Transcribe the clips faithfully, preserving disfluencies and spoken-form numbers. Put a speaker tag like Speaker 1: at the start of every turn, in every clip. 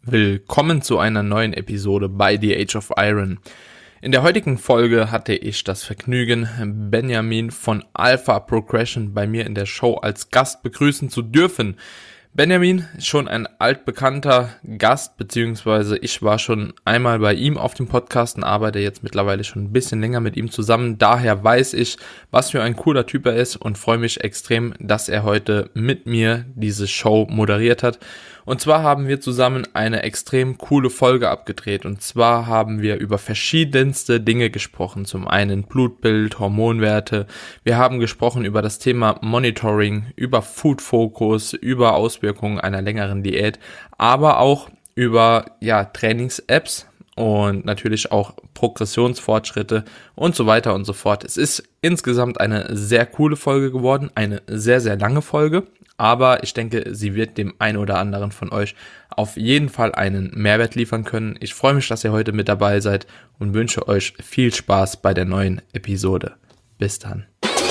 Speaker 1: Willkommen zu einer neuen Episode bei The Age of Iron. In der heutigen Folge hatte ich das Vergnügen, Benjamin von Alpha Progression bei mir in der Show als Gast begrüßen zu dürfen. Benjamin ist schon ein altbekannter Gast, beziehungsweise ich war schon einmal bei ihm auf dem Podcast und arbeite jetzt mittlerweile schon ein bisschen länger mit ihm zusammen. Daher weiß ich, was für ein cooler Typ er ist und freue mich extrem, dass er heute mit mir diese Show moderiert hat. Und zwar haben wir zusammen eine extrem coole Folge abgedreht. Und zwar haben wir über verschiedenste Dinge gesprochen. Zum einen Blutbild, Hormonwerte. Wir haben gesprochen über das Thema Monitoring, über Food Focus, über Auswirkungen einer längeren Diät, aber auch über ja, Trainings-Apps und natürlich auch Progressionsfortschritte und so weiter und so fort. Es ist insgesamt eine sehr coole Folge geworden, eine sehr, sehr lange Folge. Aber ich denke, sie wird dem einen oder anderen von euch auf jeden Fall einen Mehrwert liefern können. Ich freue mich, dass ihr heute mit dabei seid und wünsche euch viel Spaß bei der neuen Episode. Bis dann.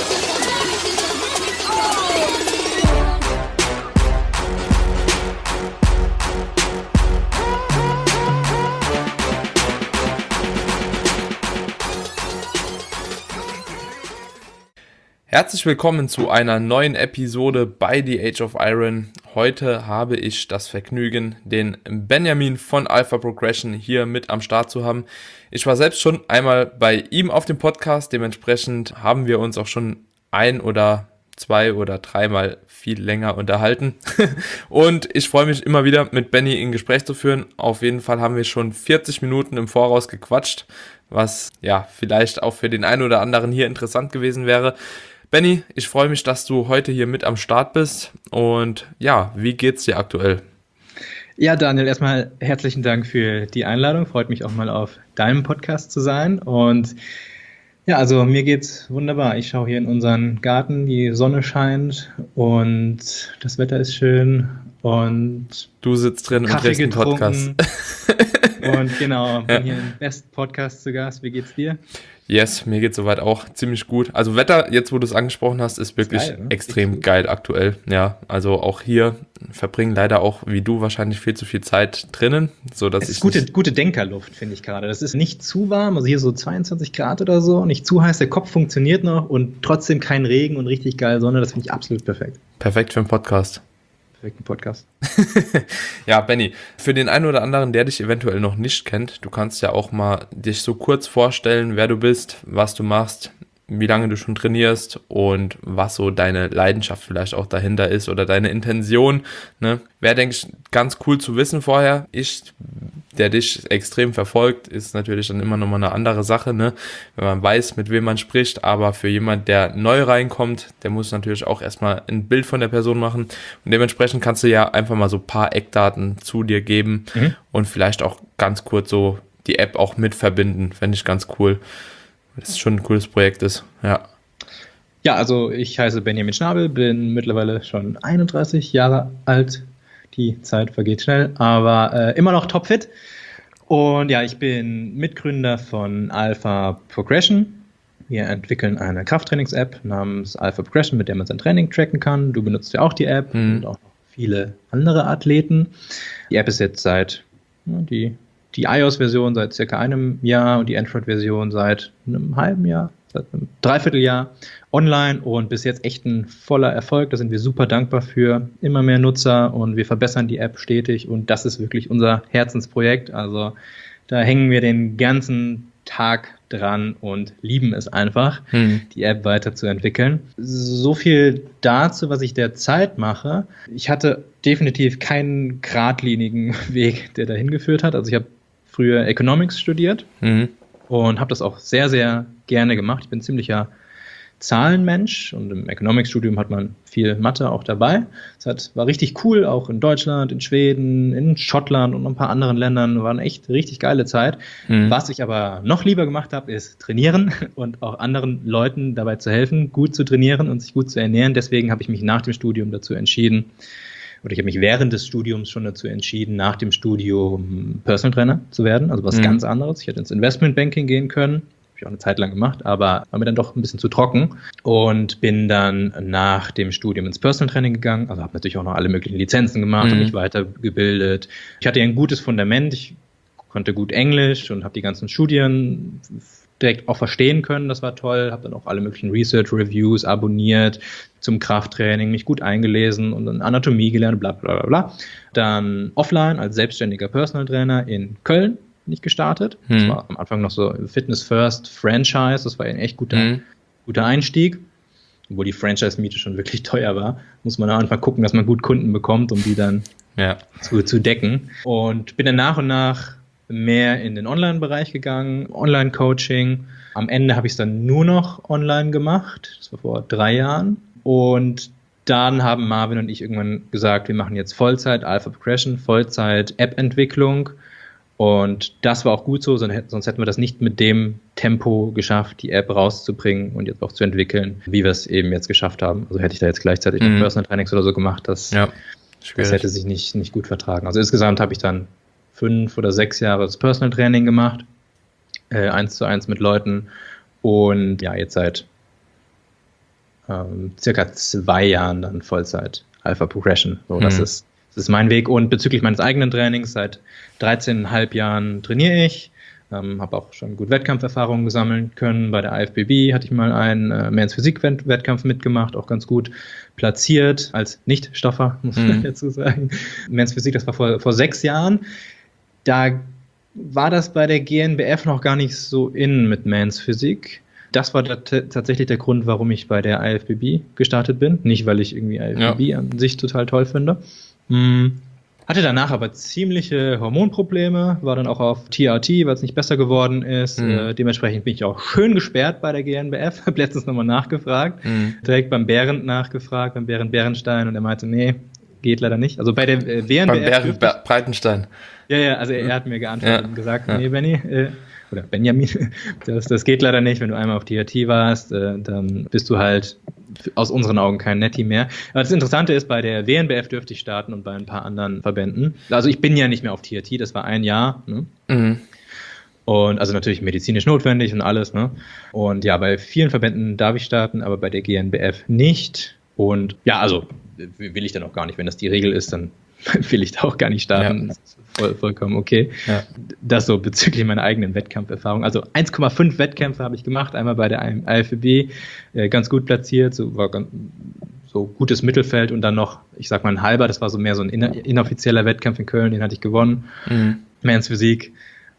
Speaker 1: Herzlich willkommen zu einer neuen Episode bei The Age of Iron. Heute habe ich das Vergnügen, den Benjamin von Alpha Progression hier mit am Start zu haben. Ich war selbst schon einmal bei ihm auf dem Podcast, dementsprechend haben wir uns auch schon ein oder zwei oder dreimal viel länger unterhalten. Und ich freue mich immer wieder mit Benny in Gespräch zu führen. Auf jeden Fall haben wir schon vierzig Minuten im Voraus gequatscht, was ja vielleicht auch für den einen oder anderen hier interessant gewesen wäre. Benny, ich freue mich, dass du heute hier mit am Start bist und ja, wie geht's dir aktuell?
Speaker 2: Ja, Daniel, erstmal herzlichen Dank für die Einladung, freut mich auch mal auf deinem Podcast zu sein und ja, also mir geht's wunderbar, ich schaue hier in unseren Garten, die Sonne scheint und das Wetter ist schön und
Speaker 1: du sitzt drin und drehst einen Podcast.
Speaker 2: Und genau, bin ja. hier im besten Podcast zu Gast, wie geht's dir?
Speaker 1: Yes, mir geht's soweit auch ziemlich gut. Also Wetter, jetzt wo du es angesprochen hast, ist wirklich geil, ne? extrem geil aktuell. Ja, also auch hier verbringen leider auch, wie du, wahrscheinlich viel zu viel Zeit drinnen. So dass
Speaker 2: es ist
Speaker 1: ich
Speaker 2: gute, gute Denkerluft, finde ich gerade. Das ist nicht zu warm, also hier so zweiundzwanzig Grad oder so, nicht zu heiß, der Kopf funktioniert noch und trotzdem kein Regen und richtig geil Sonne, das finde ich absolut perfekt.
Speaker 1: Perfekt für einen Podcast.
Speaker 2: Perfekten Podcast.
Speaker 1: Ja, Benny, für den einen oder anderen, der dich eventuell noch nicht kennt, du kannst ja auch mal dich so kurz vorstellen, wer du bist, was du machst, wie lange du schon trainierst und was so deine Leidenschaft vielleicht auch dahinter ist oder deine Intention. Ne? Wäre, denke ich, ganz cool zu wissen vorher. Ich, der dich extrem verfolgt, ist natürlich dann immer nochmal eine andere Sache, ne? Wenn man weiß, mit wem man spricht, aber für jemand, der neu reinkommt, der muss natürlich auch erstmal ein Bild von der Person machen und dementsprechend kannst du ja einfach mal so ein paar Eckdaten zu dir geben mhm. und vielleicht auch ganz kurz so die App auch mit verbinden, fände ich ganz cool. Das ist schon ein cooles Projekt ist, ja.
Speaker 2: Ja, also ich heiße Benjamin Schnabel, bin mittlerweile schon einunddreißig Jahre alt. Die Zeit vergeht schnell, aber äh, immer noch topfit. Und ja, ich bin Mitgründer von Alpha Progression. Wir entwickeln eine Krafttrainings-App namens Alpha Progression, mit der man sein Training tracken kann. Du benutzt ja auch die App mhm. und auch noch viele andere Athleten. Die App ist jetzt seit ja, die Die iOS-Version seit circa einem Jahr und die Android-Version seit einem halben Jahr, seit einem Dreivierteljahr online und bis jetzt echt ein voller Erfolg. Da sind wir super dankbar für. Immer mehr Nutzer und wir verbessern die App stetig und das ist wirklich unser Herzensprojekt. Also da hängen wir den ganzen Tag dran und lieben es einfach, hm. die App weiterzuentwickeln. So viel dazu, was ich derzeit mache. Ich hatte definitiv keinen geradlinigen Weg, der dahin geführt hat. Also ich habe früher Economics studiert mhm. und habe das auch sehr, sehr gerne gemacht. Ich bin ein ziemlicher Zahlenmensch und im Economics-Studium hat man viel Mathe auch dabei. Das hat, war richtig cool, auch in Deutschland, in Schweden, in Schottland und ein paar anderen Ländern. War eine echt richtig geile Zeit. Mhm. Was ich aber noch lieber gemacht habe, ist trainieren und auch anderen Leuten dabei zu helfen, gut zu trainieren und sich gut zu ernähren. Deswegen habe ich mich nach dem Studium dazu entschieden, oder ich habe mich während des Studiums schon dazu entschieden, nach dem Studium Personal Trainer zu werden, also was mhm. ganz anderes. Ich hätte ins Investmentbanking gehen können, ich auch eine Zeit lang gemacht, aber war mir dann doch ein bisschen zu trocken und bin dann nach dem Studium ins Personal Training gegangen, also habe natürlich auch noch alle möglichen Lizenzen gemacht
Speaker 1: Mhm.
Speaker 2: und mich weitergebildet. Ich hatte ja ein gutes Fundament, ich konnte gut Englisch und habe die ganzen Studien direkt auch verstehen können, das war toll, habe dann auch alle möglichen Research-Reviews abonniert zum Krafttraining, mich gut eingelesen und dann Anatomie gelernt, bla bla bla bla. Dann offline als selbstständiger Personal Trainer in Köln bin ich gestartet.
Speaker 1: Mhm.
Speaker 2: Das war am Anfang noch so Fitness First Franchise, das war ein echt guter,
Speaker 1: Mhm.
Speaker 2: guter Einstieg. Obwohl die Franchise-Miete schon wirklich teuer war, muss man am Anfang gucken, dass man gut Kunden bekommt, um die dann
Speaker 1: Ja.
Speaker 2: zu, zu decken. Und bin dann nach und nach mehr in den Online-Bereich gegangen, Online-Coaching. Am Ende habe ich es dann nur noch online gemacht. Das war vor drei Jahren. Und dann haben Marvin und ich irgendwann gesagt, wir machen jetzt Vollzeit Alpha Progression, Vollzeit App-Entwicklung. Und das war auch gut so, sonst hätten wir das nicht mit dem Tempo geschafft, die App rauszubringen und jetzt auch zu entwickeln, wie wir es eben jetzt geschafft haben. Also hätte ich da jetzt gleichzeitig
Speaker 1: Mhm.
Speaker 2: noch Personal Trainings oder so gemacht, das,
Speaker 1: Ja.
Speaker 2: das hätte sich nicht, nicht gut vertragen. Also insgesamt habe ich dann fünf oder sechs Jahre das Personal Training gemacht, äh, eins zu eins mit Leuten und ja, jetzt seit ähm, circa zwei Jahren dann Vollzeit Alpha Progression. So, das
Speaker 1: Mhm.
Speaker 2: ist Das ist mein Weg. Und bezüglich meines eigenen Trainings, seit dreizehn Komma fünf Jahren trainiere ich, ähm, habe auch schon gut Wettkampferfahrungen sammeln können. Bei der I F B B hatte ich mal einen äh, Men's Physik-Wettkampf mitgemacht, auch ganz gut platziert, als Nicht-Stoffer, muss man
Speaker 1: Mhm.
Speaker 2: dazu sagen. Men's Physik, das war vor, vor sechs Jahren. Da war das bei der G N B F noch gar nicht so in mit Men's Physik. Das war t- tatsächlich der Grund, warum ich bei der I F B B gestartet bin. Nicht, weil ich irgendwie I F B B ja. an sich total toll finde. Hm. Hatte danach aber ziemliche Hormonprobleme, war dann auch auf T R T, weil es nicht besser geworden ist.
Speaker 1: Mhm.
Speaker 2: Äh, dementsprechend bin ich auch schön gesperrt bei der G N B F. Hab letztens nochmal nachgefragt.
Speaker 1: Mhm.
Speaker 2: Direkt beim Berend nachgefragt, beim Berend Berenstein, und er meinte, nee, geht leider nicht. Also bei der äh, W N B F.
Speaker 1: Beim Bernd
Speaker 2: dürfte ich-
Speaker 1: Ber- Breitenstein.
Speaker 2: Ja, ja, also er, er hat mir geantwortet
Speaker 1: Ja,
Speaker 2: und gesagt,
Speaker 1: ja.
Speaker 2: nee, Benny, äh, oder Benjamin, das, das geht leider nicht, wenn du einmal auf T R T warst, äh, dann bist du halt aus unseren Augen kein Netti mehr. Aber das Interessante ist, bei der W N B F dürfte ich starten und bei ein paar anderen Verbänden. Also ich bin ja nicht mehr auf T R T, das war ein Jahr, ne?
Speaker 1: Mhm.
Speaker 2: Und also natürlich medizinisch notwendig und alles, ne? Und ja, bei vielen Verbänden darf ich starten, aber bei der G N B F nicht. Und ja, also will ich dann auch gar nicht. Wenn das die Regel ist, dann will ich da auch gar nicht starten.
Speaker 1: Ja.
Speaker 2: Das ist voll, vollkommen okay.
Speaker 1: Ja.
Speaker 2: Das so bezüglich meiner eigenen Wettkampferfahrung. Also eins Komma fünf Wettkämpfe habe ich gemacht, einmal bei der I F B B, äh, ganz gut platziert, so war ganz, so gutes Mittelfeld, und dann noch, ich sag mal, ein halber, das war so mehr so ein inner- inoffizieller Wettkampf in Köln, den hatte ich gewonnen.
Speaker 1: Mhm.
Speaker 2: Men's Physik.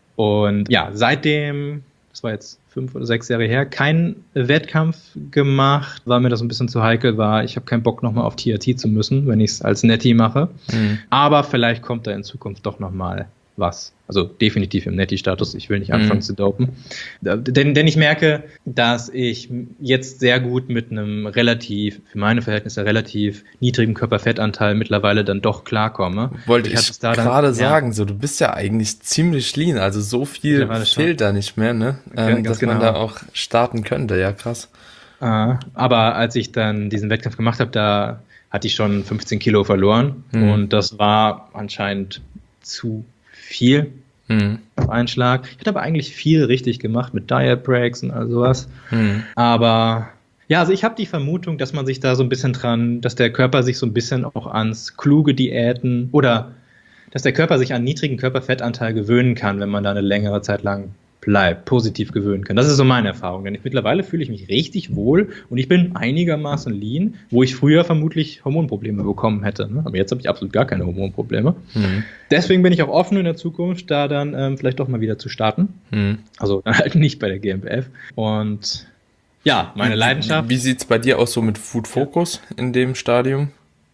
Speaker 2: Und ja, seitdem, das war jetzt fünf oder sechs Jahre her, keinen Wettkampf gemacht, weil mir das ein bisschen zu heikel war. Ich habe keinen Bock, nochmal auf T R T zu müssen, wenn ich es als Netti mache.
Speaker 1: Mhm.
Speaker 2: Aber vielleicht kommt da in Zukunft doch nochmal was. Also definitiv im Netti-Status. Ich will nicht anfangen
Speaker 1: Mhm.
Speaker 2: zu dopen. Da- Denn, denn ich merke, dass ich jetzt sehr gut mit einem relativ, für meine Verhältnisse relativ niedrigen Körperfettanteil mittlerweile dann doch klarkomme.
Speaker 1: Wollte
Speaker 2: hatte
Speaker 1: ich
Speaker 2: es da dann-
Speaker 1: gerade
Speaker 2: ja.
Speaker 1: sagen, so du bist ja eigentlich ziemlich lean, also so viel
Speaker 2: Mittlerweile schon.
Speaker 1: fehlt da nicht mehr, ne?
Speaker 2: Ja,
Speaker 1: Ähm,
Speaker 2: ganz
Speaker 1: dass man
Speaker 2: genau.
Speaker 1: da auch starten könnte, ja krass.
Speaker 2: Äh, aber als ich dann diesen Wettkampf gemacht habe, da hatte ich schon fünfzehn Kilo verloren.
Speaker 1: Mhm.
Speaker 2: Und das war anscheinend zu viel
Speaker 1: Mhm.
Speaker 2: auf einen Schlag. Ich hatte aber eigentlich viel richtig gemacht mit Diet Breaks und all sowas.
Speaker 1: Mhm.
Speaker 2: Aber ja, also ich habe die Vermutung, dass man sich da so ein bisschen dran, dass der Körper sich so ein bisschen auch ans kluge Diäten oder dass der Körper sich an niedrigen Körperfettanteil gewöhnen kann, wenn man da eine längere Zeit lang bleibt, positiv gewöhnen kann. Das ist so meine Erfahrung, denn ich, mittlerweile fühle ich mich richtig wohl und ich bin einigermaßen lean, wo ich früher vermutlich Hormonprobleme bekommen hätte. Ne? Aber jetzt habe ich absolut gar keine Hormonprobleme.
Speaker 1: Mhm.
Speaker 2: Deswegen bin ich auch offen in der Zukunft, da dann ähm, vielleicht doch mal wieder zu starten.
Speaker 1: Mhm.
Speaker 2: Also dann halt nicht bei der G M B F. Und ja, meine Leidenschaft
Speaker 1: Wie, wie sieht's bei dir aus so mit Food Focus in dem Stadium?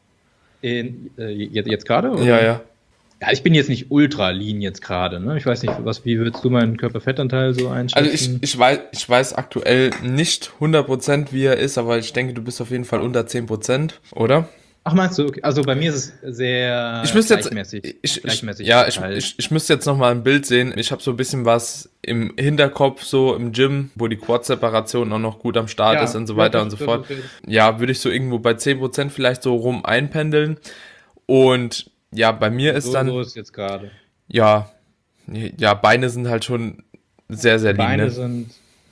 Speaker 2: in, äh, jetzt, jetzt gerade? oder?
Speaker 1: Ja, ja.
Speaker 2: Ja, ich bin jetzt nicht ultra lean jetzt gerade. Ne? Ich weiß nicht, was, wie würdest du meinen Körperfettanteil so einschätzen?
Speaker 1: Also ich, ich, weiß, ich weiß aktuell nicht hundert Prozent, wie er ist, aber ich denke, du bist auf jeden Fall unter zehn Prozent, oder?
Speaker 2: Ach, meinst du? Okay. Also bei mir ist es sehr
Speaker 1: Ich müsste jetzt,
Speaker 2: gleichmäßig.
Speaker 1: ich, ich,
Speaker 2: gleichmäßig
Speaker 1: ja, ich,
Speaker 2: verteilt.
Speaker 1: ich, ich müsste jetzt nochmal ein Bild sehen. Ich habe so ein bisschen was im Hinterkopf, so im Gym, wo die Quad-Separation auch noch gut am Start
Speaker 2: Ja,
Speaker 1: ist und so
Speaker 2: ja,
Speaker 1: weiter
Speaker 2: das-
Speaker 1: und so
Speaker 2: das
Speaker 1: fort.
Speaker 2: ist-
Speaker 1: Ja, würde ich so irgendwo bei zehn Prozent vielleicht so rum einpendeln. Und ja, bei mir ist
Speaker 2: so,
Speaker 1: dann,
Speaker 2: so ist jetzt gerade.
Speaker 1: ja, ja, Beine sind halt schon sehr, sehr lean.
Speaker 2: Beine
Speaker 1: Ne?
Speaker 2: sind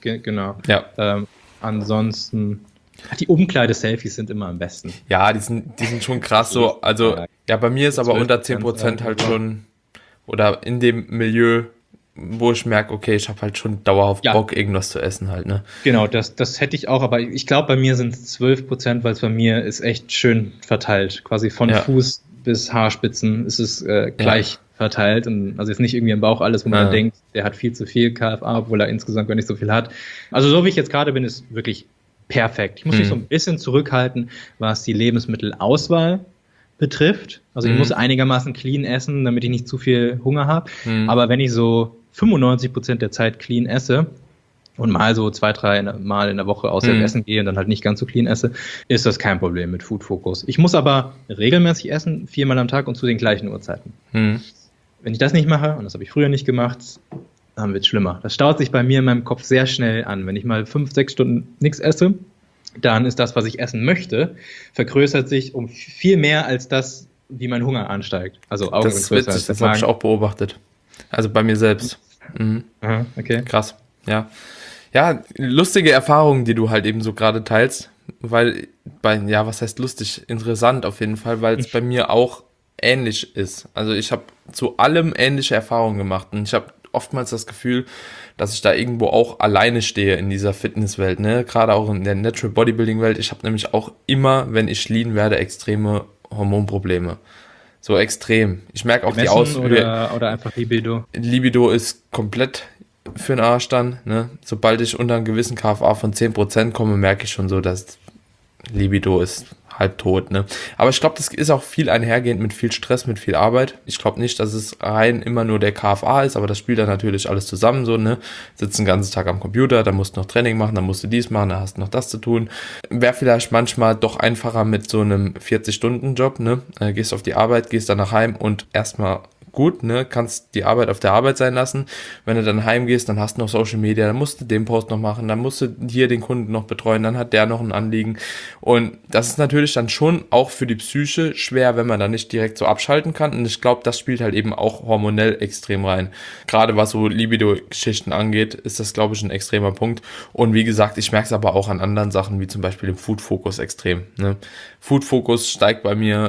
Speaker 2: ge- genau.
Speaker 1: Ja.
Speaker 2: Ähm, ansonsten, die Umkleide-Selfies sind immer am besten.
Speaker 1: Ja, die sind, die sind schon krass so. Also, ja, bei mir ist aber unter zehn Prozent halt schon, oder in dem Milieu, wo ich merke, okay, ich habe halt schon dauerhaft
Speaker 2: Ja.
Speaker 1: Bock, irgendwas zu essen halt, ne?
Speaker 2: Genau, das, das hätte ich auch, aber ich glaube, bei mir sind es zwölf Prozent, weil es bei mir ist echt schön verteilt. Quasi von
Speaker 1: Ja.
Speaker 2: Fuß bis Haarspitzen ist es äh, gleich ja. verteilt. Und also jetzt nicht irgendwie im Bauch alles, wo man
Speaker 1: Ja.
Speaker 2: dann denkt, der hat viel zu viel K F A, obwohl er insgesamt gar nicht so viel hat. Also so wie ich jetzt gerade bin, ist wirklich perfekt. Ich muss
Speaker 1: Mhm.
Speaker 2: mich so ein bisschen zurückhalten, was die Lebensmittelauswahl betrifft. Also ich
Speaker 1: Mhm.
Speaker 2: muss einigermaßen clean essen, damit ich nicht zu viel Hunger habe.
Speaker 1: Mhm.
Speaker 2: Aber wenn ich so fünfundneunzig Prozent der Zeit clean esse und mal so zwei, drei Mal in der Woche auswärts
Speaker 1: Mhm.
Speaker 2: essen gehe und dann halt nicht ganz so clean esse, ist das kein Problem mit Food Focus. Ich muss aber regelmäßig essen, viermal am Tag und zu den gleichen Uhrzeiten.
Speaker 1: Mhm.
Speaker 2: Wenn ich das nicht mache, und das habe ich früher nicht gemacht, dann wird es schlimmer. Das staut sich bei mir in meinem Kopf sehr schnell an. Wenn ich mal fünf, sechs Stunden nichts esse, dann ist das, was ich essen möchte, vergrößert sich um viel mehr als das, wie mein Hunger ansteigt. Also Augen
Speaker 1: Das ist witzig, das habe ich auch beobachtet. Also bei mir selbst. Mhm.
Speaker 2: Aha, okay.
Speaker 1: Krass, ja. Ja, lustige Erfahrungen, die du halt eben so gerade teilst, weil bei, ja, was heißt lustig? Interessant auf jeden Fall, weil es bei mir auch ähnlich ist. Also ich habe zu allem ähnliche Erfahrungen gemacht und ich habe oftmals das Gefühl, dass ich da irgendwo auch alleine stehe in dieser Fitnesswelt, ne? Gerade auch in der Natural Bodybuilding Welt. Ich habe nämlich auch immer, wenn ich lean werde, extreme Hormonprobleme. So extrem. Ich merke auch die Aus...
Speaker 2: Oder, oder einfach Libido.
Speaker 1: Libido ist komplett für den Arsch dann, ne? Sobald ich unter einen gewissen K F A von zehn Prozent komme, merke ich schon so, dass Libido ist halb tot, ne? Aber ich glaube, das ist auch viel einhergehend mit viel Stress, mit viel Arbeit. Ich glaube nicht, dass es rein immer nur der K F A ist, aber das spielt dann natürlich alles zusammen so, ne? Sitzt den ganzen Tag am Computer, dann musst du noch Training machen, dann musst du dies machen, dann hast du noch das zu tun. Wäre vielleicht manchmal doch einfacher mit so einem vierzig-Stunden-Job, ne? Äh, gehst auf die Arbeit, gehst dann nach Heim und erstmal gut, ne, kannst die Arbeit auf der Arbeit sein lassen. Wenn du dann heimgehst, dann hast du noch Social Media, dann musst du den Post noch machen, dann musst du hier den Kunden noch betreuen, dann hat der noch ein Anliegen. Und das ist natürlich dann schon auch für die Psyche schwer, wenn man dann nicht direkt so abschalten kann. Und ich glaube, das spielt halt eben auch hormonell extrem rein. Gerade was so Libido-Geschichten angeht, ist das, glaube ich, ein extremer Punkt. Und wie gesagt, ich merke es aber auch an anderen Sachen, wie zum Beispiel dem Food-Fokus extrem. Ne? Food-Fokus steigt bei mir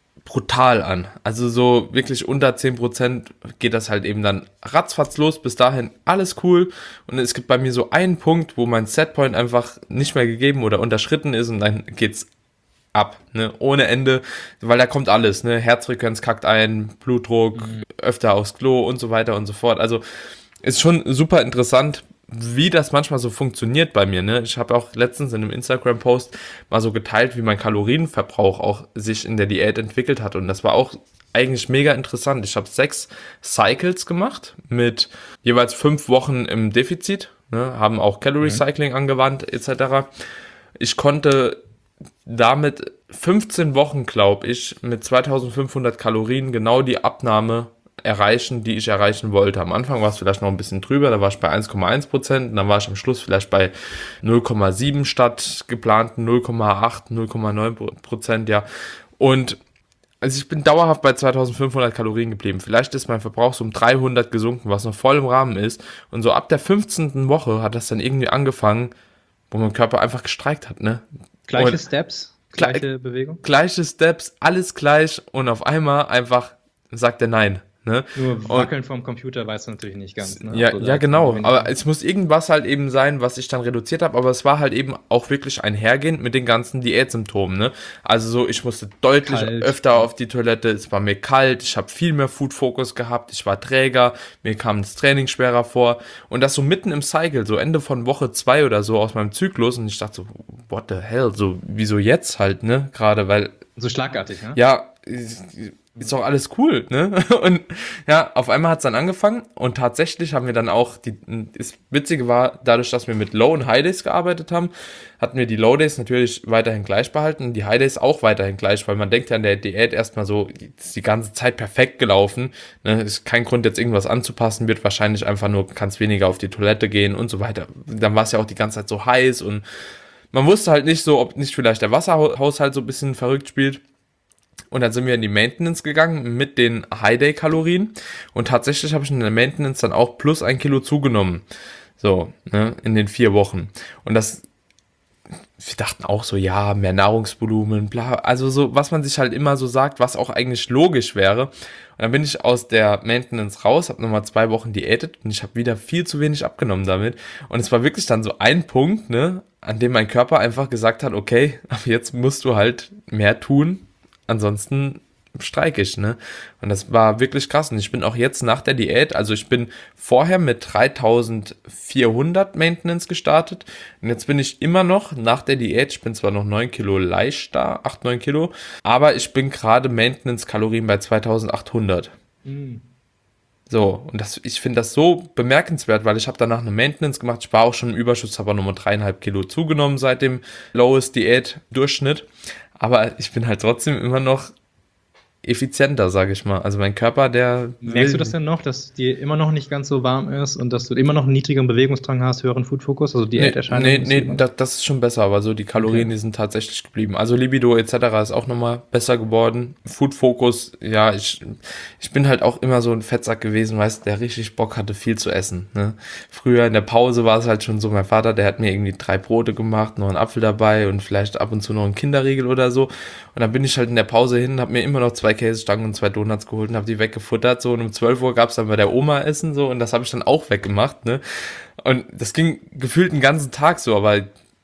Speaker 1: brutal an. Also so wirklich unter zehn Prozent geht das halt eben dann ratzfatz los. Bis dahin alles cool. Und es gibt bei mir so einen Punkt, wo mein Setpoint einfach nicht mehr gegeben oder unterschritten ist und dann geht's ab, ne? Ohne Ende, weil da kommt alles, ne? Herzfrequenz kackt ein, Blutdruck, mhm. öfter aufs Klo und so weiter und so fort. Also ist schon super interessant, wie das manchmal so funktioniert bei mir, ne? Ich habe auch letztens in einem Instagram-Post mal so geteilt, wie mein Kalorienverbrauch auch sich in der Diät entwickelt hat. Und das war auch eigentlich mega interessant. Ich habe sechs Cycles gemacht mit jeweils fünf Wochen im Defizit, ne? Haben auch Calorie Cycling mhm. angewandt et cetera. Ich konnte damit fünfzehn Wochen, glaube ich, mit zweitausendfünfhundert Kalorien genau die Abnahme erreichen, die ich erreichen wollte. Am Anfang war es vielleicht noch ein bisschen drüber, da war ich bei eins Komma eins Prozent und dann war ich am Schluss vielleicht bei null Komma sieben statt geplanten null Komma acht, null Komma neun Prozent, ja. Und also ich bin dauerhaft bei zweitausendfünfhundert Kalorien geblieben. Vielleicht ist mein Verbrauch so um dreihundert gesunken, was noch voll im Rahmen ist. Und so ab der fünfzehnten Woche hat das dann irgendwie angefangen, wo mein Körper einfach gestreikt hat, ne?
Speaker 2: Gleiche
Speaker 1: und
Speaker 2: Steps, gleiche Bewegung? Gleiche
Speaker 1: Steps, alles gleich und auf einmal einfach sagt er nein. Ne?
Speaker 2: Nur wackeln vom Computer weißt du natürlich nicht ganz. Ne?
Speaker 1: Ja, ja genau, aber es muss irgendwas halt eben sein, was ich dann reduziert habe, aber es war halt eben auch wirklich einhergehend mit den ganzen Diätsymptomen. Ne? Also so, ich musste deutlich kalt. öfter auf die Toilette, es war mir kalt, ich habe viel mehr Food-Fokus gehabt, ich war träger, mir kam das Training schwerer vor und das so mitten im Cycle, so Ende von Woche zwei oder so aus meinem Zyklus und ich dachte so, what the hell, so wieso jetzt halt, ne, gerade, weil...
Speaker 2: So schlagartig, ne?
Speaker 1: Ja, ist doch alles cool, ne? Und ja, auf einmal hat es dann angefangen und tatsächlich haben wir dann auch, die, das Witzige war, dadurch, dass wir mit Low- und High-Days gearbeitet haben, hatten wir die Low-Days natürlich weiterhin gleich behalten und die High-Days auch weiterhin gleich, weil man denkt ja an der Diät erstmal so, ist die ganze Zeit perfekt gelaufen, ne? Ist kein Grund jetzt irgendwas anzupassen, wird wahrscheinlich einfach nur, kannst weniger auf die Toilette gehen und so weiter. Dann war es ja auch die ganze Zeit so heiß und man wusste halt nicht so, ob nicht vielleicht der Wasserhaushalt so ein bisschen verrückt spielt. Und dann sind wir in die Maintenance gegangen mit den High-Day-Kalorien und tatsächlich habe ich in der Maintenance dann auch plus ein Kilo zugenommen. So, ne, in den vier Wochen. Und das, wir dachten auch so, ja, mehr Nahrungsvolumen, bla, also so, was man sich halt immer so sagt, was auch eigentlich logisch wäre. Und dann bin ich aus der Maintenance raus, habe nochmal zwei Wochen diätet und ich habe wieder viel zu wenig abgenommen damit. Und es war wirklich dann so ein Punkt, ne, an dem mein Körper einfach gesagt hat, okay, ab jetzt musst du halt mehr tun, ansonsten streike ich, ne? Und das war wirklich krass. Und ich bin auch jetzt nach der Diät, also ich bin vorher mit dreitausendvierhundert Maintenance gestartet und jetzt bin ich immer noch nach der Diät, ich bin zwar noch neun Kilo leichter, acht, neun Kilo, aber ich bin gerade Maintenance-Kalorien bei zweitausendachthundert.
Speaker 2: Mhm.
Speaker 1: So, und das, ich finde das so bemerkenswert, weil ich habe danach eine Maintenance gemacht, ich war auch schon im Überschuss, habe aber nochmal dreieinhalb Kilo zugenommen seit dem Lowest Diät-Durchschnitt, aber ich bin halt trotzdem immer noch effizienter, sage ich mal. Also mein Körper, der...
Speaker 2: Merkst du das denn noch, dass dir immer noch nicht ganz so warm ist und dass du immer noch einen niedrigeren Bewegungsdrang hast, höheren Food-Fokus, also Diäterscheinungen?
Speaker 1: Nee, nee, nee das, das ist schon besser, aber so die Kalorien,
Speaker 2: Okay.
Speaker 1: die sind tatsächlich geblieben. Also Libido et cetera ist auch nochmal besser geworden. Food-Fokus, ja, ich, ich bin halt auch immer so ein Fettsack gewesen, weißt, der richtig Bock hatte, viel zu essen. Ne? Früher in der Pause war es halt schon so, mein Vater, der hat mir irgendwie drei Brote gemacht, noch einen Apfel dabei und vielleicht ab und zu noch einen Kinderriegel oder so. Und dann bin ich halt in der Pause hin, habe mir immer noch zwei Käsestangen und zwei Donuts geholt und habe die weggefuttert, so, und um zwölf Uhr gab es dann bei der Oma Essen, so, und das habe ich dann auch weggemacht, ne, und das ging gefühlt den ganzen Tag so, aber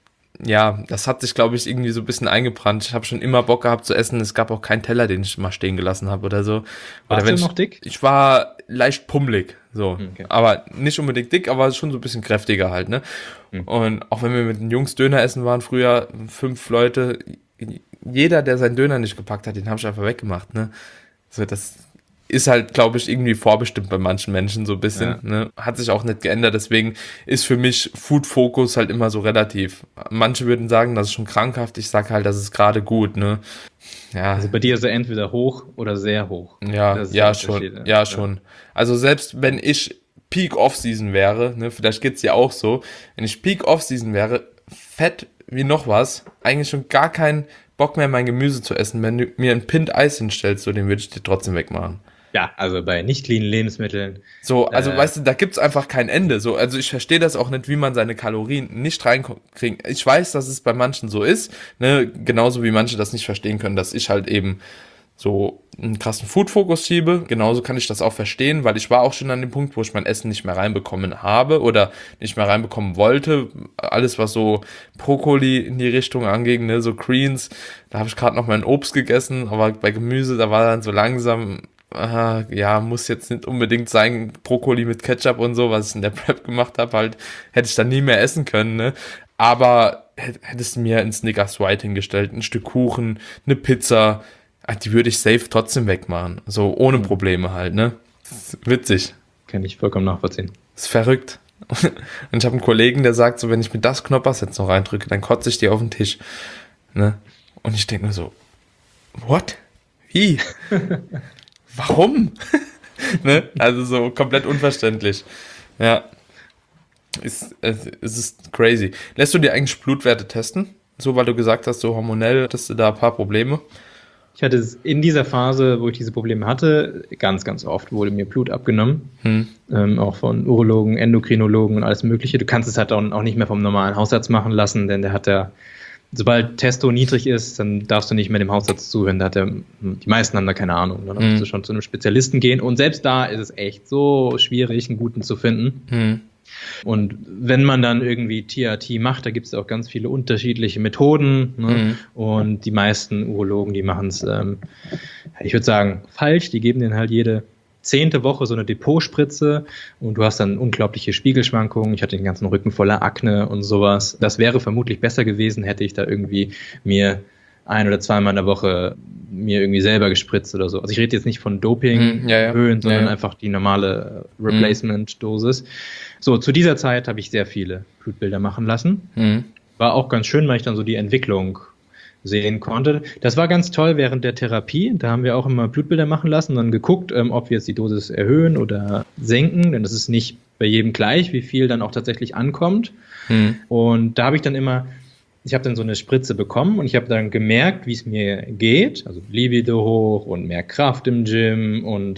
Speaker 1: ja, das hat sich, glaube ich, irgendwie so ein bisschen eingebrannt. Ich habe schon immer Bock gehabt zu essen, es gab auch keinen Teller, den ich mal stehen gelassen habe oder so. Oder
Speaker 2: Warst
Speaker 1: wenn
Speaker 2: du
Speaker 1: ich,
Speaker 2: noch dick?
Speaker 1: Ich war leicht pummelig, so,
Speaker 2: Okay.
Speaker 1: aber nicht unbedingt dick, aber schon so ein bisschen kräftiger halt, ne,
Speaker 2: Mhm.
Speaker 1: und auch wenn wir mit den Jungs Döner essen waren früher, fünf Leute, jeder, der seinen Döner nicht gepackt hat, den habe ich einfach weggemacht, ne? So, das ist halt, glaube ich, irgendwie vorbestimmt bei manchen Menschen so ein bisschen,
Speaker 2: Ja.
Speaker 1: ne? Hat sich auch nicht geändert, deswegen ist für mich Food Focus halt immer so relativ. Manche würden sagen, das ist schon krankhaft, ich sage halt, das ist gerade gut, ne? Ja,
Speaker 2: Also bei dir ist er entweder hoch oder sehr hoch.
Speaker 1: ja,
Speaker 2: Das ist
Speaker 1: ja
Speaker 2: der
Speaker 1: schon,
Speaker 2: Unterschied,
Speaker 1: ja schon. Also selbst wenn ich Peak Off-Season wäre, ne, vielleicht geht's dir auch so, wenn ich Peak Off-Season wäre, fett wie noch was, eigentlich schon gar keinen Bock mehr, mein Gemüse zu essen. Wenn du mir ein Pint Eis hinstellst, so, den würde ich dir trotzdem wegmachen.
Speaker 2: Ja, also bei nicht cleanen Lebensmitteln.
Speaker 1: So, also
Speaker 2: Äh.
Speaker 1: weißt du, da gibt's einfach kein Ende. So, also ich verstehe das auch nicht, wie man seine Kalorien nicht reinkriegt. Ich weiß, dass es bei manchen so ist, ne, genauso wie manche das nicht verstehen können, dass ich halt eben so einen krassen Food-Fokus schiebe. Genauso kann ich das auch verstehen, weil ich war auch schon an dem Punkt, wo ich mein Essen nicht mehr reinbekommen habe oder nicht mehr reinbekommen wollte. Alles, was so Brokkoli in die Richtung anging, ne, so Greens, da habe ich gerade noch mein Obst gegessen, aber bei Gemüse, da war dann so langsam, ah, ja, muss jetzt nicht unbedingt sein, Brokkoli mit Ketchup und so, was ich in der Prep gemacht habe, halt, hätte ich dann nie mehr essen können, ne. Aber hättest du mir ein Snickers White hingestellt, ein Stück Kuchen, eine Pizza, die würde ich safe trotzdem wegmachen. So ohne Probleme halt, ne? Das ist witzig.
Speaker 2: Kann ich vollkommen nachvollziehen.
Speaker 1: Das ist verrückt. Und ich habe einen Kollegen, der sagt so, wenn ich mir das Knoppers jetzt noch reindrücke, dann kotze ich dir auf den Tisch. Ne? Und ich denke mir so, what? Wie? Warum? Ne? Also so komplett unverständlich. Ja. Ist, es ist crazy. Lässt du dir eigentlich Blutwerte testen? So, weil du gesagt hast, so hormonell hattest du da ein paar Probleme.
Speaker 2: Ich hatte es in dieser Phase, wo ich diese Probleme hatte, ganz, ganz oft wurde mir Blut abgenommen.
Speaker 1: Hm.
Speaker 2: Ähm, auch von Urologen, Endokrinologen und alles Mögliche. Du kannst es halt auch, auch nicht mehr vom normalen Hausarzt machen lassen, denn der hat ja, sobald Testo niedrig ist, dann darfst du nicht mehr dem Hausarzt zuhören. Da hat der, die meisten haben da keine Ahnung. Dann
Speaker 1: Hm.
Speaker 2: musst du schon zu einem Spezialisten gehen. Und selbst da ist es echt so schwierig, einen guten zu finden.
Speaker 1: Hm.
Speaker 2: Und wenn man dann irgendwie T R T macht, da gibt es auch ganz viele unterschiedliche Methoden. Ne?
Speaker 1: Mhm.
Speaker 2: Und die meisten Urologen, die machen es, ähm, ich würde sagen, falsch. Die geben den halt jede zehnte Woche so eine Depotspritze und du hast dann unglaubliche Spiegelschwankungen. Ich hatte den ganzen Rücken voller Akne und sowas. Das wäre vermutlich besser gewesen, hätte ich da irgendwie mir ein oder zweimal in der Woche mir irgendwie selber gespritzt oder so. Also ich rede jetzt nicht von Doping
Speaker 1: Mhm, ja, ja.
Speaker 2: Höhen, sondern
Speaker 1: Ja, ja.
Speaker 2: einfach die normale Replacement-Dosis. So, zu dieser Zeit habe ich sehr viele Blutbilder machen lassen.
Speaker 1: Hm.
Speaker 2: War auch ganz schön, weil ich dann so die Entwicklung sehen konnte. Das war ganz toll während der Therapie. Da haben wir auch immer Blutbilder machen lassen und dann geguckt, ähm, ob wir jetzt die Dosis erhöhen oder senken, denn das ist nicht bei jedem gleich, wie viel dann auch tatsächlich ankommt.
Speaker 1: Hm.
Speaker 2: Und da habe ich dann immer, ich habe dann so eine Spritze bekommen und ich habe dann gemerkt, wie es mir geht. Also Libido hoch und mehr Kraft im Gym und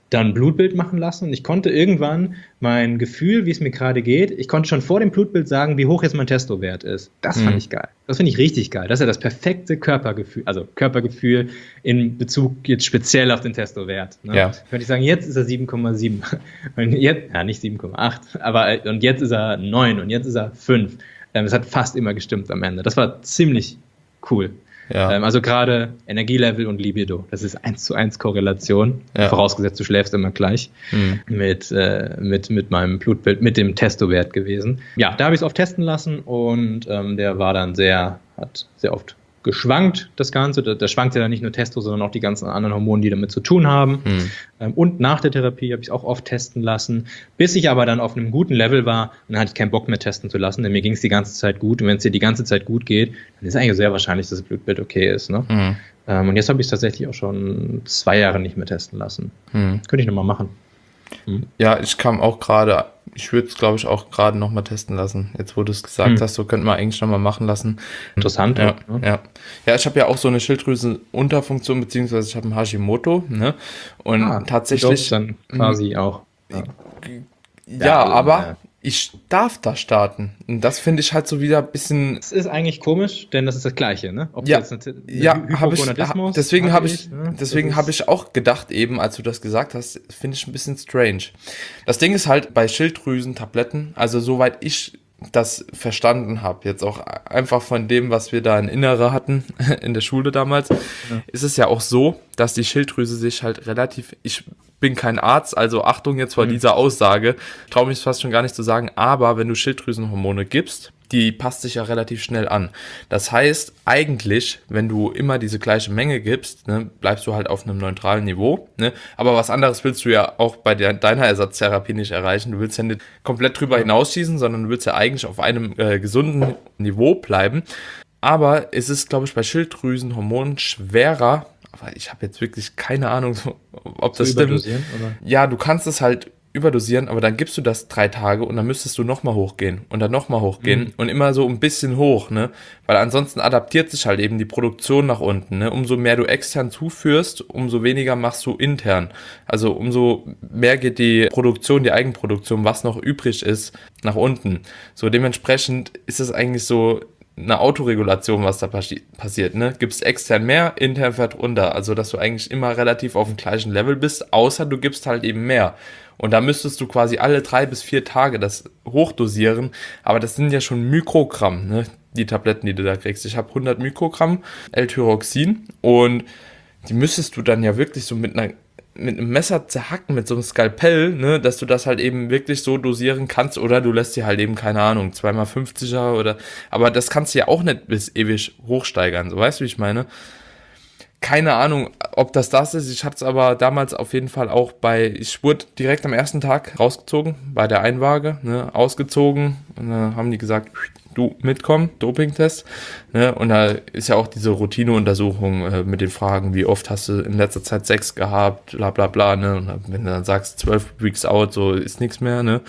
Speaker 2: dann Blutbild machen lassen und ich konnte irgendwann mein Gefühl, wie es mir gerade geht, ich konnte schon vor dem Blutbild sagen, wie hoch jetzt mein Testowert ist. Das fand
Speaker 1: Mhm.
Speaker 2: ich geil. Das finde ich richtig geil. Das ist ja das perfekte Körpergefühl, also Körpergefühl in Bezug jetzt speziell auf den Testowert. Ne?
Speaker 1: Ja.
Speaker 2: Könnte ich sagen, jetzt ist er sieben Komma sieben und jetzt, ja nicht sieben Komma acht, aber und jetzt ist er neun und jetzt ist er fünf. Ähm, es hat fast immer gestimmt am Ende. Das war ziemlich cool.
Speaker 1: Ja.
Speaker 2: Ähm, also gerade Energielevel und Libido, das ist eins zu eins Korrelation,
Speaker 1: Ja.
Speaker 2: vorausgesetzt du schläfst immer gleich,
Speaker 1: Mhm.
Speaker 2: mit, äh, mit, mit meinem Blutbild, mit dem Testowert gewesen. Ja, da habe ich es oft testen lassen und ähm, der war dann sehr, hat sehr oft geschwankt, das Ganze. Da, da schwankt ja dann nicht nur Testo, sondern auch die ganzen anderen Hormone, die damit zu tun haben.
Speaker 1: Mhm.
Speaker 2: Ähm, und nach der Therapie habe ich es auch oft testen lassen, bis ich aber dann auf einem guten Level war und dann hatte ich keinen Bock mehr testen zu lassen, denn mir ging es die ganze Zeit gut. Und wenn es dir die ganze Zeit gut geht, dann ist eigentlich sehr wahrscheinlich, dass das Blutbild okay ist. Ne?
Speaker 1: Mhm.
Speaker 2: Ähm, und jetzt habe ich es tatsächlich auch schon zwei Jahre nicht mehr testen lassen.
Speaker 1: Mhm.
Speaker 2: Könnte ich nochmal machen. Mhm.
Speaker 1: Ja, ich kam auch gerade, ich würde es glaube ich auch gerade nochmal testen lassen. Jetzt wo du es gesagt
Speaker 2: Hm.
Speaker 1: hast, so könnte man eigentlich nochmal machen lassen.
Speaker 2: Interessant.
Speaker 1: Ja,
Speaker 2: ne?
Speaker 1: ja. Ja, ich habe ja auch so eine Schilddrüsenunterfunktion, beziehungsweise ich habe ein Hashimoto, ne? Und
Speaker 2: Ah,
Speaker 1: tatsächlich,
Speaker 2: du dann quasi auch. Ja.
Speaker 1: ja,
Speaker 2: Ja, also,
Speaker 1: aber
Speaker 2: ja.
Speaker 1: ich darf da starten. Und das finde ich halt so wieder ein bisschen.
Speaker 2: Das ist eigentlich komisch, denn das ist das Gleiche, ne? Ob
Speaker 1: Ja,
Speaker 2: du jetzt eine, eine
Speaker 1: ja,
Speaker 2: Hy-
Speaker 1: habe ich,
Speaker 2: Hypogonadismus
Speaker 1: ha- deswegen
Speaker 2: hatte
Speaker 1: habe ich,
Speaker 2: ne?
Speaker 1: deswegen
Speaker 2: Das
Speaker 1: habe
Speaker 2: ist-
Speaker 1: ich auch gedacht eben, als du das gesagt hast, finde ich ein bisschen strange. Das Ding ist halt bei Schilddrüsentabletten, also soweit ich das verstanden habe, jetzt auch einfach von dem, was wir da in Innere hatten in der Schule damals, ist es ja auch so, dass die Schilddrüse sich halt relativ, ich bin kein Arzt, also Achtung jetzt vor
Speaker 2: Mhm.
Speaker 1: dieser Aussage, traue mich fast schon gar nicht zu sagen, aber wenn du Schilddrüsenhormone gibst, die passt sich ja relativ schnell an. Das heißt, eigentlich, wenn du immer diese gleiche Menge gibst, ne, bleibst du halt auf einem neutralen Niveau. Ne? Aber was anderes willst du ja auch bei der, deiner Ersatztherapie nicht erreichen. Du willst ja nicht komplett drüber hinausschießen, sondern du willst ja eigentlich auf einem äh, gesunden Niveau bleiben. Aber es ist, glaube ich, bei Schilddrüsenhormonen schwerer, aber ich habe jetzt wirklich keine Ahnung, ob
Speaker 2: zu
Speaker 1: das stimmt.
Speaker 2: überdosieren, oder?
Speaker 1: Ja, du kannst es halt überdosieren, aber dann gibst du das drei Tage und dann müsstest du nochmal hochgehen und dann nochmal hochgehen
Speaker 2: Mhm.
Speaker 1: und immer so ein bisschen hoch, ne? Weil ansonsten adaptiert sich halt eben die Produktion nach unten, ne? Umso mehr du extern zuführst, umso weniger machst du intern. Also umso mehr geht die Produktion, die Eigenproduktion, was noch übrig ist, nach unten. So dementsprechend ist es eigentlich so eine Autoregulation, was da passi- passiert, ne? Gibst extern mehr, intern fährt runter. Also, dass du eigentlich immer relativ auf dem gleichen Level bist, außer du gibst halt eben mehr. Und da müsstest du quasi alle drei bis vier Tage das hochdosieren. Aber das sind ja schon Mikrogramm, ne? Die Tabletten, die du da kriegst. Ich habe hundert Mikrogramm L-Tyroxin und die müsstest du dann ja wirklich so mit einer mit einem Messer zerhacken, mit so einem Skalpell, ne, dass du das halt eben wirklich so dosieren kannst, oder du lässt dir halt eben, keine Ahnung, zwei mal fünfziger oder, aber das kannst du ja auch nicht bis ewig hochsteigern, so, weißt du, wie ich meine? Keine Ahnung, ob das das ist, ich hatte es aber damals auf jeden Fall auch bei, ich wurde direkt am ersten Tag rausgezogen, bei der Einwaage, ne, ausgezogen, und dann haben die gesagt, du mitkommen, Dopingtest, ne, und da ist ja auch diese Routineuntersuchung äh, mit den Fragen, wie oft hast du in letzter Zeit Sex gehabt, bla bla bla, ne, und wenn du dann sagst, zwölf Weeks out, so ist nichts mehr, ne,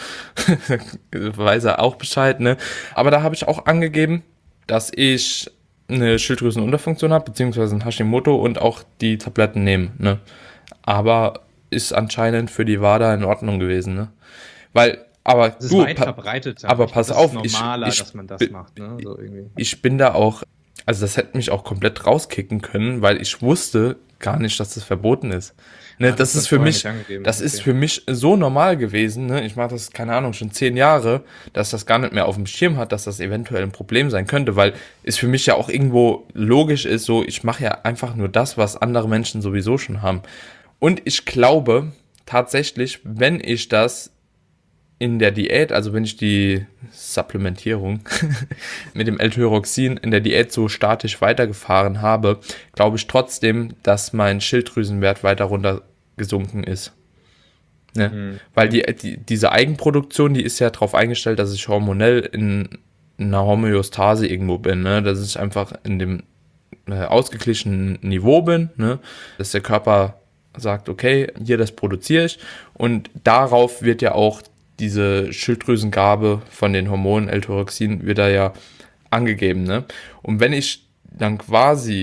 Speaker 1: weiß er auch Bescheid, ne, aber da habe ich auch angegeben, dass ich eine Schilddrüsenunterfunktion habe, beziehungsweise ein Hashimoto und auch die Tabletten nehmen, ne, aber ist anscheinend für die WADA in Ordnung gewesen, ne, weil aber
Speaker 2: Das ist
Speaker 1: du,
Speaker 2: weit
Speaker 1: pa-
Speaker 2: verbreitet.
Speaker 1: aber
Speaker 2: Ich-
Speaker 1: pass
Speaker 2: das
Speaker 1: auf,
Speaker 2: ist
Speaker 1: ich-
Speaker 2: normaler,
Speaker 1: ich
Speaker 2: dass man das
Speaker 1: bin-
Speaker 2: macht, ne? So irgendwie.
Speaker 1: ich bin da auch, also das hätte mich auch komplett rauskicken können, weil ich wusste gar nicht, dass das verboten ist. Ne,
Speaker 2: Ah,
Speaker 1: das,
Speaker 2: das
Speaker 1: ist
Speaker 2: hast
Speaker 1: für
Speaker 2: du vorher
Speaker 1: mich,
Speaker 2: nicht angegeben,
Speaker 1: das ist
Speaker 2: okay.
Speaker 1: für mich so normal gewesen, ne? Ich mache das, keine Ahnung, schon zehn Jahre, dass das gar nicht mehr auf dem Schirm hat, dass das eventuell ein Problem sein könnte, weil es für mich ja auch irgendwo logisch ist, so, ich mache ja einfach nur das, was andere Menschen sowieso schon haben. Und ich glaube tatsächlich, wenn ich das in der Diät, also wenn ich die Supplementierung mit dem L-Tyroxin in der Diät so statisch weitergefahren habe, glaube ich trotzdem, dass mein Schilddrüsenwert weiter runtergesunken ist. Ne?
Speaker 2: Mhm.
Speaker 1: Weil die, die, diese Eigenproduktion, die ist ja darauf eingestellt, dass ich hormonell in einer Homöostase irgendwo bin, ne? Dass ich einfach in dem äh, ausgeglichenen Niveau bin, ne? Dass der Körper sagt, okay, hier das produziere ich, und darauf wird ja auch diese Schilddrüsengabe von den Hormonen L-Tyroxin wird da ja angegeben, ne? Und wenn ich dann quasi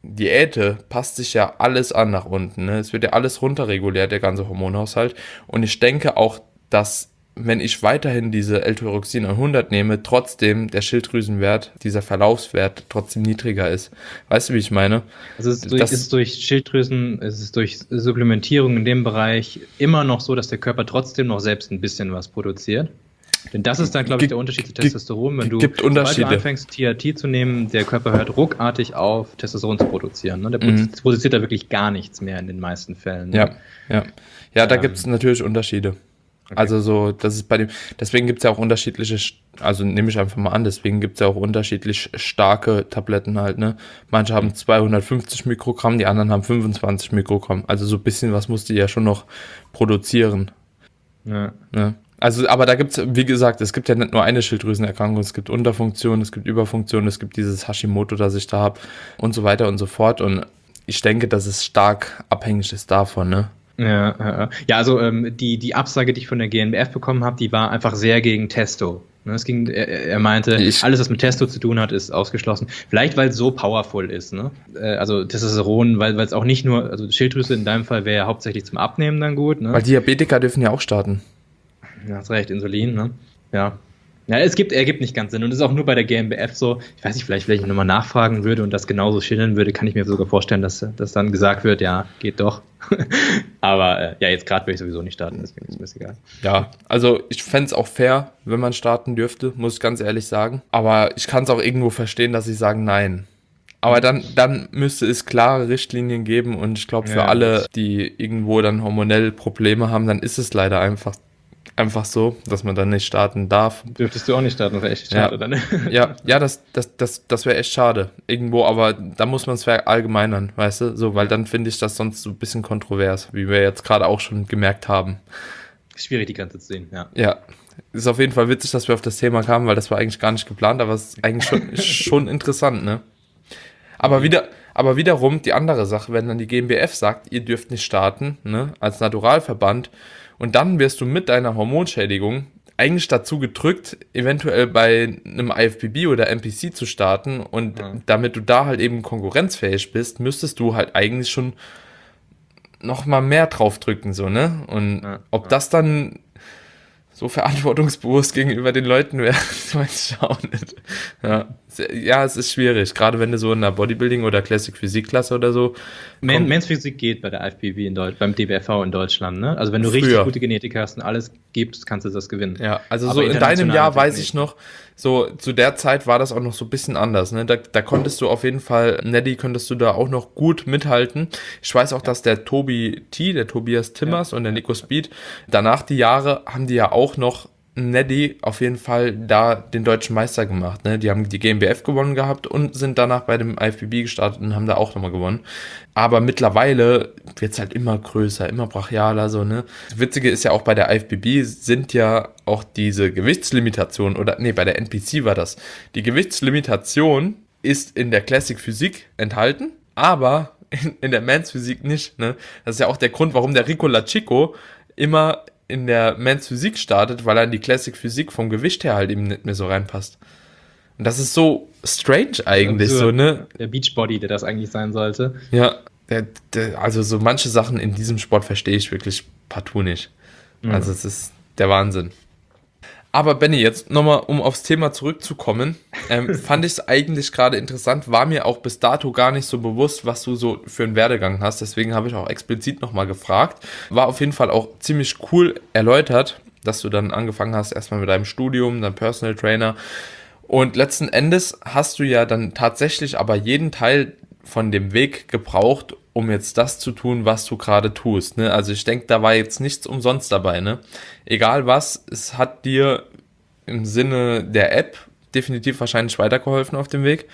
Speaker 1: Diäte passt sich ja alles an nach unten. Ne? Es wird ja alles runterreguliert, der ganze Hormonhaushalt. Und ich denke auch, dass wenn ich weiterhin diese L-Tyroxin hundert nehme, trotzdem der Schilddrüsenwert, dieser Verlaufswert trotzdem niedriger ist. Weißt du, wie ich meine?
Speaker 2: Also es ist durch, ist es durch Schilddrüsen, es ist durch Supplementierung in dem Bereich immer noch so, dass der Körper trotzdem noch selbst ein bisschen was produziert. Denn das ist dann, glaube ich, der Unterschied zu Testosteron. Wenn du,
Speaker 1: gibt Unterschiede.
Speaker 2: Sobald du anfängst, T R T zu nehmen, der Körper hört ruckartig auf, Testosteron zu produzieren. Ne? Der mhm. produziert da wirklich gar nichts mehr in den meisten Fällen. Ne?
Speaker 1: Ja, ja. Ja, da
Speaker 2: ähm,
Speaker 1: gibt es natürlich Unterschiede. Okay. Also so, das ist bei dem, deswegen gibt es ja auch unterschiedliche, also nehme ich einfach mal an, deswegen gibt es ja auch unterschiedlich starke Tabletten halt, ne? Manche haben zweihundertfünfzig Mikrogramm, die anderen haben fünfundzwanzig Mikrogramm. Also so ein bisschen was musst du ja schon noch produzieren.
Speaker 2: Ja.
Speaker 1: Ne? Also, aber da gibt es, wie gesagt, es gibt ja nicht nur eine Schilddrüsenerkrankung, es gibt Unterfunktion, es gibt Überfunktion, es gibt dieses Hashimoto, das ich da habe und so weiter und so fort. Und ich denke, dass es stark abhängig ist davon, ne?
Speaker 2: Ja, ja, ja, also ähm, die, die Absage, die ich von der G N B F bekommen habe, die war einfach sehr gegen Testo. Ne, es ging, er, er meinte, ich, alles, was mit Testo zu tun hat, ist ausgeschlossen. Vielleicht, weil es so powerful ist. Ne? Äh, also Testosteron, weil es auch nicht nur, also Schilddrüse in deinem Fall wäre ja hauptsächlich zum Abnehmen dann gut. Ne?
Speaker 1: Weil Diabetiker dürfen ja auch starten.
Speaker 2: Ja, hast recht, Insulin, ne? Ja. Ja, es gibt, ergibt nicht ganz Sinn. Und es ist auch nur bei der G N B F so, ich weiß nicht, vielleicht, wenn ich nochmal nachfragen würde und das genauso schildern würde, kann ich mir sogar vorstellen, dass, dass dann gesagt wird, ja, geht doch. Aber äh, ja, jetzt gerade will ich sowieso nicht starten, deswegen ist mir das egal.
Speaker 1: Ja, also ich fände es auch fair, wenn man starten dürfte, muss ich ganz ehrlich sagen. Aber ich kann es auch irgendwo verstehen, dass sie sagen nein. Aber dann, dann müsste es klare Richtlinien geben und ich glaube für ja, alle, die irgendwo dann hormonell Probleme haben, dann ist es leider einfach Einfach so, dass man dann nicht starten darf.
Speaker 2: Dürftest du auch nicht starten, das wäre echt schade
Speaker 1: ja.
Speaker 2: dann.
Speaker 1: Ja, ja, das, das, das, das wäre echt schade. Irgendwo, aber da muss man es verallgemeinern, weißt du? So, weil dann finde ich das sonst so ein bisschen kontrovers, wie wir jetzt gerade auch schon gemerkt haben.
Speaker 2: Schwierig, die ganze zu sehen, ja.
Speaker 1: Ja, ist auf jeden Fall witzig, dass wir auf das Thema kamen, weil das war eigentlich gar nicht geplant, aber es ist eigentlich schon, schon interessant, ne? Aber wieder, aber wiederum die andere Sache, wenn dann die G N B F sagt, ihr dürft nicht starten, ne, als Naturalverband, und dann wirst du mit deiner Hormonschädigung eigentlich dazu gedrückt, eventuell bei einem I F B B oder N P C zu starten, und ja. damit du da halt eben konkurrenzfähig bist, müsstest du halt eigentlich schon noch mal mehr draufdrücken, so, ne? Und ja, ob ja. das dann so verantwortungsbewusst gegenüber den Leuten wäre, weiß ich auch nicht. Ja. ja, es ist schwierig, gerade wenn du so in einer Bodybuilding- oder Classic-Physik-Klasse oder so.
Speaker 2: Men- Men's Physik geht bei der I F B B in Deutschland, beim D B F V in Deutschland, ne? Also wenn du Früher. richtig gute Genetik hast und alles gibst, kannst du das gewinnen.
Speaker 1: Ja, also aber so in deinem Jahr weiß ich noch, so zu der Zeit war das auch noch so ein bisschen anders, ne? Da, da konntest du auf jeden Fall, Neddy könntest du da auch noch gut mithalten. Ich weiß auch, dass der Tobi T, der Tobias Timmers ja. und der Nico Speed, danach die Jahre haben die ja auch noch Neddy auf jeden Fall da den deutschen Meister gemacht, ne? Die haben die G N B F gewonnen gehabt und sind danach bei dem I F B B gestartet und haben da auch nochmal gewonnen. Aber mittlerweile wird es halt immer größer, immer brachialer, so, ne? Das Witzige ist ja auch, bei der I F B B sind ja auch diese Gewichtslimitationen, oder, nee, bei der N P C war das. Die Gewichtslimitation ist in der Classic Physik enthalten, aber in, in der Men's Physik nicht, ne? Das ist ja auch der Grund, warum der Rico Lachico immer in der Men's Physik startet, weil er in die Classic Physik vom Gewicht her halt eben nicht mehr so reinpasst. Und das ist so strange eigentlich, so, so, ne?
Speaker 2: Der Beachbody, der das eigentlich sein sollte.
Speaker 1: Ja, der, der, also so manche Sachen in diesem Sport verstehe ich wirklich partout nicht. Mhm. Also es ist der Wahnsinn. Aber Benny, jetzt nochmal, um aufs Thema zurückzukommen, ähm, fand ich es eigentlich gerade interessant, war mir auch bis dato gar nicht so bewusst, was du so für einen Werdegang hast, deswegen habe ich auch explizit nochmal gefragt. War auf jeden Fall auch ziemlich cool erläutert, dass du dann angefangen hast, erstmal mit deinem Studium, dann Personal Trainer, und letzten Endes hast du ja dann tatsächlich aber jeden Teil von dem Weg gebraucht, um jetzt das zu tun, was du gerade tust, ne? Also ich denke, da war jetzt nichts umsonst dabei, ne? Egal was, es hat dir im Sinne der App definitiv wahrscheinlich weitergeholfen auf dem Weg.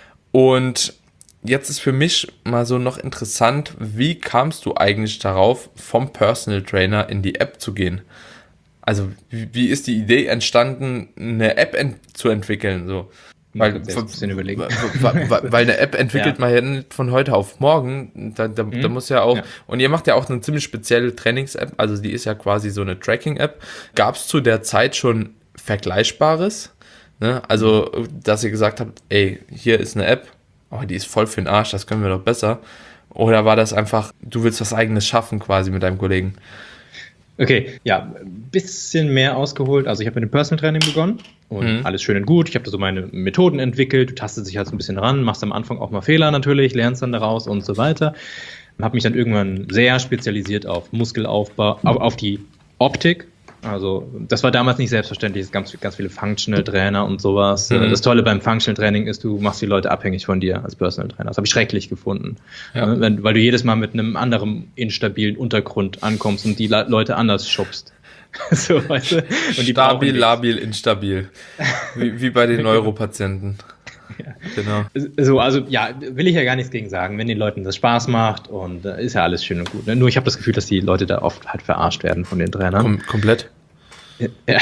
Speaker 1: Und jetzt ist für mich mal so noch interessant, wie kamst du eigentlich darauf, vom Personal Trainer in die App zu gehen? Also wie, wie ist die Idee entstanden, eine App ent- zu entwickeln, so? Weil,
Speaker 2: weil,
Speaker 1: weil, weil eine App entwickelt ja. man ja nicht von heute auf morgen, da, da, mhm. da muss ja auch, ja. und ihr macht ja auch eine ziemlich spezielle Trainings-App, also die ist ja quasi so eine Tracking-App. Gab es zu der Zeit schon Vergleichbares? Ne? Also, dass ihr gesagt habt, ey, hier ist eine App, oh, die ist voll für den Arsch, das können wir doch besser? Oder war das einfach, du willst was Eigenes schaffen quasi mit deinem Kollegen?
Speaker 2: Okay, ja, ein bisschen mehr ausgeholt. Also ich habe mit dem Personal Training begonnen und mhm. alles schön und gut. Ich habe da so meine Methoden entwickelt. Du tastest dich halt so ein bisschen ran, machst am Anfang auch mal Fehler natürlich, lernst dann daraus und so weiter. Habe mich dann irgendwann sehr spezialisiert auf Muskelaufbau, auf, auf die Optik. Also das war damals nicht selbstverständlich. Es gab ganz viele Functional Trainer und sowas. Mhm. Das Tolle beim Functional Training ist, du machst die Leute abhängig von dir als Personal Trainer. Das habe ich schrecklich gefunden. Ja. Wenn, weil du jedes Mal mit einem anderen instabilen Untergrund ankommst und die Leute anders schubst. So, weißt du? Und die
Speaker 1: Stabil, labil, instabil. Wie, wie bei den Neuropatienten.
Speaker 2: Ja. Genau. So, also ja, will ich ja gar nichts gegen sagen, wenn den Leuten das Spaß macht und äh, ist ja alles schön und gut. Ne? Nur ich habe das Gefühl, dass die Leute da oft halt verarscht werden von den Trainern.
Speaker 1: Kom- komplett.
Speaker 2: Ja.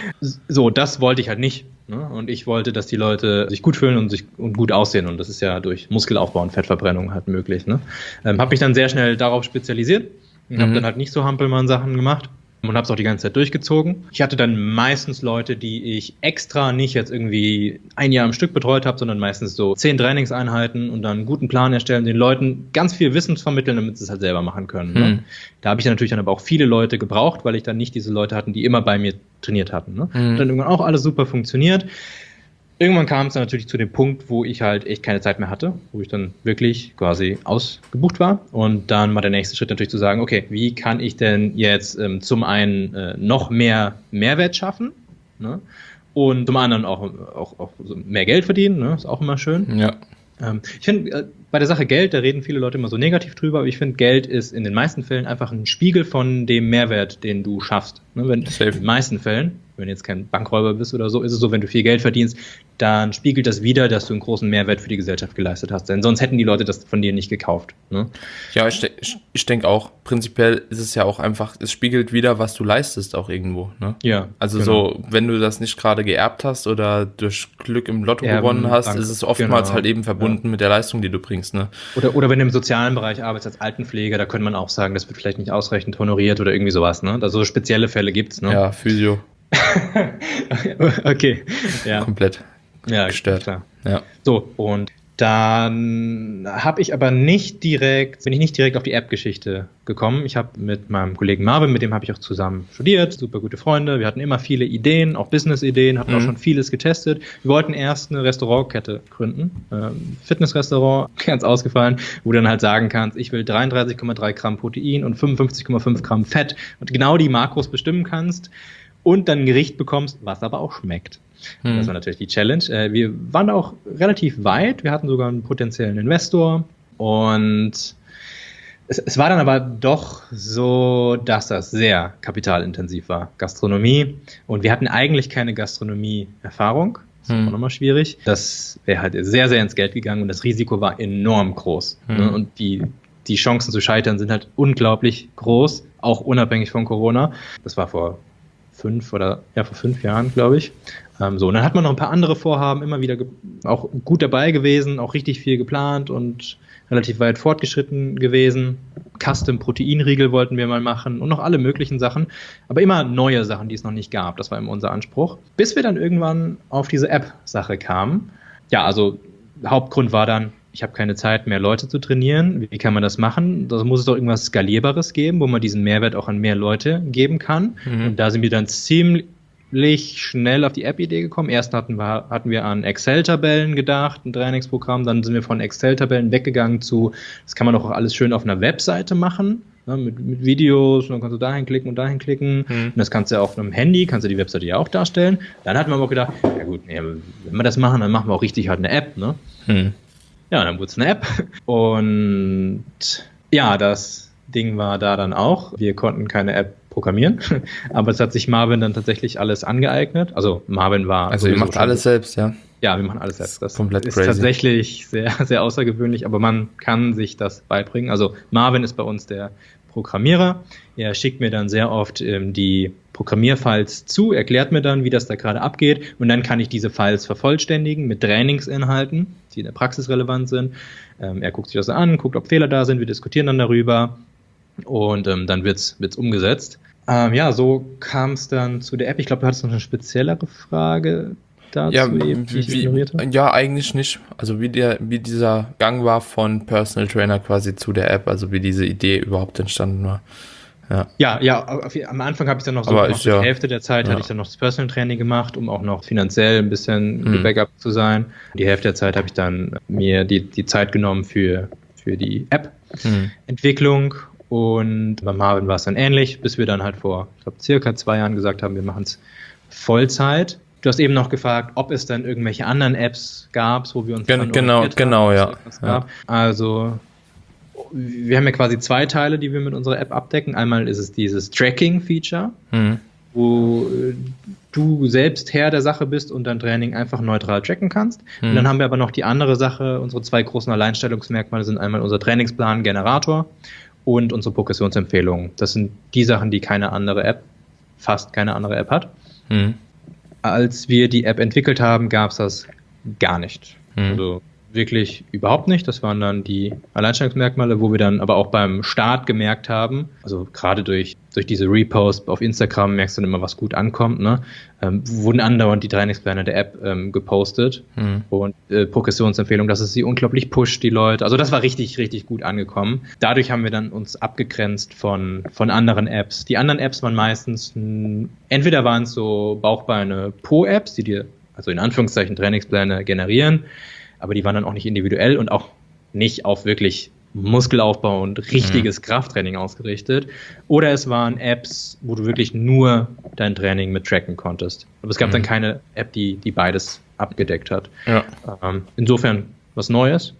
Speaker 2: So, das wollte ich halt nicht. Ne? Und ich wollte, dass die Leute sich gut fühlen und sich und gut aussehen. Und das ist ja durch Muskelaufbau und Fettverbrennung halt möglich. Ne? Ähm, habe mich dann sehr schnell darauf spezialisiert und mhm. habe dann halt nicht so Hampelmann-Sachen gemacht. Und habe es auch die ganze Zeit durchgezogen. Ich hatte dann meistens Leute, die ich extra nicht jetzt irgendwie ein Jahr am Stück betreut habe, sondern meistens so zehn Trainingseinheiten und dann einen guten Plan erstellen, den Leuten ganz viel Wissen vermitteln, damit sie es halt selber machen können. Ne? Hm. Da habe ich dann natürlich dann aber auch viele Leute gebraucht, weil ich dann nicht diese Leute hatten, die immer bei mir trainiert hatten. Ne? Hm. Dann irgendwann auch alles super funktioniert. Irgendwann kam es dann natürlich zu dem Punkt, wo ich halt echt keine Zeit mehr hatte, wo ich dann wirklich quasi ausgebucht war. Und dann war der nächste Schritt natürlich zu sagen, okay, wie kann ich denn jetzt ähm, zum einen äh, noch mehr Mehrwert schaffen, ne? Und zum anderen auch, auch, auch so mehr Geld verdienen, ne? Ist auch immer schön.
Speaker 1: Ja.
Speaker 2: Ähm, ich finde, äh, bei der Sache Geld, da reden viele Leute immer so negativ drüber, aber ich finde, Geld ist in den meisten Fällen einfach ein Spiegel von dem Mehrwert, den du schaffst. Ne? Wenn, in den meisten Fällen, wenn du jetzt kein Bankräuber bist oder so, ist es so, wenn du viel Geld verdienst, dann spiegelt das wider, dass du einen großen Mehrwert für die Gesellschaft geleistet hast. Denn sonst hätten die Leute das von dir nicht gekauft. Ne?
Speaker 1: Ja, ich, ich, ich denke auch, prinzipiell ist es ja auch einfach, es spiegelt wider, was du leistest auch irgendwo. Ne?
Speaker 2: Ja.
Speaker 1: Also genau. So, wenn du das nicht gerade geerbt hast oder durch Glück im Lotto Erben, gewonnen hast, Bank, ist es oftmals genau. halt eben verbunden ja. mit der Leistung, die du bringst. Ne?
Speaker 2: Oder, oder wenn du im sozialen Bereich arbeitest als Altenpfleger, da könnte man auch sagen, das wird vielleicht nicht ausreichend honoriert oder irgendwie sowas. Ne? Also so spezielle Fälle gibt's. Ne?
Speaker 1: Ja, Physio.
Speaker 2: Okay. Ja.
Speaker 1: Komplett.
Speaker 2: Ja,
Speaker 1: gestört.
Speaker 2: Klar.
Speaker 1: Ja.
Speaker 2: So, und dann habe ich aber nicht direkt, bin ich nicht direkt auf die App-Geschichte gekommen. Ich habe mit meinem Kollegen Marvin, mit dem habe ich auch zusammen studiert, super gute Freunde. Wir hatten immer viele Ideen, auch Business-Ideen, hatten mhm. auch schon vieles getestet. Wir wollten erst eine Restaurantkette gründen, ähm, Fitnessrestaurant, ganz ausgefallen, wo du dann halt sagen kannst, ich will dreiunddreißig Komma drei Gramm Protein und fünfundfünfzig Komma fünf Gramm Fett und genau die Makros bestimmen kannst und dann ein Gericht bekommst, was aber auch schmeckt. Hm. Das war natürlich die Challenge. Wir waren auch relativ weit. Wir hatten sogar einen potenziellen Investor. Und es, es war dann aber doch so, dass das sehr kapitalintensiv war, Gastronomie. Und wir hatten eigentlich keine Gastronomie-Erfahrung. Das war hm. auch nochmal schwierig. Das wäre halt sehr, sehr ins Geld gegangen und das Risiko war enorm groß. Hm. Und die, die Chancen zu scheitern sind halt unglaublich groß, auch unabhängig von Corona. Das war vor fünf oder ja vor fünf Jahren, glaube ich. Ähm, so, und dann hat man noch ein paar andere Vorhaben, immer wieder ge- auch gut dabei gewesen, auch richtig viel geplant und relativ weit fortgeschritten gewesen. Custom-Proteinriegel wollten wir mal machen und noch alle möglichen Sachen, aber immer neue Sachen, die es noch nicht gab. Das war immer unser Anspruch. Bis wir dann irgendwann auf diese App-Sache kamen. Ja, also Hauptgrund war dann, ich habe keine Zeit mehr, Leute zu trainieren. Wie kann man das machen? Da muss es doch irgendwas Skalierbares geben, wo man diesen Mehrwert auch an mehr Leute geben kann. Mhm. Und da sind wir dann ziemlich schnell auf die App-Idee gekommen. Erst hatten wir, hatten wir an Excel-Tabellen gedacht, ein Trainingsprogramm. Dann sind wir von Excel-Tabellen weggegangen zu, das kann man doch auch alles schön auf einer Webseite machen. Ja, mit, mit Videos, und dann kannst du dahin klicken und dahin klicken. Mhm. Und das kannst du auf einem Handy, kannst du die Webseite ja auch darstellen. Dann hatten wir aber auch gedacht, ja gut, nee, wenn wir das machen, dann machen wir auch richtig halt eine App, ne? Mhm. Ja, dann wurde es eine App und ja, das Ding war da dann auch. Wir konnten keine App programmieren, aber es hat sich Marvin dann tatsächlich alles angeeignet. Also Marvin war...
Speaker 1: Also ihr macht alles selbst, ja?
Speaker 2: Ja, wir machen alles selbst. Das
Speaker 1: komplett
Speaker 2: ist
Speaker 1: crazy.
Speaker 2: Tatsächlich sehr, sehr außergewöhnlich, aber man kann sich das beibringen. Also Marvin ist bei uns der Programmierer. Er schickt mir dann sehr oft ähm, die Programmierfiles zu, erklärt mir dann, wie das da gerade abgeht und dann kann ich diese Files vervollständigen mit Trainingsinhalten, die in der Praxis relevant sind. Ähm, er guckt sich das an, guckt, ob Fehler da sind, wir diskutieren dann darüber und ähm, dann wird's, wird's umgesetzt. Ähm, ja, so kam es dann zu der App. Ich glaube, du hattest noch eine speziellere Frage. dazu,
Speaker 1: Ja,
Speaker 2: eben, die ich
Speaker 1: wie,
Speaker 2: ignoriert habe?
Speaker 1: ja, eigentlich nicht. Also wie der, wie dieser Gang war von Personal Trainer quasi zu der App, also wie diese Idee überhaupt entstanden war. Ja,
Speaker 2: Ja, ja, auf, am Anfang habe ich dann noch so
Speaker 1: aber
Speaker 2: gemacht,
Speaker 1: ist
Speaker 2: so die
Speaker 1: ja,
Speaker 2: Hälfte der Zeit
Speaker 1: ja.
Speaker 2: hatte ich dann noch das Personal Training gemacht, um auch noch finanziell ein bisschen
Speaker 1: Hm.
Speaker 2: gebackupt zu sein. Die Hälfte der Zeit habe ich dann mir die, die Zeit genommen für, für die App-Entwicklung.
Speaker 1: Hm.
Speaker 2: Und bei Marvin war es dann ähnlich, bis wir dann halt vor, ich glaube, circa zwei Jahren gesagt haben, wir machen es Vollzeit. Du hast eben noch gefragt, ob es dann irgendwelche anderen Apps gab, wo wir uns
Speaker 1: Gen-
Speaker 2: dran
Speaker 1: genau,
Speaker 2: orientiert
Speaker 1: genau,
Speaker 2: haben,
Speaker 1: ja.
Speaker 2: ob es etwas gab. Also wir haben ja quasi zwei Teile, die wir mit unserer App abdecken. Einmal ist es dieses Tracking-Feature,
Speaker 1: Hm.
Speaker 2: wo äh, du selbst Herr der Sache bist und dein Training einfach neutral tracken kannst.
Speaker 1: Hm.
Speaker 2: Und dann haben wir aber noch die andere Sache. Unsere zwei großen Alleinstellungsmerkmale sind einmal unser Trainingsplan Generator und unsere Progressionsempfehlungen. Das sind die Sachen, die keine andere App, fast keine andere App hat.
Speaker 1: Hm.
Speaker 2: Als wir die App entwickelt haben, gab es das gar nicht.
Speaker 1: Hm.
Speaker 2: Also wirklich überhaupt nicht. Das waren dann die Alleinstellungsmerkmale, wo wir dann aber auch beim Start gemerkt haben, also gerade durch, durch diese Repost auf Instagram merkst du dann immer, was gut ankommt, ne? Ähm, wurden andauernd die Trainingspläne der App ähm, gepostet
Speaker 1: Hm.
Speaker 2: und äh, Progressionsempfehlung, dass es sie unglaublich pusht, die Leute. Also das war richtig, richtig gut angekommen. Dadurch haben wir dann uns abgegrenzt von, von anderen Apps. Die anderen Apps waren meistens, mh, entweder waren es so Bauchbeine-Po-Apps, die dir also in Anführungszeichen Trainingspläne generieren, aber die waren dann auch nicht individuell und auch nicht auf wirklich Muskelaufbau und richtiges mhm. Krafttraining ausgerichtet. Oder es waren Apps, wo du wirklich nur dein Training mit tracken konntest. Aber es gab mhm. dann keine App, die, die beides abgedeckt hat.
Speaker 1: Ja.
Speaker 2: Ähm, insofern was Neues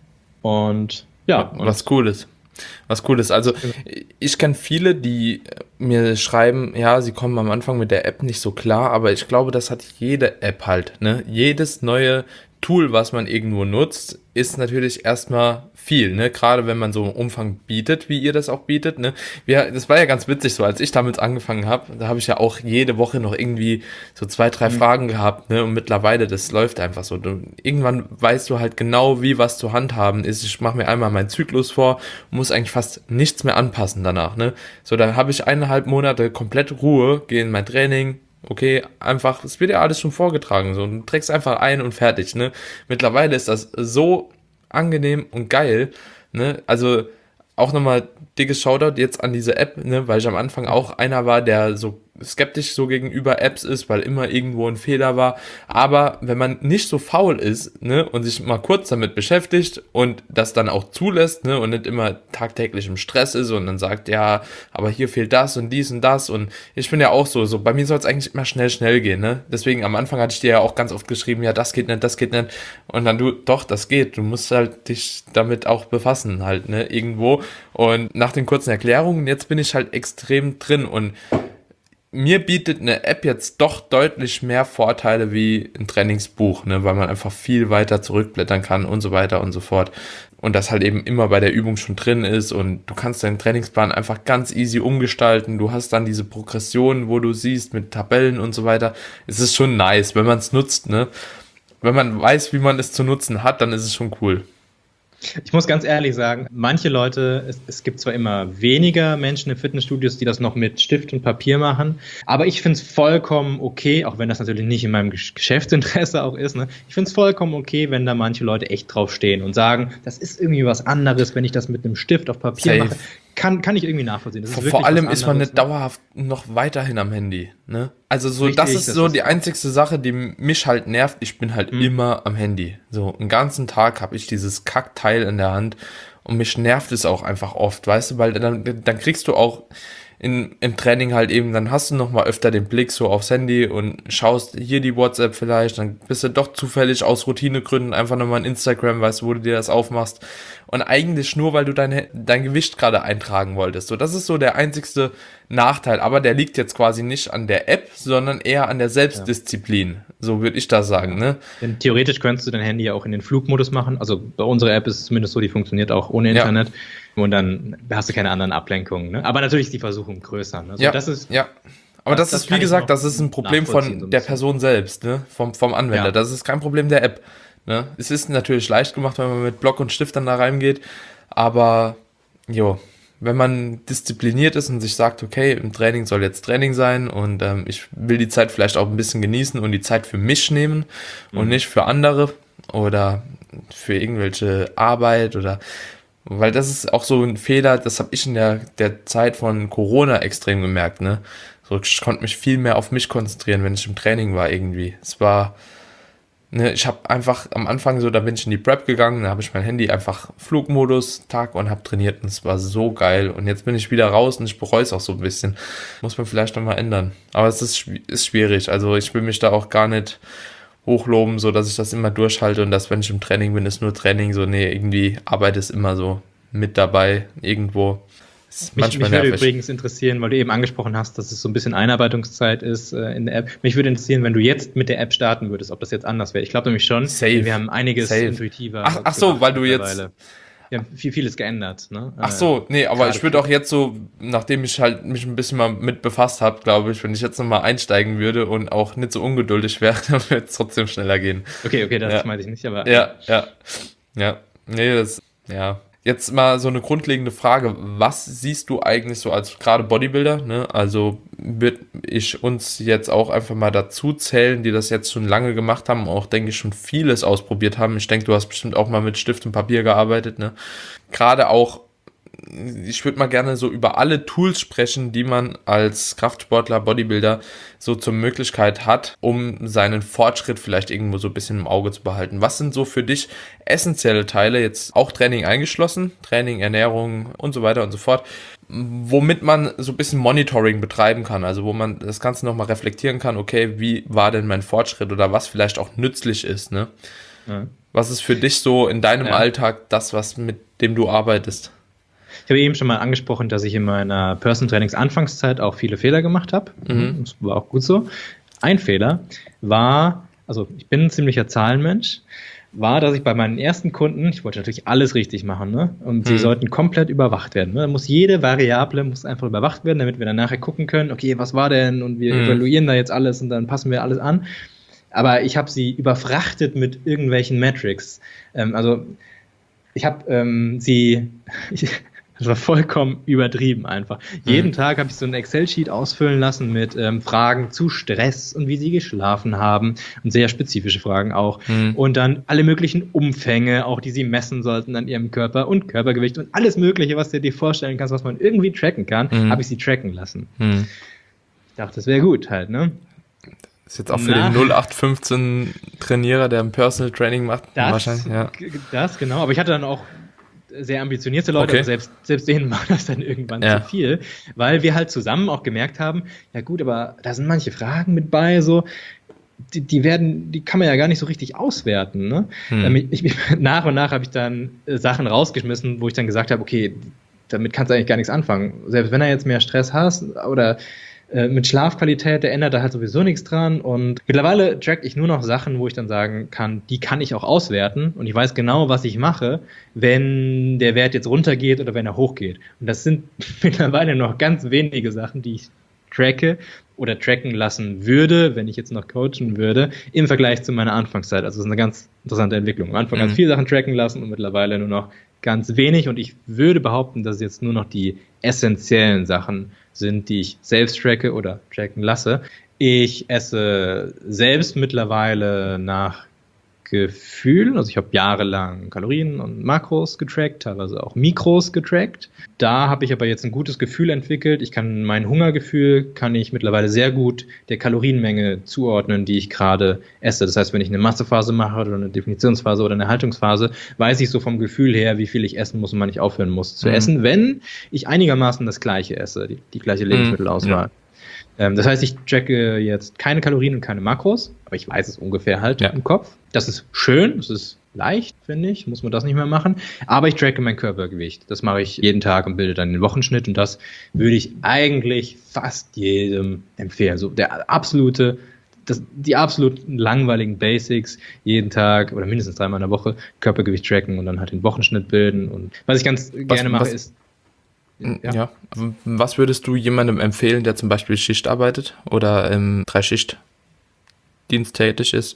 Speaker 2: und ja. Und
Speaker 1: was Cooles. Was Cooles. Also ich kenne viele, die mir schreiben, ja, sie kommen am Anfang mit der App nicht so klar, aber ich glaube, das hat jede App halt. Ne? Jedes neue Tool, was man irgendwo nutzt, ist natürlich erstmal viel, ne? Gerade wenn man so einen Umfang bietet, wie ihr das auch bietet, ne? Wir, das war ja ganz witzig so, als ich damit angefangen habe, da habe ich ja auch jede Woche noch irgendwie so zwei, drei mhm. Fragen gehabt, ne? Und mittlerweile, das läuft einfach so. Du, irgendwann weißt du halt genau, wie was zu handhaben ist. Ich mache mir einmal meinen Zyklus vor und muss eigentlich fast nichts mehr anpassen danach, ne? So, dann habe ich eineinhalb Monate komplett Ruhe, gehe in mein Training. Okay, einfach, es wird ja alles schon vorgetragen, so, du trägst einfach ein und fertig, ne? Mittlerweile ist das so angenehm und geil, ne? Also auch nochmal dickes Shoutout jetzt an diese App, ne? Weil ich am Anfang auch einer war, der so skeptisch so gegenüber Apps ist, weil immer irgendwo ein Fehler war. Aber wenn man nicht so faul ist, ne, und sich mal kurz damit beschäftigt und das dann auch zulässt, ne, und nicht immer tagtäglich im Stress ist und dann sagt, ja, aber hier fehlt das und dies und das und ich bin ja auch so, so bei mir soll es eigentlich immer schnell, schnell gehen, ne. Deswegen am Anfang hatte ich dir ja auch ganz oft geschrieben, ja, das geht nicht, das geht nicht. Und dann du, doch, das geht. Du musst halt dich damit auch befassen halt, ne, irgendwo. Und nach den kurzen Erklärungen, jetzt bin ich halt extrem drin und mir bietet eine App jetzt doch deutlich mehr Vorteile wie ein Trainingsbuch, ne, weil man einfach viel weiter zurückblättern kann und so weiter und so fort. Und das halt eben immer bei der Übung schon drin ist und du kannst deinen Trainingsplan einfach ganz easy umgestalten. Du hast dann diese Progression, wo du siehst mit Tabellen und so weiter. Es ist schon nice, wenn man es nutzt, ne. Wenn man weiß, wie man es zu nutzen hat, dann ist es schon cool.
Speaker 2: Ich muss ganz ehrlich sagen, manche Leute, es, es gibt zwar immer weniger Menschen in Fitnessstudios, die das noch mit Stift und Papier machen, aber ich finde es vollkommen okay, auch wenn das natürlich nicht in meinem Geschäftsinteresse auch ist, ne? Ich finde es vollkommen okay, wenn da manche Leute echt drauf stehen und sagen, das ist irgendwie was anderes, wenn ich das mit einem Stift auf Papier
Speaker 1: Safe.
Speaker 2: mache. Kann, kann ich irgendwie nachvollziehen. Das ist
Speaker 1: vor,
Speaker 2: wirklich
Speaker 1: vor allem
Speaker 2: was
Speaker 1: ist man
Speaker 2: anderes,
Speaker 1: nicht dauerhaft noch weiterhin am Handy, ne? Also so,
Speaker 2: Richtig,
Speaker 1: das ist
Speaker 2: das
Speaker 1: so
Speaker 2: ist
Speaker 1: die
Speaker 2: auch-
Speaker 1: einzigste Sache, die mich halt nervt. Ich bin halt
Speaker 2: Mhm.
Speaker 1: immer am Handy. So, einen ganzen Tag habe ich dieses Kackteil in der Hand und mich nervt es auch einfach oft, weißt du, weil dann, dann kriegst du auch in, im Training halt eben, dann hast du noch mal öfter den Blick so aufs Handy und schaust hier die WhatsApp vielleicht, dann bist du doch zufällig aus Routinegründen einfach nochmal in Instagram, weißt du, wo du dir das aufmachst und eigentlich nur, weil du dein, dein Gewicht gerade eintragen wolltest. So, das ist so der einzigste Nachteil, aber der liegt jetzt quasi nicht an der App, sondern eher an der Selbstdisziplin, so würde ich das sagen, ne?
Speaker 2: Denn theoretisch könntest du dein Handy ja auch in den Flugmodus machen. Also bei unserer App ist es zumindest so, die funktioniert auch ohne
Speaker 1: Ja.
Speaker 2: Internet. Und dann hast du keine anderen Ablenkungen. Ne? Aber natürlich ist die Versuchung größer. Ne? So,
Speaker 1: Ja,
Speaker 2: das ist,
Speaker 1: ja. Aber das,
Speaker 2: das
Speaker 1: ist,
Speaker 2: kann
Speaker 1: wie
Speaker 2: ich
Speaker 1: gesagt,
Speaker 2: noch
Speaker 1: das ist ein Problem
Speaker 2: nachvollziehen, so
Speaker 1: von
Speaker 2: ein
Speaker 1: der
Speaker 2: bisschen.
Speaker 1: Person selbst, ne? Vom, vom Anwender.
Speaker 2: Ja.
Speaker 1: Das ist kein Problem der App. Ne? Es ist natürlich leicht gemacht, wenn man mit Block und Stift dann da reingeht. Aber, jo, wenn man diszipliniert ist und sich sagt, okay, im Training soll jetzt Training sein und ähm, ich will die Zeit vielleicht auch ein bisschen genießen und die Zeit für mich nehmen mhm. und nicht für andere oder für irgendwelche Arbeit oder, weil das ist auch so ein Fehler, das habe ich in der, der Zeit von Corona extrem gemerkt, ne? So, ich konnte mich viel mehr auf mich konzentrieren, wenn ich im Training war irgendwie. Es war, ne, ich habe einfach am Anfang so, da bin ich in die Prep gegangen, da habe ich mein Handy einfach Flugmodus, Tag und habe trainiert und es war so geil. Und jetzt bin ich wieder raus und ich bereue es auch so ein bisschen. Muss man vielleicht nochmal ändern. Aber es ist, ist schwierig. Also ich will mich da auch gar nicht hochloben, so dass ich das immer durchhalte und dass, wenn ich im Training bin, ist nur Training. So, nee, irgendwie Arbeit ist immer so mit dabei irgendwo.
Speaker 2: Mich, mich würde übrigens interessieren, weil du eben angesprochen hast, dass es so ein bisschen Einarbeitungszeit ist äh, in der App. Mich würde interessieren, wenn du jetzt mit der App starten würdest, ob das jetzt anders wäre. Ich glaube nämlich schon,
Speaker 1: Safe.
Speaker 2: Wir haben einiges
Speaker 1: Safe.
Speaker 2: intuitiver.
Speaker 1: Ach, ach so, weil du jetzt...
Speaker 2: Wir haben viel, vieles geändert. Ne?
Speaker 1: Ach so, nee, aber ich würde auch jetzt so, nachdem ich halt mich ein bisschen mal mit befasst habe, glaube ich, wenn ich jetzt nochmal einsteigen würde und auch nicht so ungeduldig wäre, dann würde es trotzdem schneller gehen.
Speaker 2: Okay, okay, das
Speaker 1: ja.
Speaker 2: meinte ich nicht, aber...
Speaker 1: Ja, ja, ja. Nee, das... Ja... Jetzt mal so eine grundlegende Frage, was siehst du eigentlich so als gerade Bodybuilder, ne? Also würde ich uns jetzt auch einfach mal dazu zählen, die das jetzt schon lange gemacht haben, auch denke ich schon vieles ausprobiert haben. Ich denke, du hast bestimmt auch mal mit Stift und Papier gearbeitet, ne? Gerade auch, ich würde mal gerne so über alle Tools sprechen, die man als Kraftsportler, Bodybuilder so zur Möglichkeit hat, um seinen Fortschritt vielleicht irgendwo so ein bisschen im Auge zu behalten. Was sind so für dich essentielle Teile, jetzt auch Training eingeschlossen, Training, Ernährung und so weiter und so fort, womit man so ein bisschen Monitoring betreiben kann, also wo man das Ganze nochmal reflektieren kann, okay, wie war denn mein Fortschritt oder was vielleicht auch nützlich ist, ne? Ja. Was ist für dich so in deinem ja. Alltag das, was mit dem du arbeitest?
Speaker 2: Ich habe eben schon mal angesprochen, dass ich in meiner Personal Trainings Anfangszeit auch viele Fehler gemacht habe. Mhm. Das war auch gut so. Ein Fehler war, also ich bin ein ziemlicher Zahlenmensch, war, dass ich bei meinen ersten Kunden, ich wollte natürlich alles richtig machen, ne? Und mhm. sie sollten komplett überwacht werden. Ne? Da muss jede Variable muss einfach überwacht werden, damit wir dann nachher gucken können, okay, was war denn? Und wir mhm. evaluieren da jetzt alles und dann passen wir alles an. Aber ich habe sie überfrachtet mit irgendwelchen Metrics. Ähm, also ich habe ähm, sie... Das war vollkommen übertrieben einfach. Mhm. Jeden Tag habe ich so ein Excel-Sheet ausfüllen lassen mit ähm, Fragen zu Stress und wie sie geschlafen haben und sehr spezifische Fragen auch. Mhm. Und dann alle möglichen Umfänge, auch die sie messen sollten an ihrem Körper und Körpergewicht und alles Mögliche, was du dir vorstellen kannst, was man irgendwie tracken kann, mhm. habe ich sie tracken lassen. Mhm. Ich dachte, das wäre gut halt, ne?
Speaker 1: Das ist jetzt auch für Na, den null acht fünfzehn Trainierer, der ein Personal Training macht,
Speaker 2: das,
Speaker 1: wahrscheinlich. Ja.
Speaker 2: Das, genau. Aber ich hatte dann auch sehr ambitionierte Leute,
Speaker 1: okay.
Speaker 2: aber selbst, selbst denen war das dann irgendwann ja. zu viel, weil wir halt zusammen auch gemerkt haben, ja gut, aber da sind manche Fragen mit bei, so, die, die werden, die kann man ja gar nicht so richtig auswerten, ne? Hm. Ich, ich, nach und nach habe ich dann Sachen rausgeschmissen, wo ich dann gesagt habe, okay, damit kannst du eigentlich gar nichts anfangen. Selbst wenn er jetzt mehr Stress hast oder mit Schlafqualität, der ändert da halt sowieso nichts dran und mittlerweile track ich nur noch Sachen, wo ich dann sagen kann, die kann ich auch auswerten und ich weiß genau, was ich mache, wenn der Wert jetzt runtergeht oder wenn er hochgeht. Und das sind mittlerweile noch ganz wenige Sachen, die ich tracke oder tracken lassen würde, wenn ich jetzt noch coachen würde, im Vergleich zu meiner Anfangszeit. Also das ist eine ganz interessante Entwicklung. Am Anfang mhm. ganz viele Sachen tracken lassen und mittlerweile nur noch ganz wenig und ich würde behaupten, dass jetzt nur noch die essentiellen Sachen sind, die ich selbst tracke oder tracken lasse. Ich esse selbst mittlerweile nach Gefühl, also ich habe jahrelang Kalorien und Makros getrackt, teilweise auch Mikros getrackt. Da habe ich aber jetzt ein gutes Gefühl entwickelt. Ich kann mein Hungergefühl, kann ich mittlerweile sehr gut der Kalorienmenge zuordnen, die ich gerade esse. Das heißt, wenn ich eine Massephase mache oder eine Definitionsphase oder eine Haltungsphase, weiß ich so vom Gefühl her, wie viel ich essen muss und wann ich aufhören muss zu mhm. essen, wenn ich einigermaßen das Gleiche esse, die, die gleiche Lebensmittelauswahl. Ja. Das heißt, ich tracke jetzt keine Kalorien und keine Makros, aber ich weiß es ungefähr halt ja. im Kopf. Das ist schön, das ist leicht, finde ich, muss man das nicht mehr machen. Aber ich tracke mein Körpergewicht. Das mache ich jeden Tag und bilde dann den Wochenschnitt und das würde ich eigentlich fast jedem empfehlen. So der absolute, das, die absoluten langweiligen Basics, jeden Tag oder mindestens dreimal in der Woche Körpergewicht tracken und dann halt den Wochenschnitt bilden. Und was ich ganz was, gerne mache
Speaker 1: was,
Speaker 2: ist,
Speaker 1: Ja. ja. Was würdest du jemandem empfehlen, der zum Beispiel Schicht arbeitet oder im Drei-Schicht-Dienst tätig ist?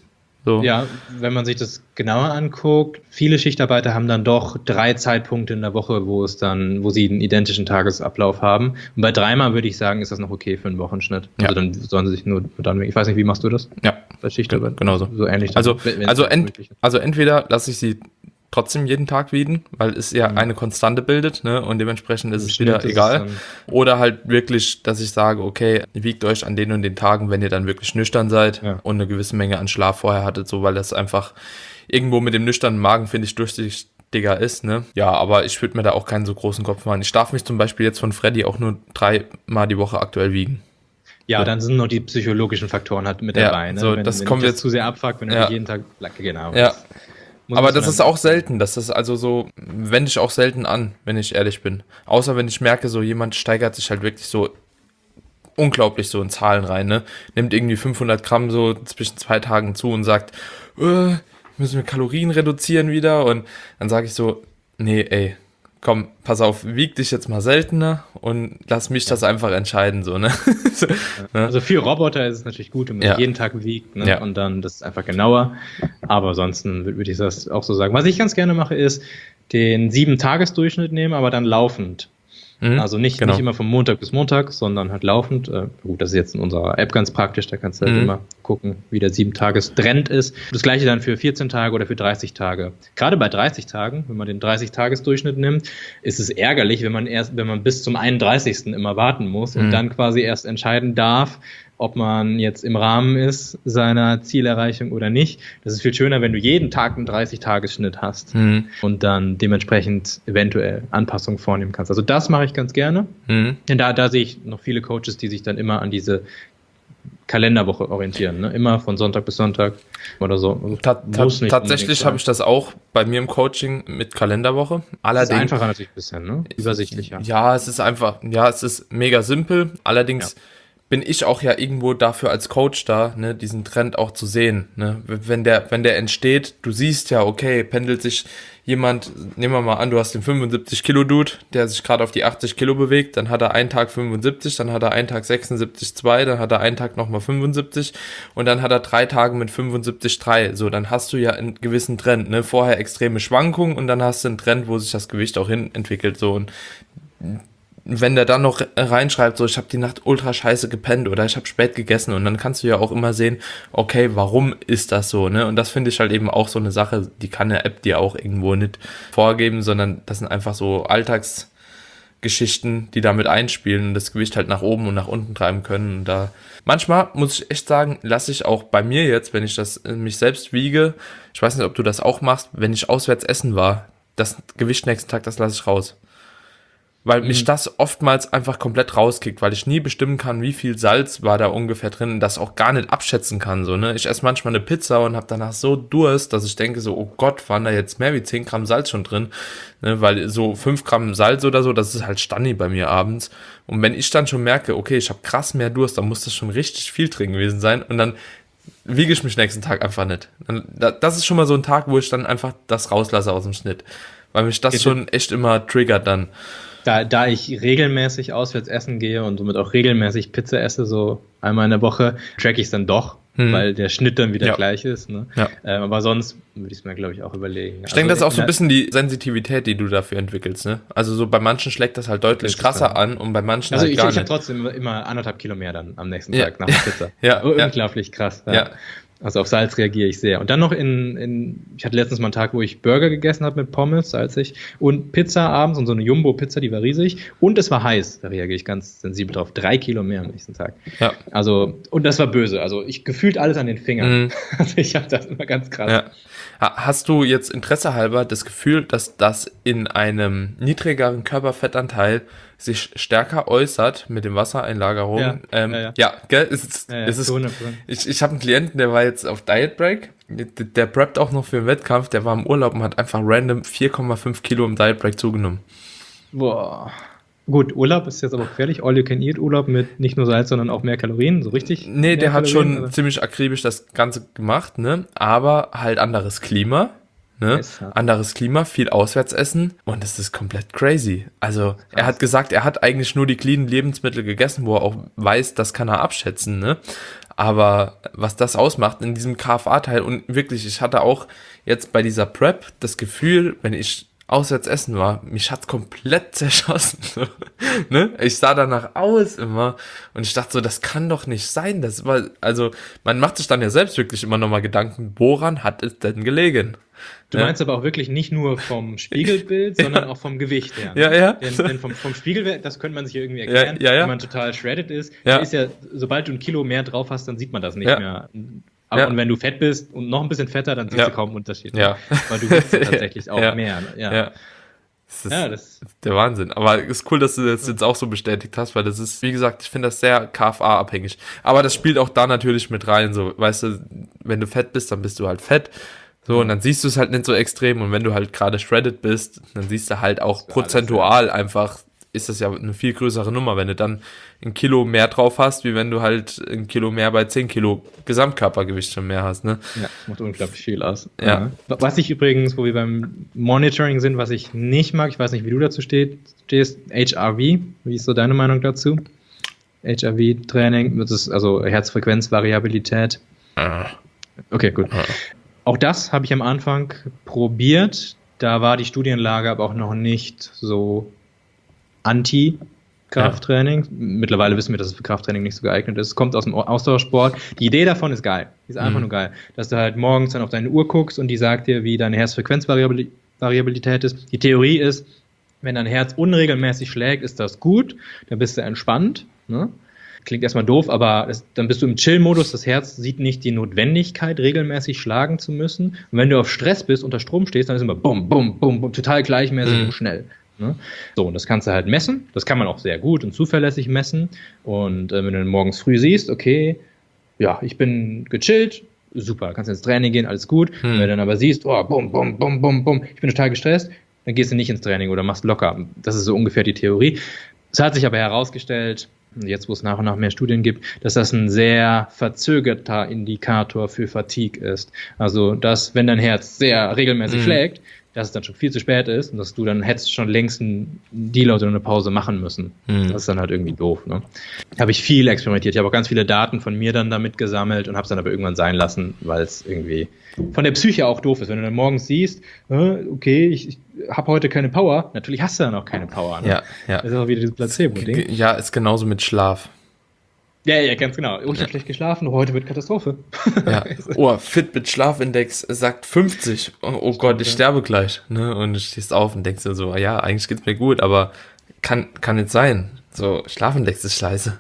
Speaker 1: So.
Speaker 2: Ja, wenn man sich das genauer anguckt, viele Schichtarbeiter haben dann doch drei Zeitpunkte in der Woche, wo es dann, wo sie einen identischen Tagesablauf haben. Und bei dreimal würde ich sagen, ist das noch okay für einen Wochenschnitt.
Speaker 1: Ja.
Speaker 2: Also dann sollen sie sich nur dann, ich weiß nicht, wie machst du das?
Speaker 1: Ja.
Speaker 2: Bei Schichtarbeit?
Speaker 1: Genauso.
Speaker 2: So ähnlich.
Speaker 1: Also,
Speaker 2: wenn-
Speaker 1: also,
Speaker 2: wenn-
Speaker 1: ent, also entweder lasse ich sie trotzdem jeden Tag wiegen, weil es ja
Speaker 2: Mhm.
Speaker 1: eine Konstante bildet, ne, und dementsprechend ist
Speaker 2: Im
Speaker 1: es
Speaker 2: Schnitt
Speaker 1: wieder
Speaker 2: ist es
Speaker 1: egal.
Speaker 2: dann-
Speaker 1: Oder halt wirklich, dass ich sage, okay, wiegt euch an den und den Tagen, wenn ihr dann wirklich nüchtern seid
Speaker 2: Ja.
Speaker 1: und eine gewisse Menge an Schlaf vorher hattet, so, weil das einfach irgendwo mit dem nüchternen Magen, finde ich, durchsichtiger ist, ne. Ja, aber ich würde mir da auch keinen so großen Kopf machen. Ich darf mich zum Beispiel jetzt von Freddy auch nur dreimal die Woche aktuell wiegen.
Speaker 2: Ja,
Speaker 1: So.
Speaker 2: dann sind noch die psychologischen Faktoren halt mit
Speaker 1: Ja,
Speaker 2: dabei. Ne?
Speaker 1: so,
Speaker 2: wenn,
Speaker 1: das
Speaker 2: wenn
Speaker 1: kommt
Speaker 2: dich
Speaker 1: jetzt-
Speaker 2: zu sehr abfuckt, wenn du
Speaker 1: Ja.
Speaker 2: dich jeden Tag, genau.
Speaker 1: Ja.
Speaker 2: das muss
Speaker 1: Aber
Speaker 2: man
Speaker 1: das
Speaker 2: dann-
Speaker 1: ist auch selten. Das ist also so, wende ich auch selten an, wenn ich ehrlich bin. Außer wenn ich merke, so jemand steigert sich halt wirklich so unglaublich so in Zahlen rein, ne? Nimmt irgendwie fünfhundert Gramm so zwischen zwei Tagen zu und sagt, äh, müssen wir Kalorien reduzieren wieder? Und dann sage ich so, nee, ey, komm, pass auf, wieg dich jetzt mal seltener und lass mich das einfach entscheiden, so, ne? So, ne?
Speaker 2: Also für Roboter ist es natürlich gut, wenn man
Speaker 1: Ja.
Speaker 2: sich jeden Tag wiegt, ne?
Speaker 1: Ja.
Speaker 2: Und dann das ist einfach genauer. Aber ansonsten würde würd ich das auch so sagen. Was ich ganz gerne mache, ist den sieben-Tages-Durchschnitt nehmen, aber dann laufend.
Speaker 1: Mhm,
Speaker 2: Also nicht,
Speaker 1: genau.
Speaker 2: nicht immer von Montag bis Montag, sondern halt laufend. Äh, gut, das ist jetzt in unserer App ganz praktisch, da kannst du halt
Speaker 1: Mhm.
Speaker 2: immer gucken, wie der sieben-Tages-Trend ist. Das gleiche dann für vierzehn Tage oder für dreißig Tage. Gerade bei dreißig Tagen, wenn man den dreißig-Tages-Durchschnitt nimmt, ist es ärgerlich, wenn man erst, wenn man bis zum einunddreißigsten immer warten muss und
Speaker 1: Mhm.
Speaker 2: dann quasi erst entscheiden darf, ob man jetzt im Rahmen ist seiner Zielerreichung oder nicht. Das ist viel schöner, wenn du jeden Tag einen dreißig-Tages-Schnitt hast
Speaker 1: Mhm.
Speaker 2: und dann dementsprechend eventuell Anpassungen vornehmen kannst. Also das mache ich ganz gerne.
Speaker 1: Mhm.
Speaker 2: Denn da, da sehe ich noch viele Coaches, die sich dann immer an diese Kalenderwoche orientieren. Ne? Immer von Sonntag bis Sonntag oder so. Also
Speaker 1: Ta ta
Speaker 2: muss nicht
Speaker 1: tatsächlich
Speaker 2: unbedingt
Speaker 1: habe ich das auch bei mir im Coaching mit Kalenderwoche.
Speaker 2: sein. Das ist
Speaker 1: Allerdings
Speaker 2: einfacher natürlich ein bisschen, ne? Übersichtlicher.
Speaker 1: Ja, es ist einfach, ja, es ist mega simpel. Allerdings
Speaker 2: Ja.
Speaker 1: bin ich auch ja irgendwo dafür als Coach da, ne, diesen Trend auch zu sehen. Ne? Wenn der, wenn der entsteht, du siehst ja, okay, pendelt sich jemand, nehmen wir mal an, du hast den fünfundsiebzig Kilo Dude, der sich gerade auf die achtzig Kilo bewegt, dann hat er einen Tag fünfundsiebzig, dann hat er einen Tag sechsundsiebzig Komma zwei, dann hat er einen Tag nochmal fünfundsiebzig und dann hat er drei Tage mit fünfundsiebzig Komma drei. So, dann hast du ja einen gewissen Trend, ne? Vorher extreme Schwankungen und dann hast du einen Trend, wo sich das Gewicht auch hin entwickelt. So, und wenn der dann noch reinschreibt, so ich habe die Nacht ultra scheiße gepennt oder ich habe spät gegessen und dann kannst du ja auch immer sehen, okay, warum ist das so, ne? Und das finde ich halt eben auch so eine Sache, die kann eine App dir auch irgendwo nicht vorgeben, sondern das sind einfach so Alltagsgeschichten, die damit einspielen und das Gewicht halt nach oben und nach unten treiben können. Und da manchmal muss ich echt sagen, lasse ich auch bei mir jetzt, wenn ich das äh, mich selbst wiege, ich weiß nicht, ob du das auch machst, wenn ich auswärts essen war, das Gewicht nächsten Tag, das lasse ich raus. Weil mich das oftmals einfach komplett rauskickt, weil ich nie bestimmen kann, wie viel Salz war da ungefähr drin und das auch gar nicht abschätzen kann. So, ne? Ich esse manchmal eine Pizza und habe danach so Durst, dass ich denke so, oh Gott, waren da jetzt mehr wie zehn Gramm Salz schon drin? Ne? Weil so fünf Gramm Salz oder so, das ist halt Stani bei mir abends. Und wenn ich dann schon merke, okay, ich habe krass mehr Durst, dann muss das schon richtig viel drin gewesen sein und dann wiege ich mich nächsten Tag einfach nicht. Dann, das ist schon mal so ein Tag, wo ich dann einfach das rauslasse aus dem Schnitt. Weil mich das schon echt immer triggert dann.
Speaker 2: Da, da ich regelmäßig auswärts essen gehe und somit auch regelmäßig Pizza esse, so einmal in der Woche, track ich es dann doch,
Speaker 1: Hm.
Speaker 2: weil der Schnitt dann wieder
Speaker 1: Ja.
Speaker 2: gleich ist. Ne?
Speaker 1: Ja.
Speaker 2: Ähm, aber sonst würde ich es mir, glaube ich, auch überlegen.
Speaker 1: Ich denke, das ist auch so ein bisschen die Sensitivität, die du dafür entwickelst, ne? Also so bei manchen schlägt das halt deutlich
Speaker 2: Das ist
Speaker 1: krasser
Speaker 2: dann-
Speaker 1: an und bei manchen
Speaker 2: Also
Speaker 1: halt
Speaker 2: ich,
Speaker 1: gar
Speaker 2: ich habe
Speaker 1: nicht.
Speaker 2: trotzdem immer, immer anderthalb Kilo mehr dann am nächsten
Speaker 1: Ja.
Speaker 2: Tag nach der Pizza.
Speaker 1: Ja,
Speaker 2: Oh,
Speaker 1: ja.
Speaker 2: unglaublich krass.
Speaker 1: Ja.
Speaker 2: Also auf Salz reagiere ich sehr. Und dann noch in, in ich hatte letztens mal einen Tag, wo ich Burger gegessen habe mit Pommes, salzig, und Pizza abends und so eine Jumbo-Pizza, die war riesig. Und es war heiß, da reagiere ich ganz sensibel drauf. Drei Kilo mehr am nächsten Tag.
Speaker 1: Ja.
Speaker 2: Also, und das war böse. Also ich gefühlt alles an den Fingern.
Speaker 1: Mhm.
Speaker 2: Also ich habe das immer ganz krass.
Speaker 1: Ja. Ha- Hast du jetzt Interesse halber das Gefühl, dass das in einem niedrigeren Körperfettanteil sich stärker äußert mit den Wassereinlagerungen?
Speaker 2: Ja,
Speaker 1: ähm,
Speaker 2: ja, ja.
Speaker 1: ja, gell? Es ist,
Speaker 2: Ja, ja,
Speaker 1: es ist,
Speaker 2: zu hundert Prozent.
Speaker 1: ich ich habe einen Klienten, der war jetzt auf Diet Break. Der, der preppt auch noch für einen Wettkampf. Der war im Urlaub und hat einfach random vier Komma fünf Kilo im Diet Break zugenommen.
Speaker 2: Boah. Gut, Urlaub ist jetzt aber gefährlich. All you can eat Urlaub mit nicht nur Salz, sondern auch mehr Kalorien, so richtig?
Speaker 1: Nee,
Speaker 2: mehr
Speaker 1: der hat
Speaker 2: Kalorien,
Speaker 1: schon
Speaker 2: oder?
Speaker 1: ziemlich akribisch das Ganze gemacht, ne? Aber halt anderes Klima, ne? Anderes Klima, viel auswärts essen und das ist komplett crazy. Also er hat gesagt, er hat eigentlich nur die cleanen Lebensmittel gegessen, wo er auch weiß, das kann er abschätzen, ne? Aber was das ausmacht in diesem K F A-Teil und wirklich, ich hatte auch jetzt bei dieser Prep das Gefühl, wenn ich auswärts essen war, mich hat's komplett zerschossen. So, ne? Ich sah danach aus immer und ich dachte so, das kann doch nicht sein. Das war, also man macht sich dann ja selbst wirklich immer nochmal Gedanken, woran hat es denn gelegen?
Speaker 2: Du meinst ja? aber auch wirklich nicht nur vom Spiegelbild, sondern ja. auch vom Gewicht her. Ne?
Speaker 1: Ja, ja.
Speaker 2: Denn, denn vom, vom Spiegelbild, das könnte man sich ja irgendwie erklären,
Speaker 1: ja, ja, ja.
Speaker 2: wenn man total shredded ist.
Speaker 1: Ja.
Speaker 2: Ist ja, sobald du ein Kilo mehr drauf hast, dann sieht man das nicht
Speaker 1: ja.
Speaker 2: mehr. Aber
Speaker 1: ja.
Speaker 2: und wenn du fett bist und noch ein bisschen fetter, dann siehst
Speaker 1: ja.
Speaker 2: du kaum einen Unterschied.
Speaker 1: Ja.
Speaker 2: Weil du wiegst ja tatsächlich auch
Speaker 1: ja.
Speaker 2: mehr. Ja.
Speaker 1: ja. Das ist
Speaker 2: ja, das
Speaker 1: der Wahnsinn. Aber es ist cool, dass du das jetzt auch so bestätigt hast, weil das ist, wie gesagt, ich finde das sehr K F A-abhängig. Aber das spielt auch da natürlich mit rein. So, weißt du, wenn du fett bist, dann bist du halt fett. So, und dann siehst du es halt nicht so extrem. Und wenn du halt gerade shredded bist, dann siehst du halt auch prozentual einfach, ist das ja eine viel größere Nummer, wenn du dann ein Kilo mehr drauf hast, wie wenn du halt ein Kilo mehr bei zehn Kilo Gesamtkörpergewicht schon mehr hast, ne?
Speaker 2: Ja, das macht unglaublich viel aus.
Speaker 1: Ja.
Speaker 2: Was ich übrigens, wo wir beim Monitoring sind, was ich nicht mag, ich weiß nicht, wie du dazu stehst, stehst H R V. Wie ist so deine Meinung dazu? H R V-Training, das ist also Herzfrequenzvariabilität.
Speaker 1: Ah.
Speaker 2: Okay, gut.
Speaker 1: Ah.
Speaker 2: Auch das habe ich am Anfang probiert. Da war die Studienlage aber auch noch nicht so Anti-Krafttraining. Ja. Mittlerweile wissen wir, dass es für Krafttraining nicht so geeignet ist. Es kommt aus dem Ausdauersport. Die Idee davon ist geil. Die ist einfach mhm. nur geil. Dass du halt morgens dann auf deine Uhr guckst und die sagt dir, wie deine Herzfrequenzvariabilität ist. Die Theorie ist, wenn dein Herz unregelmäßig schlägt, ist das gut. Dann bist du entspannt. Ne? Klingt erstmal doof, aber es, dann bist du im Chill-Modus. Das Herz sieht nicht die Notwendigkeit, regelmäßig schlagen zu müssen. Und wenn du auf Stress bist, unter Strom stehst, dann ist immer bum, bum, bum, bum, total gleichmäßig mhm. und schnell. Ne? So, und das kannst du halt messen. Das kann man auch sehr gut und zuverlässig messen. Und äh, wenn du dann morgens früh siehst, okay, ja, ich bin gechillt, super, kannst ins Training gehen, alles gut. Mhm. Wenn du dann aber siehst, oh, bum, bum, bum, bum, bum, ich bin total gestresst, dann gehst du nicht ins Training oder machst locker. Das ist so ungefähr die Theorie. Es hat sich aber herausgestellt, jetzt wo es nach und nach mehr Studien gibt, dass das ein sehr verzögerter Indikator für Fatigue ist. Also, dass wenn dein Herz sehr regelmäßig mhm. schlägt, dass es dann schon viel zu spät ist und dass du dann hättest schon längst einen Deload oder eine Pause machen müssen. Mhm. Das ist dann halt irgendwie doof. Ne? Da habe ich viel experimentiert. Ich habe auch ganz viele Daten von mir dann damit gesammelt und habe es dann aber irgendwann sein lassen, weil es irgendwie von der Psyche auch doof ist. Wenn du dann morgens siehst, äh, okay, ich, ich habe heute keine Power, natürlich hast du dann auch keine Power. Ne?
Speaker 1: Ja, ja.
Speaker 2: Das ist auch wieder dieses Placebo-Ding.
Speaker 1: Ja, ist genauso mit Schlaf.
Speaker 2: Ja, ja, ganz genau. Oh, ich habe schlecht geschlafen, heute wird Katastrophe.
Speaker 1: Ja. Oh, Fitbit Schlafindex sagt fünfzig. Oh, oh Gott, ich sterbe gleich. Ne? Und du stehst auf und denkst dir so, ja, eigentlich geht's mir gut, aber kann, kann nicht sein. So, Schlafindex ist scheiße.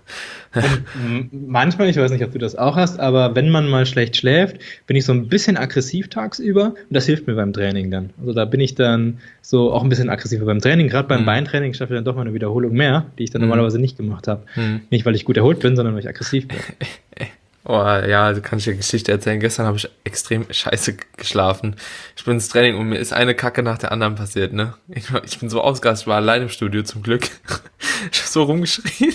Speaker 2: Und manchmal, ich weiß nicht, ob du das auch hast, aber wenn man mal schlecht schläft, bin ich so ein bisschen aggressiv tagsüber und das hilft mir beim Training dann. Also da bin ich dann so auch ein bisschen aggressiver beim Training. Gerade beim mhm. Beintraining schaffe ich dann doch mal eine Wiederholung mehr, die ich dann mhm. normalerweise nicht gemacht habe. Mhm. Nicht, weil ich gut erholt bin, sondern weil ich aggressiv bin.
Speaker 1: Oh ja, du kannst dir eine Geschichte erzählen. Gestern habe ich extrem scheiße geschlafen. Ich bin ins Training und mir ist eine Kacke nach der anderen passiert, ne? Ich, war, ich bin so ausgerastet, ich war allein im Studio zum Glück. Ich habe so rumgeschrien.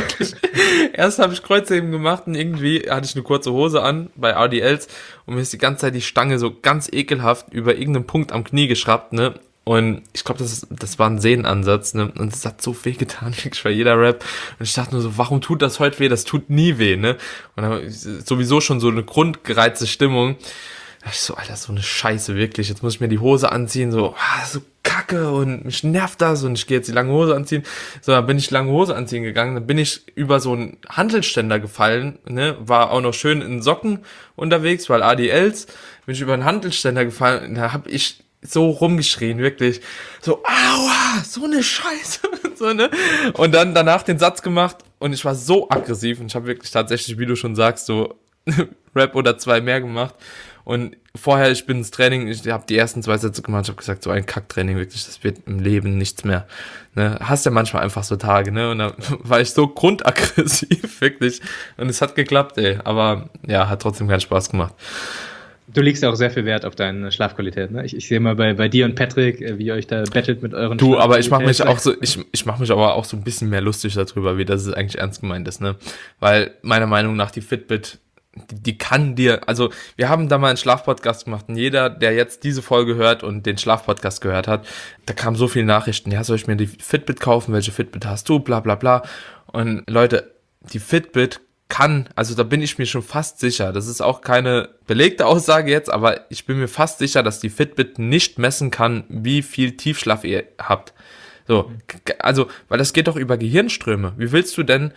Speaker 1: Erst habe ich Kreuzheben gemacht und irgendwie hatte ich eine kurze Hose an bei R D Ls und mir ist die ganze Zeit die Stange so ganz ekelhaft über irgendeinen Punkt am Knie geschraubt, ne? Und ich glaube, das, das war ein Sehnenansatz, ne? Und es hat so weh getan, wirklich bei jeder Rap. Und ich dachte nur so, warum tut das heute weh? Das tut nie weh, ne? Und dann sowieso schon so eine grundgereizte Stimmung. Da dachte ich so, Alter, so eine Scheiße, wirklich. Jetzt muss ich mir die Hose anziehen, so, ah, so kacke und mich nervt das und ich gehe jetzt die lange Hose anziehen. So, dann bin ich die lange Hose anziehen gegangen, dann bin ich über so einen Hantelständer gefallen, ne? War auch noch schön in Socken unterwegs, weil A D Ls. Bin ich über einen Hantelständer gefallen, da habe ich so rumgeschrien, wirklich. So, aua, so eine Scheiße. so, ne? Und dann danach den Satz gemacht und ich war so aggressiv und ich habe wirklich tatsächlich, wie du schon sagst, so Rap oder zwei mehr gemacht. Und vorher, ich bin ins Training, ich habe die ersten zwei Sätze gemacht, ich habe gesagt, so ein Kacktraining, wirklich, das wird im Leben nichts mehr. Ne? Hast ja manchmal einfach so Tage, ne? Und da war ich so grundaggressiv, wirklich. Und es hat geklappt, ey. Aber ja, hat trotzdem keinen Spaß gemacht.
Speaker 2: Du legst ja auch sehr viel Wert auf deine Schlafqualität, ne? Ich, ich sehe mal bei, bei dir und Patrick, wie ihr euch da battelt mit euren
Speaker 1: Du, aber ich mache mich auch so, ich, ich mache mich aber auch so ein bisschen mehr lustig darüber, wie das es eigentlich ernst gemeint ist, ne? Weil meiner Meinung nach die Fitbit die, die kann dir, also wir haben da mal einen Schlafpodcast gemacht und jeder, der jetzt diese Folge hört und den Schlafpodcast gehört hat, da kamen so viele Nachrichten, ja, soll ich mir die Fitbit kaufen, welche Fitbit hast du, bla bla bla. Und Leute, die Fitbit kann, also da bin ich mir schon fast sicher, das ist auch keine belegte Aussage jetzt, aber ich bin mir fast sicher, dass die Fitbit nicht messen kann, wie viel Tiefschlaf ihr habt. So, also, weil das geht doch über Gehirnströme. Wie willst du denn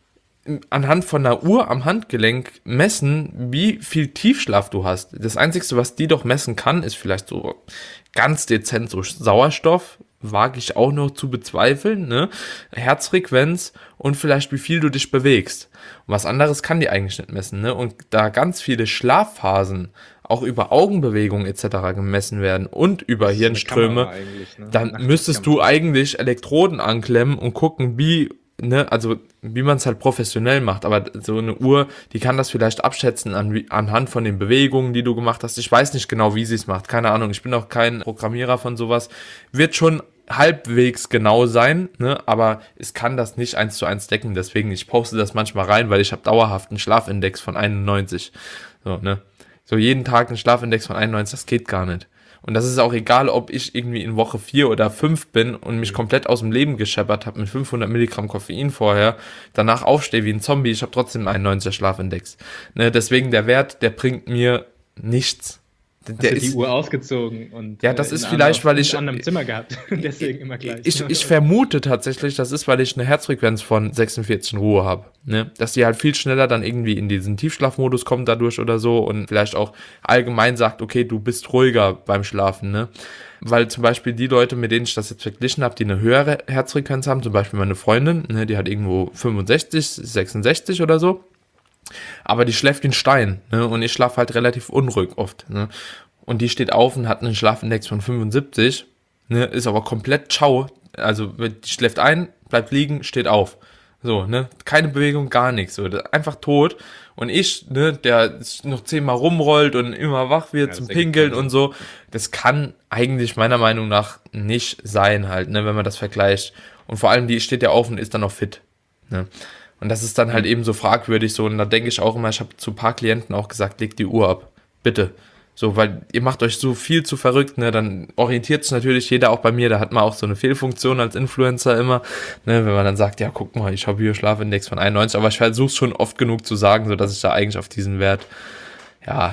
Speaker 1: anhand von einer Uhr am Handgelenk messen, wie viel Tiefschlaf du hast? Das Einzige, was die doch messen kann, ist vielleicht so ganz dezent so Sauerstoff, wage ich auch noch zu bezweifeln, ne? Herzfrequenz und vielleicht wie viel du dich bewegst. Und was anderes kann die eigentlich nicht messen, ne? Und da ganz viele Schlafphasen auch über Augenbewegungen et cetera gemessen werden und über Hirnströme, ne? Dann Ach, müsstest du eigentlich Elektroden anklemmen und gucken, wie, ne, also wie man es halt professionell macht, aber so eine Uhr, die kann das vielleicht abschätzen an, anhand von den Bewegungen, die du gemacht hast. Ich weiß nicht genau, wie sie es macht, keine Ahnung, ich bin auch kein Programmierer von sowas. Wird schon halbwegs genau sein, ne, aber es kann das nicht eins zu eins decken, deswegen, ich poste das manchmal rein, weil ich habe dauerhaft einen Schlafindex von einundneunzig, so, ne, so jeden Tag einen Schlafindex von einundneunzig, das geht gar nicht. Und das ist auch egal, ob ich irgendwie in Woche vier oder fünf bin und mich komplett aus dem Leben gescheppert habe mit fünfhundert Milligramm Koffein vorher, danach aufstehe wie ein Zombie, ich habe trotzdem einen einundneunziger Schlafindex. Ne, deswegen der Wert, der bringt mir nichts. Der
Speaker 2: Hast du
Speaker 1: ist,
Speaker 2: die Uhr ausgezogen und
Speaker 1: ja, das
Speaker 2: äh,
Speaker 1: ist
Speaker 2: in
Speaker 1: vielleicht,
Speaker 2: anderem,
Speaker 1: weil ich
Speaker 2: in einem Zimmer gehabt. Deswegen immer gleich.
Speaker 1: Ich, ich vermute tatsächlich, das ist, weil ich eine Herzfrequenz von sechsundvierzig in Ruhe habe. Ne? Dass die halt viel schneller dann irgendwie in diesen Tiefschlafmodus kommt dadurch oder so und vielleicht auch allgemein sagt, okay, du bist ruhiger beim Schlafen. Ne? Weil zum Beispiel die Leute, mit denen ich das jetzt verglichen habe, die eine höhere Herzfrequenz haben, zum Beispiel meine Freundin, ne, die hat irgendwo fünfundsechzig, sechsundsechzig oder so, aber die schläft wie ein Stein, ne? Und ich schlafe halt relativ unruhig oft. Ne? Und die steht auf und hat einen Schlafindex von fünfundsiebzig, ne, ist aber komplett ciao, also die schläft ein, bleibt liegen, steht auf. So, ne, keine Bewegung, gar nichts, so, einfach tot. Und ich, ne, der noch zehnmal rumrollt und immer wach wird, ja, zum Pinkeln und so, das kann eigentlich meiner Meinung nach nicht sein halt, ne, wenn man das vergleicht. Und vor allem, die steht ja auf und ist dann noch fit, ne. Und das ist dann halt eben so fragwürdig so, und da denke ich auch immer, ich habe zu ein paar Klienten auch gesagt, legt die Uhr ab, bitte. So, weil ihr macht euch so viel zu verrückt, ne, dann orientiert sich natürlich jeder auch bei mir, da hat man auch so eine Fehlfunktion als Influencer immer, ne, wenn man dann sagt, ja, guck mal, ich habe hier Schlafindex von einundneunzig, aber ich versuche es schon oft genug zu sagen, so dass ich da eigentlich auf diesen Wert, ja,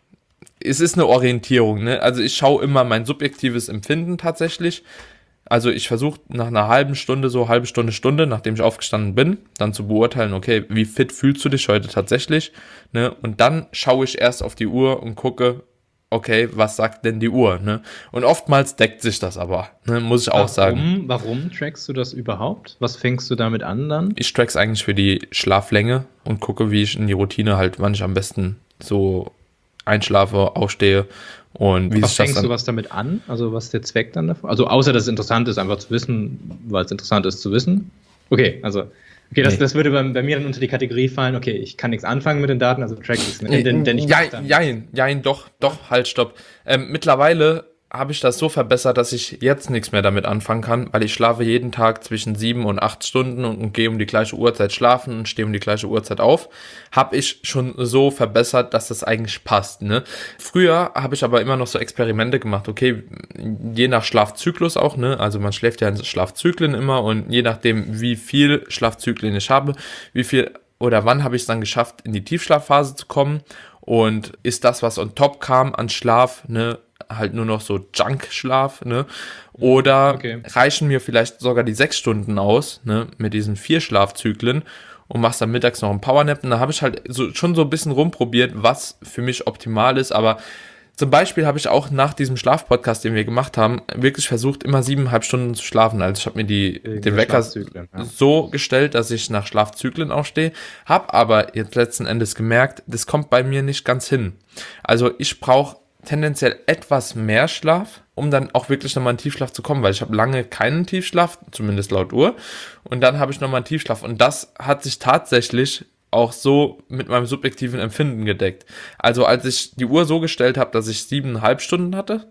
Speaker 1: es ist eine Orientierung, ne, also ich schaue immer mein subjektives Empfinden tatsächlich, also ich versuche nach einer halben Stunde, so halbe Stunde, Stunde, nachdem ich aufgestanden bin, dann zu beurteilen, okay, wie fit fühlst du dich heute tatsächlich, ne, und dann schaue ich erst auf die Uhr und gucke, okay, was sagt denn die Uhr, ne? Und oftmals deckt sich das aber, ne? Muss ich auch
Speaker 2: warum,
Speaker 1: sagen.
Speaker 2: Warum trackst du das überhaupt? Was fängst du damit an dann?
Speaker 1: Ich track's eigentlich für die Schlaflänge und gucke, wie ich in die Routine halt, wann ich am besten so einschlafe, aufstehe und wie
Speaker 2: was
Speaker 1: sich das
Speaker 2: fängst
Speaker 1: dann...
Speaker 2: du was damit an? Also was ist der Zweck dann davon? Also außer, dass es interessant ist, einfach zu wissen, weil es interessant ist zu wissen. Okay, also Okay, das, nee. das würde bei, bei mir dann unter die Kategorie fallen, okay, ich kann nichts anfangen mit den Daten, also track ich es nicht. Denn, denn ich
Speaker 1: ja, jein, jein, doch, doch, halt, stopp. Ähm, mittlerweile habe ich das so verbessert, dass ich jetzt nichts mehr damit anfangen kann, weil ich schlafe jeden Tag zwischen sieben und acht Stunden und, und gehe um die gleiche Uhrzeit schlafen und stehe um die gleiche Uhrzeit auf. Habe ich schon so verbessert, dass das eigentlich passt, ne? Früher habe ich aber immer noch so Experimente gemacht, okay, je nach Schlafzyklus auch, ne? Also man schläft ja in Schlafzyklen immer und je nachdem, wie viel Schlafzyklen ich habe, wie viel oder wann habe ich es dann geschafft, in die Tiefschlafphase zu kommen und ist das, was on top kam an Schlaf, ne, halt nur noch so Junk-Schlaf, ne? Oder okay. reichen mir vielleicht sogar die sechs Stunden aus, ne, mit diesen vier Schlafzyklen und machst dann mittags noch einen Powernap. Und da habe ich halt so, schon so ein bisschen rumprobiert, was für mich optimal ist. Aber zum Beispiel habe ich auch nach diesem Schlafpodcast, den wir gemacht haben, wirklich versucht, immer siebeneinhalb Stunden zu schlafen. Also ich habe mir die, den Wecker ja. so gestellt, dass ich nach Schlafzyklen aufstehe. Habe aber jetzt letzten Endes gemerkt, das kommt bei mir nicht ganz hin. Also ich brauche tendenziell etwas mehr Schlaf, um dann auch wirklich nochmal in Tiefschlaf zu kommen, weil ich habe lange keinen Tiefschlaf, zumindest laut Uhr, und dann habe ich nochmal einen Tiefschlaf und das hat sich tatsächlich auch so mit meinem subjektiven Empfinden gedeckt. Also als ich die Uhr so gestellt habe, dass ich siebeneinhalb Stunden hatte,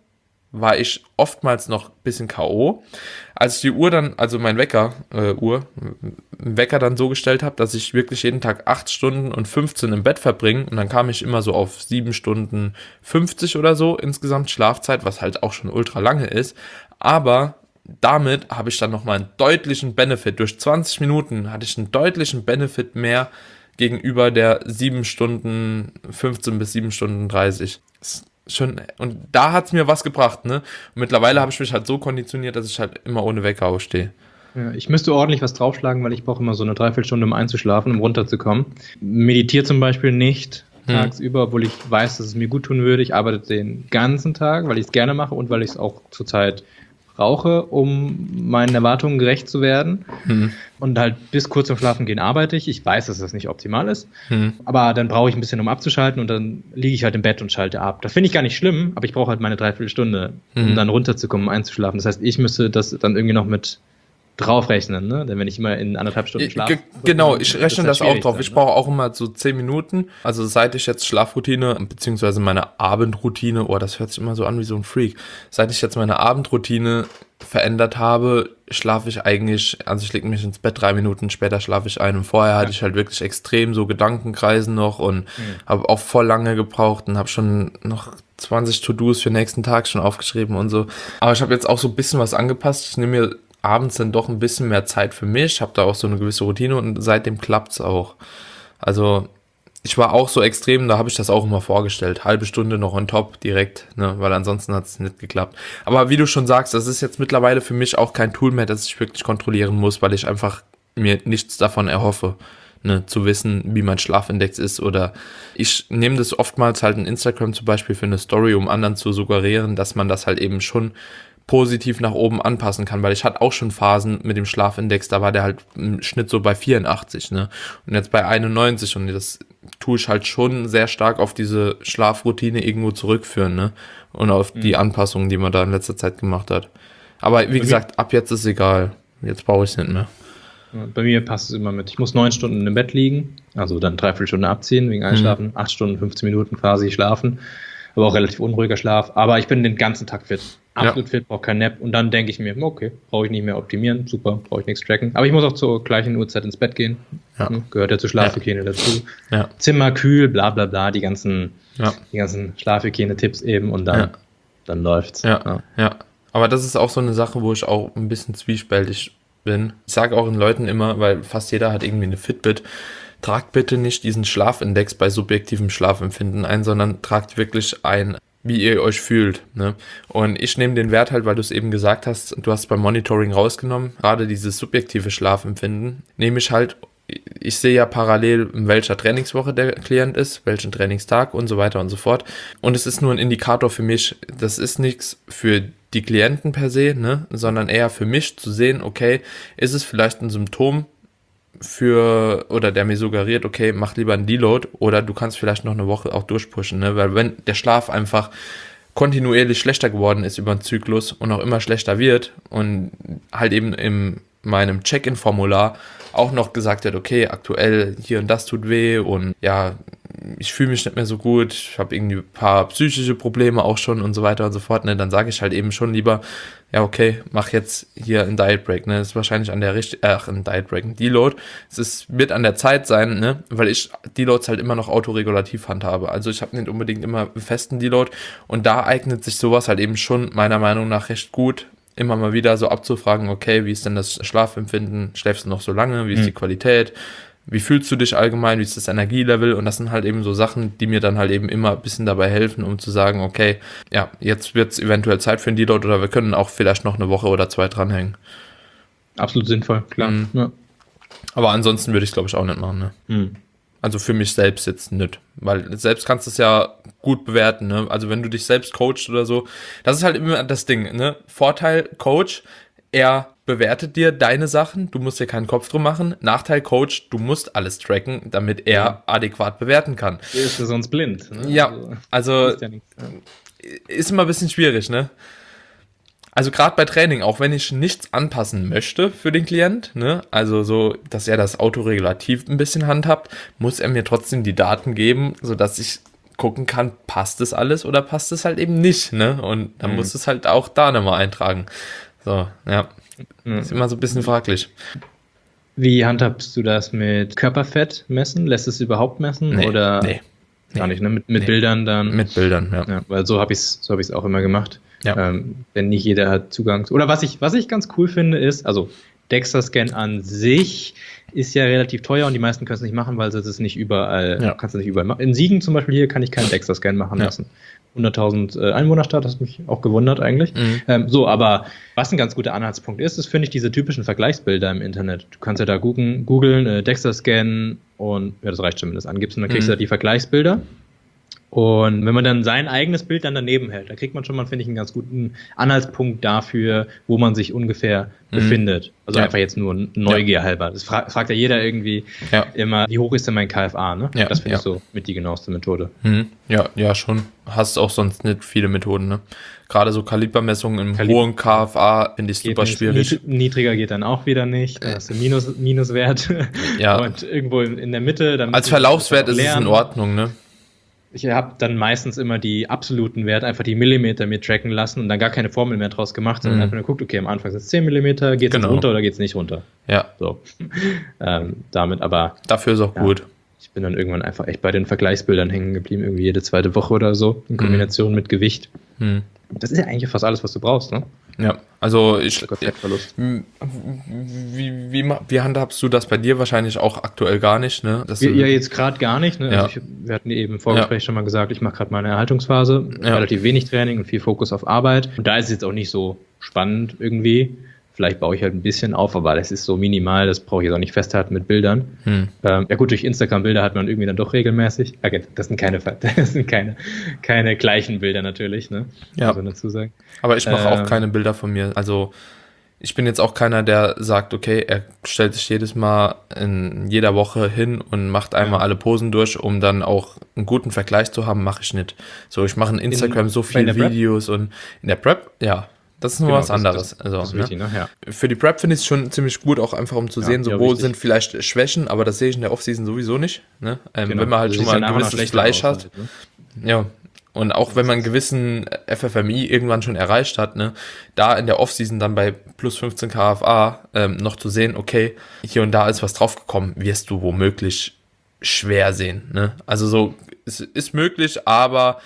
Speaker 1: war ich oftmals noch ein bisschen K O. Als ich die Uhr dann, also mein Wecker, äh, Uhr, Wecker dann so gestellt habe, dass ich wirklich jeden Tag acht Stunden und fünfzehn im Bett verbringe und dann kam ich immer so auf sieben Stunden fünfzig oder so insgesamt Schlafzeit, was halt auch schon ultra lange ist, aber damit habe ich dann nochmal einen deutlichen Benefit. Durch zwanzig Minuten hatte ich einen deutlichen Benefit mehr gegenüber der sieben Stunden fünfzehn bis sieben Stunden dreißig. Schon, und da hat es mir was gebracht, ne? Und mittlerweile habe ich mich halt so konditioniert, dass ich halt immer ohne Wecker aufstehe.
Speaker 2: Ja, ich müsste ordentlich was draufschlagen, weil ich brauche immer so eine Dreiviertelstunde, um einzuschlafen, um runterzukommen. Meditiere zum Beispiel nicht
Speaker 1: Hm.
Speaker 2: tagsüber, obwohl ich weiß, dass es mir gut tun würde. Ich arbeite den ganzen Tag, weil ich es gerne mache und weil ich es auch zurzeit brauche, um meinen Erwartungen gerecht zu werden.
Speaker 1: Hm.
Speaker 2: Und halt bis kurz vorm Schlafen gehen arbeite ich. Ich weiß, dass das nicht optimal ist.
Speaker 1: Hm.
Speaker 2: Aber dann brauche ich ein bisschen, um abzuschalten und dann liege ich halt im Bett und schalte ab. Das finde ich gar nicht schlimm, aber ich brauche halt meine Dreiviertelstunde, um
Speaker 1: Hm.
Speaker 2: dann runterzukommen, um einzuschlafen. Das heißt, ich müsste das dann irgendwie noch mit draufrechnen, ne? Denn wenn ich immer in anderthalb Stunden schlafe.
Speaker 1: Ge- Genau, ich
Speaker 2: wird
Speaker 1: rechne
Speaker 2: halt
Speaker 1: das auch
Speaker 2: schwierig
Speaker 1: drauf.
Speaker 2: dann,
Speaker 1: Ich
Speaker 2: ne?
Speaker 1: brauche auch immer so zehn Minuten. Also seit ich jetzt Schlafroutine, beziehungsweise meine Abendroutine, oh, das hört sich immer so an wie so ein Freak. Seit ich jetzt meine Abendroutine verändert habe, schlafe ich eigentlich, also ich lege mich ins Bett, drei Minuten später schlafe ich ein. Und vorher hatte ich halt wirklich extrem so Gedankenkreisen noch und habe auch voll lange gebraucht und habe schon noch zwanzig To-Dos für den nächsten Tag schon aufgeschrieben und so. Aber ich habe jetzt auch so ein bisschen was angepasst. Ich nehme mir abends dann doch ein bisschen mehr Zeit für mich, habe da auch so eine gewisse Routine und seitdem klappt's auch. Also ich war auch so extrem, da habe ich das auch immer vorgestellt. Halbe Stunde noch on top direkt, ne, weil ansonsten hat es nicht geklappt. Aber wie du schon sagst, das ist jetzt mittlerweile für mich auch kein Tool mehr, das ich wirklich kontrollieren muss, weil ich einfach mir nichts davon erhoffe, ne, zu wissen, wie mein Schlafindex ist. Oder ich nehme das oftmals halt in Instagram zum Beispiel für eine Story, um anderen zu suggerieren, dass man das halt eben schon positiv nach oben anpassen kann, weil ich hatte auch schon Phasen mit dem Schlafindex, da war der halt im Schnitt so bei vierundachtzig, ne, und jetzt bei einundneunzig und das tue ich halt schon sehr stark auf diese Schlafroutine irgendwo zurückführen, ne, und auf die Anpassungen, die man da in letzter Zeit gemacht hat. Aber wie gesagt, ab jetzt ist egal, jetzt brauche ich es nicht mehr.
Speaker 2: Bei mir passt es immer mit. Ich muss neun Stunden im Bett liegen, also dann dreiviertel Stunde abziehen wegen Einschlafen, mhm. acht Stunden, fünfzehn Minuten quasi schlafen, aber auch relativ unruhiger Schlaf. Aber ich bin den ganzen Tag fit. Absolut ja. fit, brauche kein Nap. Und dann denke ich mir, okay, brauche ich nicht mehr optimieren, super, brauche ich nichts tracken. Aber ich muss auch zur gleichen Uhrzeit ins Bett gehen. Ja. Gehört ja zur Schlafhygiene ja. dazu.
Speaker 1: Ja.
Speaker 2: Zimmer kühl, bla bla bla, die ganzen,
Speaker 1: ja.
Speaker 2: die ganzen Schlafhygiene-Tipps eben und dann, ja. dann läuft's.
Speaker 1: Ja. Ja. ja. Aber das ist auch so eine Sache, wo ich auch ein bisschen zwiespältig bin. Ich sage auch den Leuten immer, weil fast jeder hat irgendwie eine Fitbit, tragt bitte nicht diesen Schlafindex bei subjektivem Schlafempfinden ein, sondern tragt wirklich ein, wie ihr euch fühlt, ne? Und ich nehme den Wert halt, weil du es eben gesagt hast, du hast beim Monitoring rausgenommen, gerade dieses subjektive Schlafempfinden, nehme ich halt, ich sehe ja parallel, in welcher Trainingswoche der Klient ist, welchen Trainingstag und so weiter und so fort. Und es ist nur ein Indikator für mich, das ist nichts für die Klienten per se, ne, sondern eher für mich zu sehen, okay, ist es vielleicht ein Symptom für, oder der mir suggeriert, okay, mach lieber einen Deload oder du kannst vielleicht noch eine Woche auch durchpushen, ne, weil wenn der Schlaf einfach kontinuierlich schlechter geworden ist über den Zyklus und auch immer schlechter wird und halt eben in meinem Check-in-Formular auch noch gesagt wird, okay, aktuell hier und das tut weh und ja, ich fühle mich nicht mehr so gut, ich habe irgendwie ein paar psychische Probleme auch schon und so weiter und so fort, ne, dann sage ich halt eben schon lieber, ja, okay, mach jetzt hier einen Diet Break, ne, das ist wahrscheinlich an der richtigen, ach, ein Diet Break, ein Deload, es ist, wird an der Zeit sein, ne, weil ich Deloads halt immer noch autoregulativ handhabe, also ich habe nicht unbedingt immer einen festen Deload und da eignet sich sowas halt eben schon meiner Meinung nach recht gut, immer mal wieder so abzufragen, okay, wie ist denn das Schlafempfinden, schläfst du noch so lange, wie ist mhm. die Qualität, wie fühlst du dich allgemein, wie ist das Energielevel und das sind halt eben so Sachen, die mir dann halt eben immer ein bisschen dabei helfen, um zu sagen, okay, ja, jetzt wird es eventuell Zeit für ein Deload oder wir können auch vielleicht noch eine Woche oder zwei dranhängen.
Speaker 2: Absolut sinnvoll, klar. Mhm. Ja.
Speaker 1: Aber ansonsten würde ich es, glaube ich, auch nicht machen, ne? Mhm. Also für mich selbst jetzt nicht, weil selbst kannst du es ja gut bewerten, ne? Also wenn du dich selbst coachst oder so, das ist halt immer das Ding, ne? Vorteil Coach, er bewertet dir deine Sachen, du musst dir keinen Kopf drum machen. Nachteil Coach, du musst alles tracken, damit er ja. adäquat bewerten kann.
Speaker 2: Er ist ja sonst blind. Ne?
Speaker 1: Ja, also ist, ja nichts, ja. ist immer ein bisschen schwierig, ne? Also gerade bei Training, auch wenn ich nichts anpassen möchte für den Klient, ne, also so, dass er das autoregulativ ein bisschen handhabt, muss er mir trotzdem die Daten geben, sodass ich gucken kann, passt das alles oder passt es halt eben nicht, ne? Und dann mhm. musst du es halt auch da nochmal eintragen. So, ja. Mhm. Ist immer so ein bisschen fraglich.
Speaker 2: Wie handhabst du das mit Körperfett messen? Lässt es überhaupt messen?
Speaker 1: Nee,
Speaker 2: oder
Speaker 1: nee.
Speaker 2: Gar nicht, ne? Mit, mit
Speaker 1: nee.
Speaker 2: Bildern dann?
Speaker 1: Mit Bildern, ja.
Speaker 2: ja weil so habe ich es so hab ich's auch immer gemacht.
Speaker 1: Ja.
Speaker 2: Ähm, denn nicht jeder hat Zugang. Oder was ich, was ich ganz cool finde, ist, also DEXA-Scan an sich ist ja relativ teuer und die meisten können es nicht machen, weil sie es nicht überall,
Speaker 1: ja.
Speaker 2: kannst du nicht überall machen. In Siegen zum Beispiel hier kann ich keinen DEXA-Scan machen
Speaker 1: ja.
Speaker 2: lassen. hunderttausend äh, Einwohnerstadt, das hat mich auch gewundert eigentlich. Mhm. Ähm, so, aber was ein ganz guter Anhaltspunkt ist, ist, finde ich, diese typischen Vergleichsbilder im Internet. Du kannst ja da googeln, googeln äh, DEXA-Scan und ja, das reicht schon, wenn du das angibst und dann kriegst mhm. du da die Vergleichsbilder. Und wenn man dann sein eigenes Bild dann daneben hält, da kriegt man schon mal, finde ich, einen ganz guten Anhaltspunkt dafür, wo man sich ungefähr mhm. befindet. Also ja. einfach jetzt nur Neugier ja. halber. Das fra- fragt ja jeder irgendwie ja. immer, wie hoch ist denn mein K F A? Ne?
Speaker 1: Ja.
Speaker 2: Das finde
Speaker 1: ja.
Speaker 2: ich so mit die genaueste Methode.
Speaker 1: Mhm. Ja, ja, schon. Hast auch sonst nicht viele Methoden, ne? Gerade so Kalibermessungen im Kalib- hohen K F A finde ich super nicht. schwierig.
Speaker 2: Niedriger geht dann auch wieder nicht. Da hast du Minus, Minuswert.
Speaker 1: Ja.
Speaker 2: Und irgendwo in der Mitte. Dann
Speaker 1: als Verlaufswert ist es in Ordnung, ne?
Speaker 2: Ich habe dann meistens immer die absoluten Werte, einfach die Millimeter mir tracken lassen und dann gar keine Formel mehr draus gemacht, sondern mhm. einfach nur geguckt, okay, am Anfang sind es zehn Millimeter, geht es genau. runter oder geht es nicht runter?
Speaker 1: Ja.
Speaker 2: So. ähm, damit aber.
Speaker 1: Dafür ist auch ja, gut.
Speaker 2: Ich bin dann irgendwann einfach echt bei den Vergleichsbildern hängen geblieben, irgendwie jede zweite Woche oder so, in Kombination mhm. mit Gewicht. Mhm. Das ist ja eigentlich fast alles, was du brauchst, ne?
Speaker 1: Ja, also ich, wie, wie, wie, wie handhabst du das bei dir? Wahrscheinlich auch aktuell gar nicht, ne?
Speaker 2: Dass ja, jetzt gerade gar nicht, ne?
Speaker 1: Ja.
Speaker 2: Also ich, wir hatten eben im Vorgespräch ja. schon mal gesagt, ich mache gerade meine Erhaltungsphase, ja. relativ wenig Training und viel Fokus auf Arbeit. Und da ist es jetzt auch nicht so spannend irgendwie. Vielleicht baue ich halt ein bisschen auf, aber das ist so minimal, das brauche ich jetzt auch nicht festhalten mit Bildern. Hm. Ähm, ja gut, durch Instagram-Bilder hat man irgendwie dann doch regelmäßig. Okay, das sind keine, das sind keine, keine gleichen Bilder natürlich, ne?
Speaker 1: Ja.
Speaker 2: Muss man dazu sagen.
Speaker 1: Aber ich mache
Speaker 2: ähm,
Speaker 1: auch keine Bilder von mir. Also ich bin jetzt auch keiner, der sagt, okay, er stellt sich jedes Mal in jeder Woche hin und macht einmal ja. alle Posen durch, um dann auch einen guten Vergleich zu haben, mache ich nicht. So, ich mache in Instagram in, so viele Videos Prep? Und in der Prep, ja. Das ist nur genau, was anderes. Das, das, also, das ist wichtig, ne? Ne? Ja. Für die Prep finde ich es schon ziemlich gut, auch einfach um zu ja, sehen, so, wo wichtig. Sind vielleicht Schwächen, aber das sehe ich in der Offseason sowieso nicht. Ne? Ähm, genau. Wenn man halt das schon mal ein gewisses Fleisch hat. Halt, ne? Ja. Und auch wenn man einen gewissen F F M I irgendwann schon erreicht hat, ne, da in der Offseason dann bei plus fünfzehn K F A ähm, noch zu sehen, okay, hier und da ist was draufgekommen, wirst du womöglich schwer sehen. Ne? Also so, es ist möglich, aber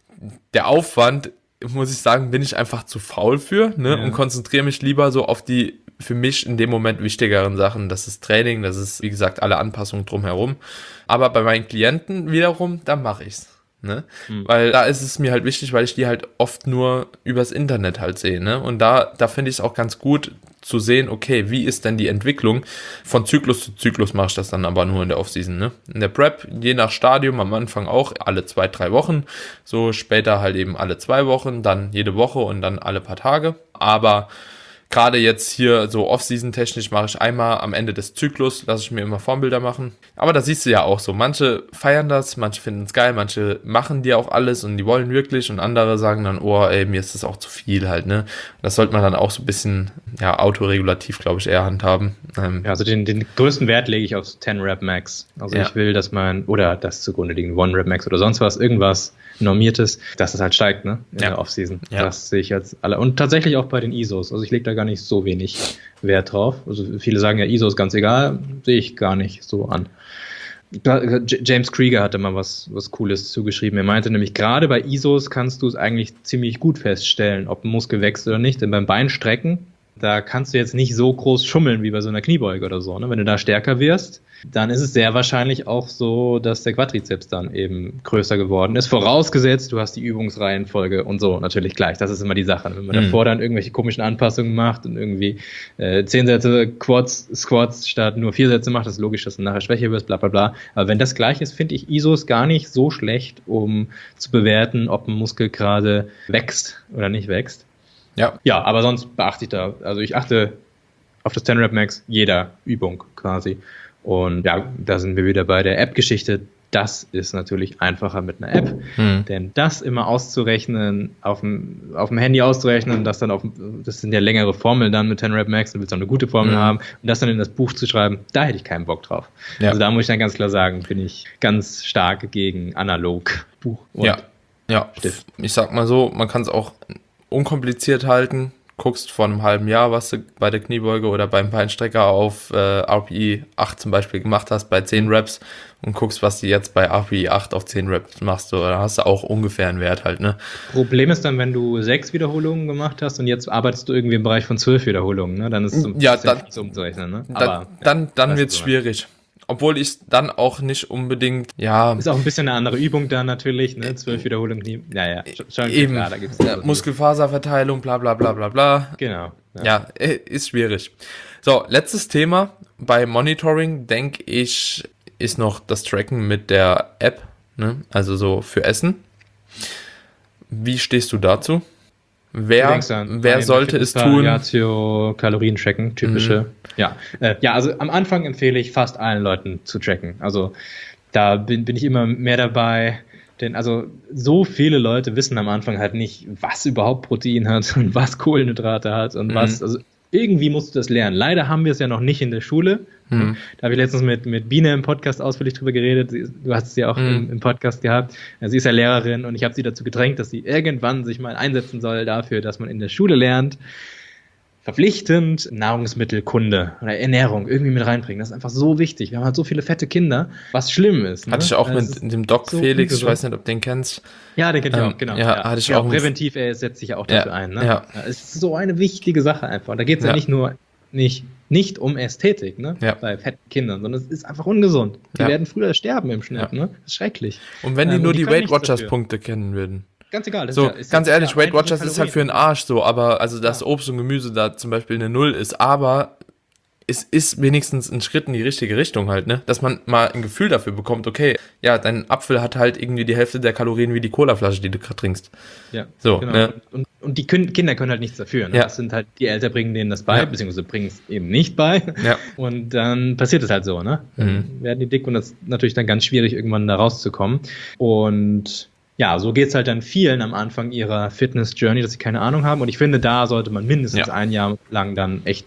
Speaker 1: der Aufwand, muss ich sagen, bin ich einfach zu faul für, ne, ja. und konzentriere mich lieber so auf die für mich in dem Moment wichtigeren Sachen. Das ist Training, das ist, wie gesagt, alle Anpassungen drumherum. Aber bei meinen Klienten wiederum, da mache ich's. Ne? Mhm. Weil da ist es mir halt wichtig, weil ich die halt oft nur übers Internet halt sehe, ne? Und da, da finde ich es auch ganz gut zu sehen, okay, wie ist denn die Entwicklung? Von Zyklus zu Zyklus mache ich das dann aber nur in der Offseason, ne? In der Prep, je nach Stadium, am Anfang auch alle zwei, drei Wochen, so später halt eben alle zwei Wochen, dann jede Woche und dann alle paar Tage. Aber gerade jetzt hier so Off-Season-technisch mache ich einmal am Ende des Zyklus, lasse ich mir immer Formbilder machen. Aber da siehst du ja auch so, manche feiern das, manche finden es geil, manche machen dir auch alles und die wollen wirklich und andere sagen dann, oh ey, mir ist das auch zu viel halt, ne. Das sollte man dann auch so ein bisschen, ja, autoregulativ, glaube ich, eher handhaben. Ähm,
Speaker 2: ja, also den, den größten Wert lege ich auf zehn Rep Max. Also ja. ich will, dass man, oder das zugrunde liegende One Rep Max oder sonst was, irgendwas Normiertes, dass es halt steigt, ne, in ja. der Offseason. Ja. Das sehe ich jetzt alle. Und tatsächlich auch bei den I S Os. Also ich lege da gar nicht so wenig Wert drauf. Also viele sagen ja, I S O ist ganz egal, sehe ich gar nicht so an. James Krieger hatte mal was, was Cooles zugeschrieben. Er meinte nämlich, gerade bei I S Os kannst du es eigentlich ziemlich gut feststellen, ob ein Muskel wächst oder nicht. Denn beim Beinstrecken, da kannst du jetzt nicht so groß schummeln wie bei so einer Kniebeuge oder so. Ne? Wenn du da stärker wirst, dann ist es sehr wahrscheinlich auch so, dass der Quadrizeps dann eben größer geworden ist. Vorausgesetzt, du hast die Übungsreihenfolge und so natürlich gleich. Das ist immer die Sache. Wenn man mhm. davor dann irgendwelche komischen Anpassungen macht und irgendwie äh, zehn Sätze Quads, Squats statt nur vier Sätze macht, das ist logisch, dass du nachher schwächer wirst, bla bla bla. Aber wenn das gleich ist, finde ich I S Os gar nicht so schlecht, um zu bewerten, ob ein Muskel gerade wächst oder nicht wächst. Ja. Ja, aber sonst beachte ich da, also ich achte auf das zehn Rep Max jeder Übung quasi. Und ja, da sind wir wieder bei der App-Geschichte. Das ist natürlich einfacher mit einer App, hm. denn das immer auszurechnen, auf dem, auf dem Handy auszurechnen, das dann auf, das sind ja längere Formeln dann mit zehn Rep Max, du willst auch eine gute Formel hm. haben und das dann in das Buch zu schreiben, da hätte ich keinen Bock drauf. Ja. Also da muss ich dann ganz klar sagen, bin ich ganz stark gegen analog Buch und
Speaker 1: Ja, ja.
Speaker 2: Stift.
Speaker 1: Ich sag mal so, man kann es auch unkompliziert halten. Guckst vor einem halben Jahr, was du bei der Kniebeuge oder beim Beinstrecker auf äh, R P E acht zum Beispiel gemacht hast, bei zehn Reps und guckst, was du jetzt bei R P E acht auf zehn Reps machst. Da hast du auch ungefähr einen Wert halt, ne?
Speaker 2: Problem ist dann, wenn du sechs Wiederholungen gemacht hast und jetzt arbeitest du irgendwie im Bereich von zwölf Wiederholungen, ne? Dann ist es so ein
Speaker 1: Ja,
Speaker 2: bisschen
Speaker 1: dann-
Speaker 2: so umzurechnen, ne?
Speaker 1: Dann,
Speaker 2: Aber
Speaker 1: dann, dann
Speaker 2: weißt du,
Speaker 1: wird's
Speaker 2: so.
Speaker 1: schwierig. Obwohl ich es dann auch nicht unbedingt, ja,
Speaker 2: Ist auch ein bisschen eine andere Übung da natürlich, ne? Zwölf Wiederholungen, Knie. Naja, schon, schon
Speaker 1: eben,
Speaker 2: klar, da gibt's
Speaker 1: äh, Muskelfaserverteilung, bla bla bla bla bla.
Speaker 2: Genau.
Speaker 1: Ja, äh, ist schwierig. So, letztes Thema bei Monitoring, denke ich, ist noch das Tracken mit der App, ne? Also so für Essen. Wie stehst du dazu? Wer,
Speaker 2: Du denkst an-
Speaker 1: wer
Speaker 2: an
Speaker 1: sollte es
Speaker 2: Fitnesspal,
Speaker 1: tun?
Speaker 2: Ratio, Kalorien tracken, typische. Ja. Äh, ja, also am Anfang empfehle ich fast allen Leuten zu tracken. Also da bin, bin ich immer mehr dabei. Denn also so viele Leute wissen am Anfang halt nicht, was überhaupt Protein hat und was Kohlenhydrate hat und
Speaker 1: Mhm.
Speaker 2: was, also irgendwie musst du das lernen. Leider haben wir es ja noch nicht in der Schule.
Speaker 1: Mhm.
Speaker 2: Da habe ich letztens mit, mit Biene im Podcast ausführlich drüber geredet. Sie, du hast es ja auch
Speaker 1: Mhm.
Speaker 2: im, im Podcast gehabt. Sie ist ja Lehrerin und ich habe sie dazu gedrängt, dass sie irgendwann sich mal einsetzen soll dafür, dass man in der Schule lernt, verpflichtend Nahrungsmittelkunde oder Ernährung irgendwie mit reinbringen. Das ist einfach so wichtig. Wir haben halt so viele fette Kinder, was schlimm ist. Ne?
Speaker 1: Hatte ich auch
Speaker 2: Das ist
Speaker 1: mit dem Doc
Speaker 2: so
Speaker 1: Felix, ich
Speaker 2: ungesund.
Speaker 1: weiß nicht, ob du den kennst.
Speaker 2: Ja, den kennt ihr
Speaker 1: Ähm,
Speaker 2: auch, genau.
Speaker 1: ja, hatte ich auch ein-
Speaker 2: präventiv, er setzt sich ja auch dafür
Speaker 1: Ja,
Speaker 2: ein. Ne?
Speaker 1: ja.
Speaker 2: Es ist so eine wichtige Sache einfach. Da geht es ja.
Speaker 1: Ja.
Speaker 2: nicht nur nicht, nicht um Ästhetik, ne?
Speaker 1: Ja.
Speaker 2: Bei fetten Kindern, sondern es ist einfach ungesund. Die
Speaker 1: Ja.
Speaker 2: werden früher sterben im Schnitt,
Speaker 1: Ja.
Speaker 2: ne? Das ist schrecklich.
Speaker 1: Und wenn die
Speaker 2: Ähm,
Speaker 1: nur
Speaker 2: und die
Speaker 1: die
Speaker 2: können
Speaker 1: Weight
Speaker 2: nichts
Speaker 1: Watchers
Speaker 2: dafür.
Speaker 1: Punkte kennen würden.
Speaker 2: Ganz egal. Das
Speaker 1: So,
Speaker 2: ist ja, ist
Speaker 1: ganz
Speaker 2: ja,
Speaker 1: ehrlich,
Speaker 2: ja,
Speaker 1: Weight
Speaker 2: einfache
Speaker 1: Watchers ist halt für
Speaker 2: Kalorien.
Speaker 1: den Arsch so, aber also dass
Speaker 2: Ja.
Speaker 1: Obst und Gemüse da zum Beispiel eine Null ist, aber es ist wenigstens ein Schritt in die richtige Richtung halt, ne? Dass man mal ein Gefühl dafür bekommt, okay, ja, dein Apfel hat halt irgendwie die Hälfte der Kalorien wie die Colaflasche, die du gerade trinkst.
Speaker 2: Ja,
Speaker 1: So,
Speaker 2: genau.
Speaker 1: ne?
Speaker 2: Und, und die können, Kinder können halt nichts dafür. Ne?
Speaker 1: Ja.
Speaker 2: Das sind halt, die Eltern bringen denen das bei,
Speaker 1: Ja.
Speaker 2: beziehungsweise bringen es eben nicht bei.
Speaker 1: Ja.
Speaker 2: Und dann passiert es halt so, ne? Dann
Speaker 1: Mhm.
Speaker 2: werden die dick und das ist natürlich dann ganz schwierig, irgendwann da rauszukommen. Und ja, so geht's halt dann vielen am Anfang ihrer Fitness-Journey, dass sie keine Ahnung haben. Und ich finde, da sollte man mindestens
Speaker 1: Ja.
Speaker 2: ein Jahr lang dann echt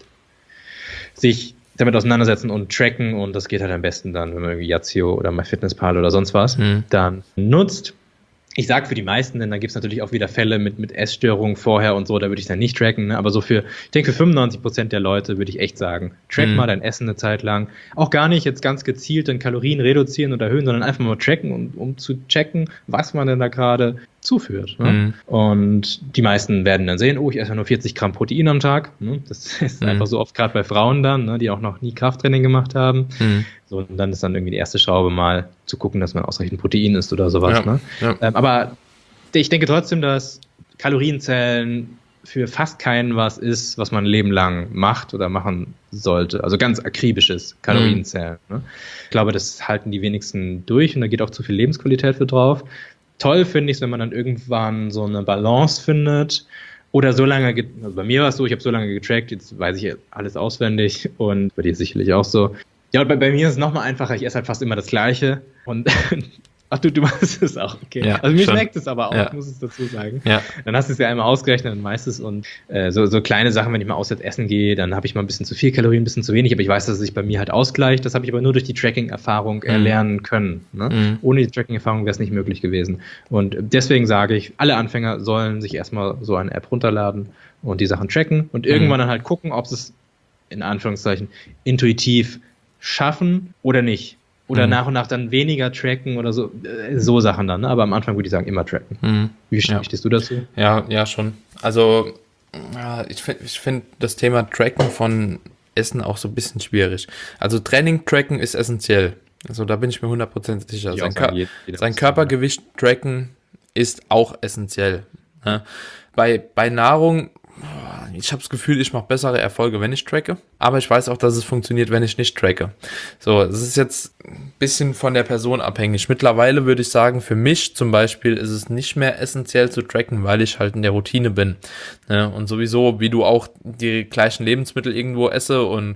Speaker 2: sich damit auseinandersetzen und tracken. Und das geht halt am besten dann, wenn man irgendwie Yazio oder MyFitnessPal oder sonst was
Speaker 1: Mhm.
Speaker 2: dann nutzt. Ich sage für die meisten, denn da gibt es natürlich auch wieder Fälle mit, mit Essstörungen vorher und so, da würde ich dann nicht tracken, ne? Aber so für, ich denke für fünfundneunzig Prozent der Leute würde ich echt sagen, track
Speaker 1: Mhm.
Speaker 2: mal dein Essen eine Zeit lang. Auch gar nicht jetzt ganz gezielt dann Kalorien reduzieren oder erhöhen, sondern einfach mal tracken, um, um zu checken, was man denn da gerade zuführt. Ne?
Speaker 1: Mhm.
Speaker 2: Und die meisten werden dann sehen, oh, ich esse ja nur vierzig Gramm Protein am Tag. Ne? Das ist
Speaker 1: Mhm.
Speaker 2: einfach so oft gerade bei Frauen dann, ne, die auch noch nie Krafttraining gemacht haben.
Speaker 1: Mhm.
Speaker 2: So, und dann ist dann irgendwie die erste Schraube mal zu gucken, dass man ausreichend Protein isst oder sowas.
Speaker 1: Ja,
Speaker 2: Ne?
Speaker 1: ja.
Speaker 2: Ähm, aber ich denke trotzdem, dass Kalorienzählen für fast keinen was ist, was man ein Leben lang macht oder machen sollte. Also ganz akribisches Kalorienzählen. Ne? Ich glaube, das halten die wenigsten durch und da geht auch zu viel Lebensqualität für drauf. Toll finde ich es, wenn man dann irgendwann so eine Balance findet. Oder so lange, ge- also bei mir war es so, ich habe so lange getrackt, jetzt weiß ich alles auswendig und bei dir sicherlich auch so. Ja, und bei, bei mir ist es nochmal einfacher, ich esse halt fast immer das Gleiche und ach du, du machst es auch, okay.
Speaker 1: Ja,
Speaker 2: also mir
Speaker 1: schon.
Speaker 2: schmeckt es aber auch,
Speaker 1: Ja.
Speaker 2: muss ich dazu sagen.
Speaker 1: Ja.
Speaker 2: Dann hast du es ja einmal ausgerechnet und meistens und äh, so, so kleine Sachen, wenn ich mal auswärts essen gehe, dann habe ich mal ein bisschen zu viel Kalorien, ein bisschen zu wenig, aber ich weiß, dass es sich bei mir halt ausgleicht. Das habe ich aber nur durch die Tracking-Erfahrung erlernen können. Ne?
Speaker 1: Mhm.
Speaker 2: Ohne die Tracking-Erfahrung wäre es nicht möglich gewesen. Und deswegen sage ich, alle Anfänger sollen sich erstmal so eine App runterladen und die Sachen tracken und irgendwann dann halt gucken, ob sie es in Anführungszeichen intuitiv schaffen oder nicht. Oder
Speaker 1: Mhm.
Speaker 2: nach und nach dann weniger tracken oder so, äh, so Sachen dann. Ne? Aber am Anfang würde ich sagen, immer tracken.
Speaker 1: Mhm.
Speaker 2: Wie
Speaker 1: Ja.
Speaker 2: stehst du dazu?
Speaker 1: Ja, ja, schon. Also, ja, ich finde ich find das Thema Tracken von Essen auch so ein bisschen schwierig. Also, Training tracken ist essentiell. Also, da bin ich mir hundert Prozent sicher.
Speaker 2: Ich
Speaker 1: Sein,
Speaker 2: auch sagen,
Speaker 1: Kör
Speaker 2: jeder- jeder
Speaker 1: sein
Speaker 2: muss
Speaker 1: Körpergewicht tracken ist auch essentiell. Ja. Bei, bei Nahrung, boah, ich habe das Gefühl, ich mache bessere Erfolge, wenn ich tracke. Aber ich weiß auch, dass es funktioniert, wenn ich nicht tracke. So, es ist jetzt ein bisschen von der Person abhängig. Mittlerweile würde ich sagen, für mich zum Beispiel ist es nicht mehr essentiell zu tracken, weil ich halt in der Routine bin. Ne? Und sowieso, wie du auch die gleichen Lebensmittel irgendwo esse und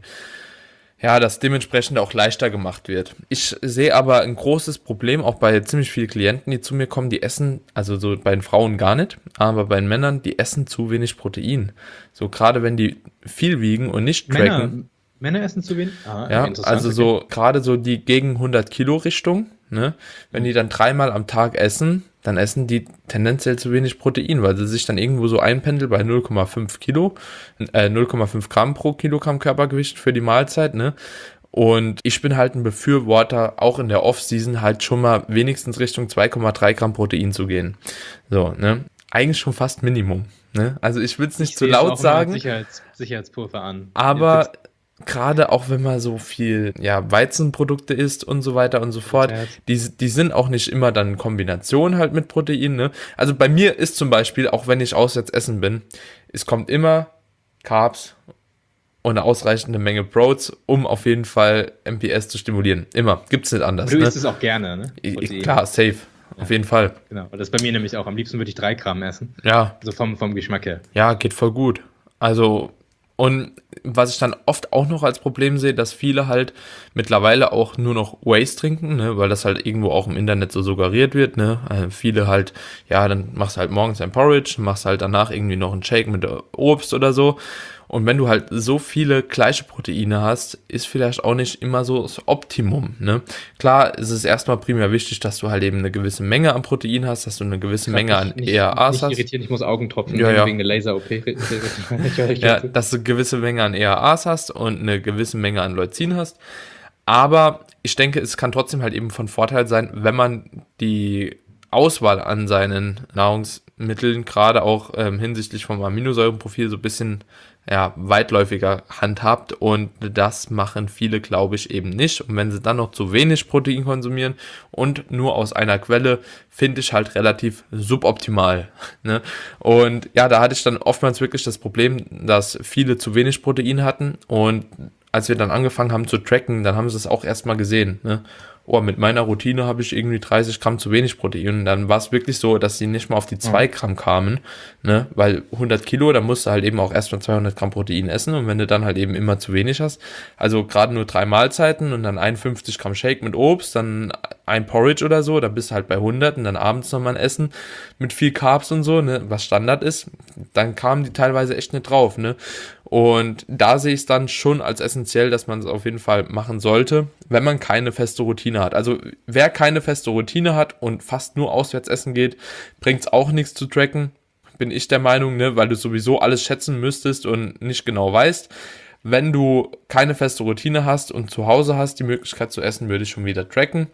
Speaker 1: ja, das dementsprechend auch leichter gemacht wird. Ich sehe aber ein großes Problem, auch bei ziemlich vielen Klienten, die zu mir kommen, die essen, also so bei den Frauen gar nicht, aber bei den Männern, die essen zu wenig Protein. So gerade wenn die viel wiegen und nicht tracken.
Speaker 2: Männer, Männer essen zu wenig? Ah,
Speaker 1: Ja,
Speaker 2: interessant,
Speaker 1: also
Speaker 2: okay.
Speaker 1: so gerade so die gegen hundert Kilo Richtung, ne? Wenn die dann dreimal am Tag essen, dann essen die tendenziell zu wenig Protein, weil sie sich dann irgendwo so einpendeln bei null Komma fünf Kilo, äh, null Komma fünf Gramm pro Kilogramm Körpergewicht für die Mahlzeit, ne? Und ich bin halt ein Befürworter, auch in der Off-Season halt schon mal wenigstens Richtung zwei Komma drei Gramm Protein zu gehen. So, ne? Eigentlich schon fast Minimum, ne? Also ich will es nicht
Speaker 2: Ich
Speaker 1: zu
Speaker 2: sehe es
Speaker 1: laut
Speaker 2: auch immer als
Speaker 1: sagen,
Speaker 2: Sicherheits Sicherheitspuffer an.
Speaker 1: aber gerade auch wenn man so viel ja, Weizenprodukte isst und so weiter und so fort, die, die sind auch nicht immer dann in Kombination halt mit Protein, ne? Also bei mir ist zum Beispiel, auch wenn ich auswärts essen bin, es kommt immer Carbs und eine ausreichende Menge Proteins, um auf jeden Fall M P S zu stimulieren. Immer. Gibt's nicht anders.
Speaker 2: Du
Speaker 1: ne?
Speaker 2: isst es auch gerne, ne?
Speaker 1: Ich, klar, safe. Ja. Auf jeden Fall.
Speaker 2: Genau. Das ist bei mir nämlich auch. Am liebsten würde ich drei Gramm essen.
Speaker 1: Ja.
Speaker 2: Also vom, vom Geschmack her.
Speaker 1: Ja, geht voll gut. Also, und was ich dann oft auch noch als Problem sehe, dass viele halt mittlerweile auch nur noch Whey trinken, ne, weil das halt irgendwo auch im Internet so suggeriert wird, ne. Also viele halt, ja, dann machst du halt morgens ein Porridge, machst halt danach irgendwie noch einen Shake mit Obst oder so. Und wenn du halt so viele gleiche Proteine hast, ist vielleicht auch nicht immer so das Optimum, ne? Klar ist es erstmal primär wichtig, dass du halt eben eine gewisse Menge an Protein hast, dass du eine gewisse Menge an
Speaker 2: nicht,
Speaker 1: E A As
Speaker 2: nicht
Speaker 1: hast.
Speaker 2: irritieren, ich muss Augentropfen
Speaker 1: ja, ja.
Speaker 2: wegen der Laser-O P.
Speaker 1: ja, dass du eine gewisse Menge an E A As hast und eine gewisse Menge an Leucin hast. Aber ich denke, es kann trotzdem halt eben von Vorteil sein, wenn man die Auswahl an seinen Nahrungsmitteln, gerade auch ähm, hinsichtlich vom Aminosäurenprofil, so ein bisschen ja, weitläufiger handhabt, und das machen viele, glaube ich, eben nicht. Und wenn sie dann noch zu wenig Protein konsumieren und nur aus einer Quelle, finde ich halt relativ suboptimal. Ne? Und ja, da hatte ich dann oftmals wirklich das Problem, dass viele zu wenig Protein hatten, und als wir dann angefangen haben zu tracken, dann haben sie es auch erstmal gesehen, ne? Oh, mit meiner Routine habe ich irgendwie dreißig Gramm zu wenig Protein. Und dann war es wirklich so, dass sie nicht mal auf die zwei Gramm kamen, ne? Weil hundert Kilo, da musst du halt eben auch erstmal zweihundert Gramm Protein essen. Und wenn du dann halt eben immer zu wenig hast, also gerade nur drei Mahlzeiten und dann einundfünfzig Gramm Shake mit Obst, dann ein Porridge oder so, da bist du halt bei hundert, und dann abends nochmal ein Essen mit viel Carbs und so, ne? Was Standard ist, dann kamen die teilweise echt nicht drauf, ne? Und da sehe ich es dann schon als essentiell, dass man es auf jeden Fall machen sollte, wenn man keine feste Routine hat. Also wer keine feste Routine hat und fast nur auswärts essen geht, bringt es auch nichts zu tracken, bin ich der Meinung, ne, weil du sowieso alles schätzen müsstest und nicht genau weißt. Wenn du keine feste Routine hast und zu Hause hast die Möglichkeit zu essen, würde ich schon wieder tracken.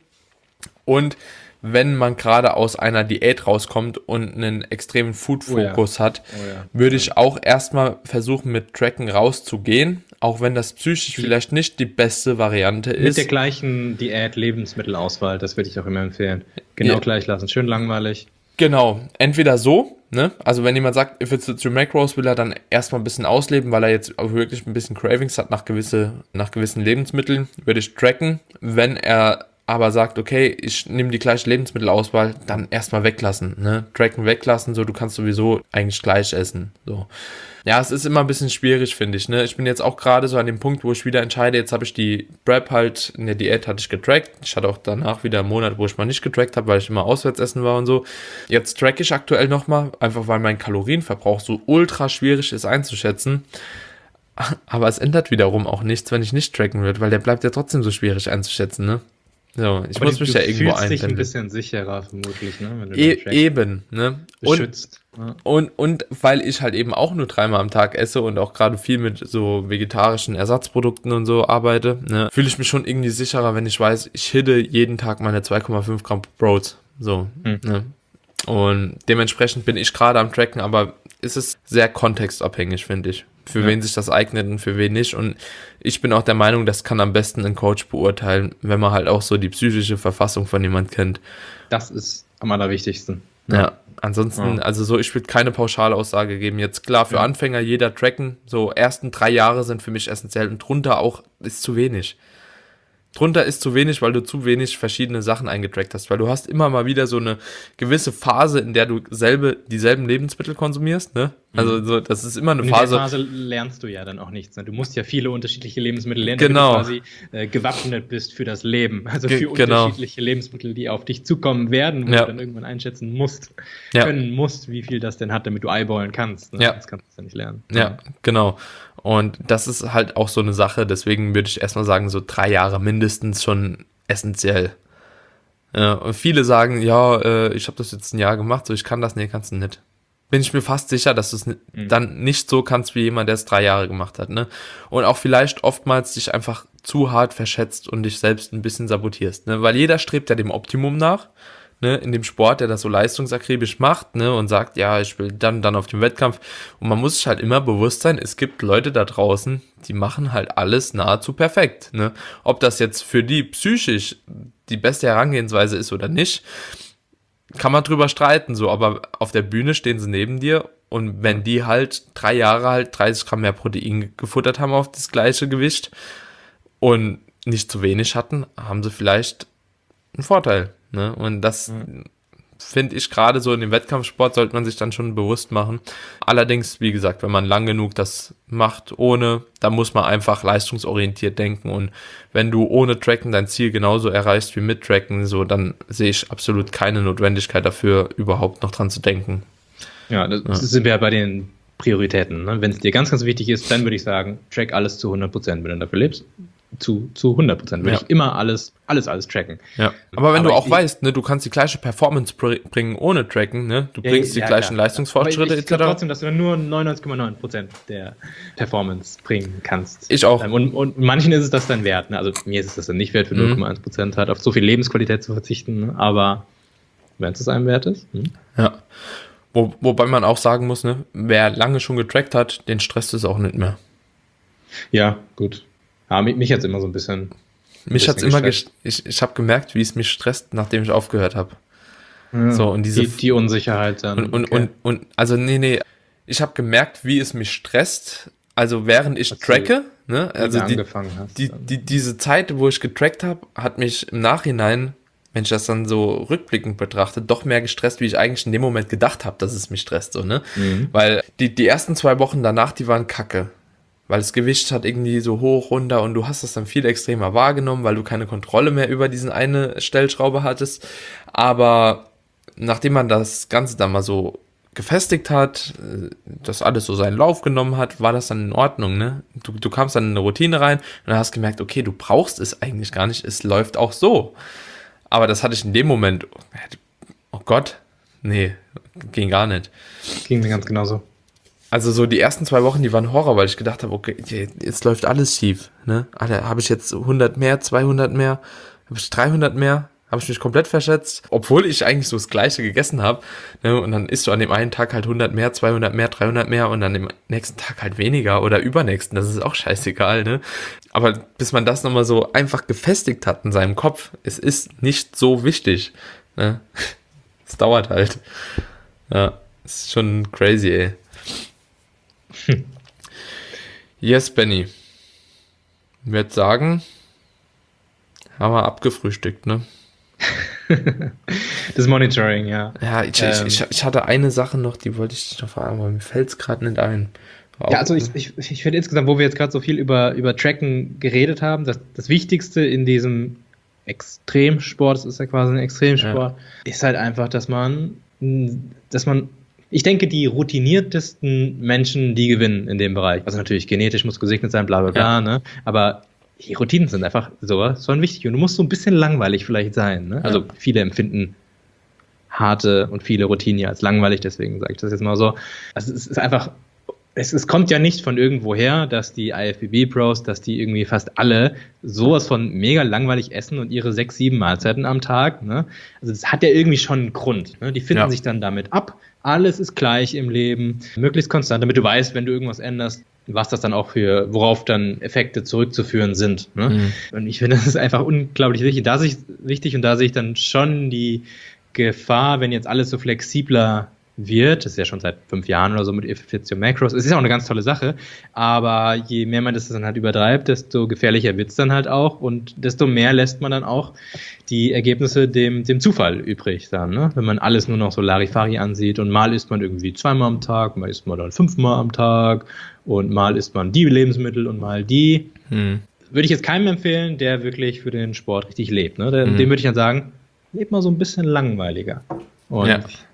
Speaker 1: Und wenn man gerade aus einer Diät rauskommt und einen extremen Food-Fokus oh ja. hat, oh ja. würde ich auch erstmal versuchen, mit Tracken rauszugehen, auch wenn das psychisch vielleicht nicht die beste Variante ist.
Speaker 2: Mit der gleichen Diät, Lebensmittelauswahl, das würde ich auch immer empfehlen. Genau ja. gleich lassen, schön langweilig.
Speaker 1: Genau, entweder so, ne? Also wenn jemand sagt, if it's the macros, will er dann erstmal ein bisschen ausleben, weil er jetzt auch wirklich ein bisschen Cravings hat nach gewisse, nach gewissen Lebensmitteln, würde ich tracken. Wenn er aber sagt, okay, ich nehme die gleiche Lebensmittelauswahl, dann erstmal weglassen, ne? Tracken weglassen, so, du kannst sowieso eigentlich gleich essen, so. Ja, es ist immer ein bisschen schwierig, finde ich, ne? Ich bin jetzt auch gerade so an dem Punkt, wo ich wieder entscheide, jetzt habe ich die Prep halt, in der Diät hatte ich getrackt, ich hatte auch danach wieder einen Monat, wo ich mal nicht getrackt habe, weil ich immer auswärts essen war und so. Jetzt track ich aktuell nochmal, einfach weil mein Kalorienverbrauch so ultra schwierig ist einzuschätzen. Aber es ändert wiederum auch nichts, wenn ich nicht tracken würde, weil der bleibt ja trotzdem so schwierig einzuschätzen, ne? So, ich
Speaker 2: aber
Speaker 1: muss
Speaker 2: du,
Speaker 1: mich
Speaker 2: du
Speaker 1: ja irgendwo einpendeln.
Speaker 2: Du fühlst dich ein bisschen sicherer vermutlich, ne? Wenn du
Speaker 1: e- eben, ne?
Speaker 2: Beschützt.
Speaker 1: Und, ja. und, und weil ich halt eben auch nur dreimal am Tag esse und auch gerade viel mit so vegetarischen Ersatzprodukten und so arbeite, ne, fühle ich mich schon irgendwie sicherer, wenn ich weiß, ich hitte jeden Tag meine zwei Komma fünf Gramm Protein. So, hm. ne? Und dementsprechend bin ich gerade am Tracken, aber es ist sehr kontextabhängig, finde ich. Für ja. wen sich das eignet und für wen nicht. Und ich bin auch der Meinung, das kann am besten ein Coach beurteilen, wenn man halt auch so die psychische Verfassung von jemand kennt.
Speaker 2: Das ist am allerwichtigsten.
Speaker 1: Ja, ja ansonsten, ja. also so, ich würde keine pauschale Aussage geben. Jetzt klar, für ja. Anfänger jeder tracken. So, ersten drei Jahre sind für mich essentiell und drunter auch ist zu wenig. Drunter ist zu wenig, weil du zu wenig verschiedene Sachen eingetrackt hast, weil du hast immer mal wieder so eine gewisse Phase, in der du selbe, dieselben Lebensmittel konsumierst, ne? Also so, das ist immer eine
Speaker 2: in
Speaker 1: Phase.
Speaker 2: In der Phase lernst du ja dann auch nichts, ne? Du musst ja viele unterschiedliche Lebensmittel lernen,
Speaker 1: genau.
Speaker 2: damit du quasi äh, gewappnet bist für das Leben. Also für
Speaker 1: Ge- genau.
Speaker 2: unterschiedliche Lebensmittel, die auf dich zukommen werden, wo ja. du dann irgendwann einschätzen musst, ja. können musst, wie viel das denn hat, damit du eyeballen kannst. Ne?
Speaker 1: Ja.
Speaker 2: Das kannst du ja nicht lernen.
Speaker 1: Ja, ja, genau. Und das ist halt auch so eine Sache, deswegen würde ich erstmal sagen, so drei Jahre mindestens schon essentiell. Ja, und viele sagen, ja, äh, ich habe das jetzt ein Jahr gemacht, so ich kann das, nee, kannst du nicht. Bin ich mir fast sicher, dass du es n-
Speaker 2: Mhm.
Speaker 1: dann nicht so kannst wie jemand, der es drei Jahre gemacht hat, ne? Und auch vielleicht oftmals dich einfach zu hart verschätzt und dich selbst ein bisschen sabotierst, ne? Weil jeder strebt ja dem Optimum nach, ne? In dem Sport, der das so leistungsakribisch macht, ne? Und sagt, ja, ich will dann, dann auf den Wettkampf. Und man muss sich halt immer bewusst sein, es gibt Leute da draußen, die machen halt alles nahezu perfekt, ne? Ob das jetzt für die psychisch die beste Herangehensweise ist oder nicht, kann man drüber streiten, so, aber auf der Bühne stehen sie neben dir und wenn die halt drei Jahre halt dreißig Gramm mehr Protein gefuttert haben auf das gleiche Gewicht und nicht zu wenig hatten, haben sie vielleicht einen Vorteil, ne? Und das
Speaker 2: Mhm.
Speaker 1: finde ich gerade so in dem Wettkampfsport sollte man sich dann schon bewusst machen. Allerdings, wie gesagt, wenn man lang genug das macht ohne, dann muss man einfach leistungsorientiert denken und wenn du ohne Tracken dein Ziel genauso erreichst wie mit Tracken, so, dann sehe ich absolut keine Notwendigkeit dafür, überhaupt noch dran zu denken.
Speaker 2: Ja, das
Speaker 1: Ja.
Speaker 2: sind wir ja bei den Prioritäten. Ne? Wenn es dir ganz, ganz wichtig ist, dann würde ich sagen, track alles zu hundert Prozent, wenn du dafür lebst. Zu, zu hundert Prozent würde
Speaker 1: Ja.
Speaker 2: ich immer alles, alles, alles tracken.
Speaker 1: Ja. Aber wenn
Speaker 2: Aber
Speaker 1: du auch
Speaker 2: ich-
Speaker 1: weißt, ne, du kannst die gleiche Performance br- bringen ohne Tracken, ne, du bringst die
Speaker 2: ja,
Speaker 1: gleichen
Speaker 2: klar.
Speaker 1: Leistungsfortschritte
Speaker 2: Aber ich glaube
Speaker 1: et cetera.
Speaker 2: trotzdem, dass du dann nur neunundneunzig Komma neun Prozent der Performance bringen kannst.
Speaker 1: Ich auch.
Speaker 2: Ähm, Und, und manchen ist es das dann wert. Ne? Also mir ist es das dann nicht wert, für
Speaker 1: Mhm.
Speaker 2: null Komma eins Prozent halt auf so viel Lebensqualität zu verzichten. Ne? Aber wenn es einem wert ist. Hm?
Speaker 1: Ja. Wo, wobei man auch sagen muss, ne, wer lange schon getrackt hat, den stresst es auch nicht mehr.
Speaker 2: Ja, gut. Ja, mich, mich hat es immer so ein bisschen.
Speaker 1: Mich
Speaker 2: Ein
Speaker 1: hat's
Speaker 2: bisschen
Speaker 1: immer,
Speaker 2: gestresst.
Speaker 1: ges- ich, ich habe gemerkt, wie es mich stresst, nachdem ich aufgehört habe.
Speaker 2: Ja,
Speaker 1: So, und diese-
Speaker 2: die, die Unsicherheit dann.
Speaker 1: Und, und,
Speaker 2: okay.
Speaker 1: und, und, also nee, nee, ich habe gemerkt, wie es mich stresst, also während ich
Speaker 2: Als du
Speaker 1: tracke, ne, also
Speaker 2: Wie du
Speaker 1: die,
Speaker 2: angefangen hast.
Speaker 1: die,
Speaker 2: dann.
Speaker 1: die, diese Zeit, wo ich getrackt habe, hat mich im Nachhinein, wenn ich das dann so rückblickend betrachte, doch mehr gestresst, wie ich eigentlich in dem Moment gedacht habe, dass es mich stresst, so, ne?
Speaker 2: Mhm.
Speaker 1: Weil die, die ersten zwei Wochen danach, die waren kacke. Weil das Gewicht hat irgendwie so hoch, runter und du hast das dann viel extremer wahrgenommen, weil du keine Kontrolle mehr über diesen eine Stellschraube hattest. Aber nachdem man das Ganze dann mal so gefestigt hat, äh, das alles so seinen Lauf genommen hat, war das dann in Ordnung, ne? Du, du kamst dann in eine Routine rein und dann hast gemerkt, okay, du brauchst es eigentlich gar nicht, es läuft auch so. Aber das hatte ich in dem Moment, oh Gott, nee, ging gar nicht.
Speaker 2: Ging mir ganz genauso.
Speaker 1: Also so die ersten zwei Wochen, die waren Horror, weil ich gedacht habe, okay, jetzt läuft alles schief, ne? Alter, habe ich jetzt hundert mehr, zweihundert mehr, habe ich dreihundert mehr, habe ich mich komplett verschätzt, obwohl ich eigentlich so das Gleiche gegessen habe, ne? Und dann isst du an dem einen Tag halt hundert mehr, zweihundert mehr, dreihundert mehr und dann am nächsten Tag halt weniger oder übernächsten, das ist auch scheißegal, ne? Aber bis man das nochmal so einfach gefestigt hat in seinem Kopf, es ist nicht so wichtig, ne? Es dauert halt. Ja, ist schon crazy, ey. Yes, Benny. Ich würde sagen, haben wir abgefrühstückt, ne?
Speaker 2: Das Monitoring, ja.
Speaker 1: Ja, ich,
Speaker 2: Ähm.
Speaker 1: ich, ich, ich hatte eine Sache noch, die wollte ich dich noch fragen, aber mir fällt es gerade nicht ein. War
Speaker 2: Ja,
Speaker 1: auch-
Speaker 2: also ich, ich, ich finde insgesamt, wo wir jetzt gerade so viel über, über Tracken geredet haben, das, das Wichtigste in diesem Extremsport, das ist ja quasi ein Extremsport, ist halt einfach, dass man, dass man, ich denke, die routiniertesten Menschen, die gewinnen in dem Bereich. Also natürlich genetisch muss gesegnet sein, bla bla bla,
Speaker 1: Ja.
Speaker 2: ne? Aber die Routinen sind einfach sowas von wichtig und du musst so ein bisschen langweilig vielleicht sein, ne? Also
Speaker 1: Ja.
Speaker 2: viele empfinden harte und viele Routinen ja als langweilig, deswegen sage ich das jetzt mal so. Also es ist einfach, es, es kommt ja nicht von irgendwoher, dass die I F B B-Pros, dass die irgendwie fast alle sowas von mega langweilig essen und ihre sechs, sieben Mahlzeiten am Tag. Ne? Also das hat ja irgendwie schon einen Grund. Ne? Die finden
Speaker 1: Ja.
Speaker 2: sich dann damit ab. Alles ist gleich im Leben, möglichst konstant, damit du weißt, wenn du irgendwas änderst, was das dann auch für, worauf dann Effekte zurückzuführen sind. Ne?
Speaker 1: Mhm.
Speaker 2: Und ich finde, das ist einfach unglaublich wichtig. Da sehe ich, wichtig und da sehe ich dann schon die Gefahr, wenn jetzt alles so flexibler wird, das ist ja schon seit fünf Jahren oder so mit Effizienz Macros, es ist ja auch eine ganz tolle Sache, aber je mehr man das dann halt übertreibt, desto gefährlicher wird's dann halt auch und desto mehr lässt man dann auch die Ergebnisse dem, dem Zufall übrig dann, ne? Wenn man alles nur noch so Larifari ansieht und mal isst man irgendwie zweimal am Tag, mal isst man dann fünfmal am Tag und mal isst man die Lebensmittel und mal die.
Speaker 1: Mhm.
Speaker 2: Würde ich jetzt keinem empfehlen, der wirklich für den Sport richtig lebt, ne? Dem,
Speaker 1: Mhm.
Speaker 2: dem würde ich dann sagen, lebt mal so ein bisschen langweiliger. Und
Speaker 1: Ja.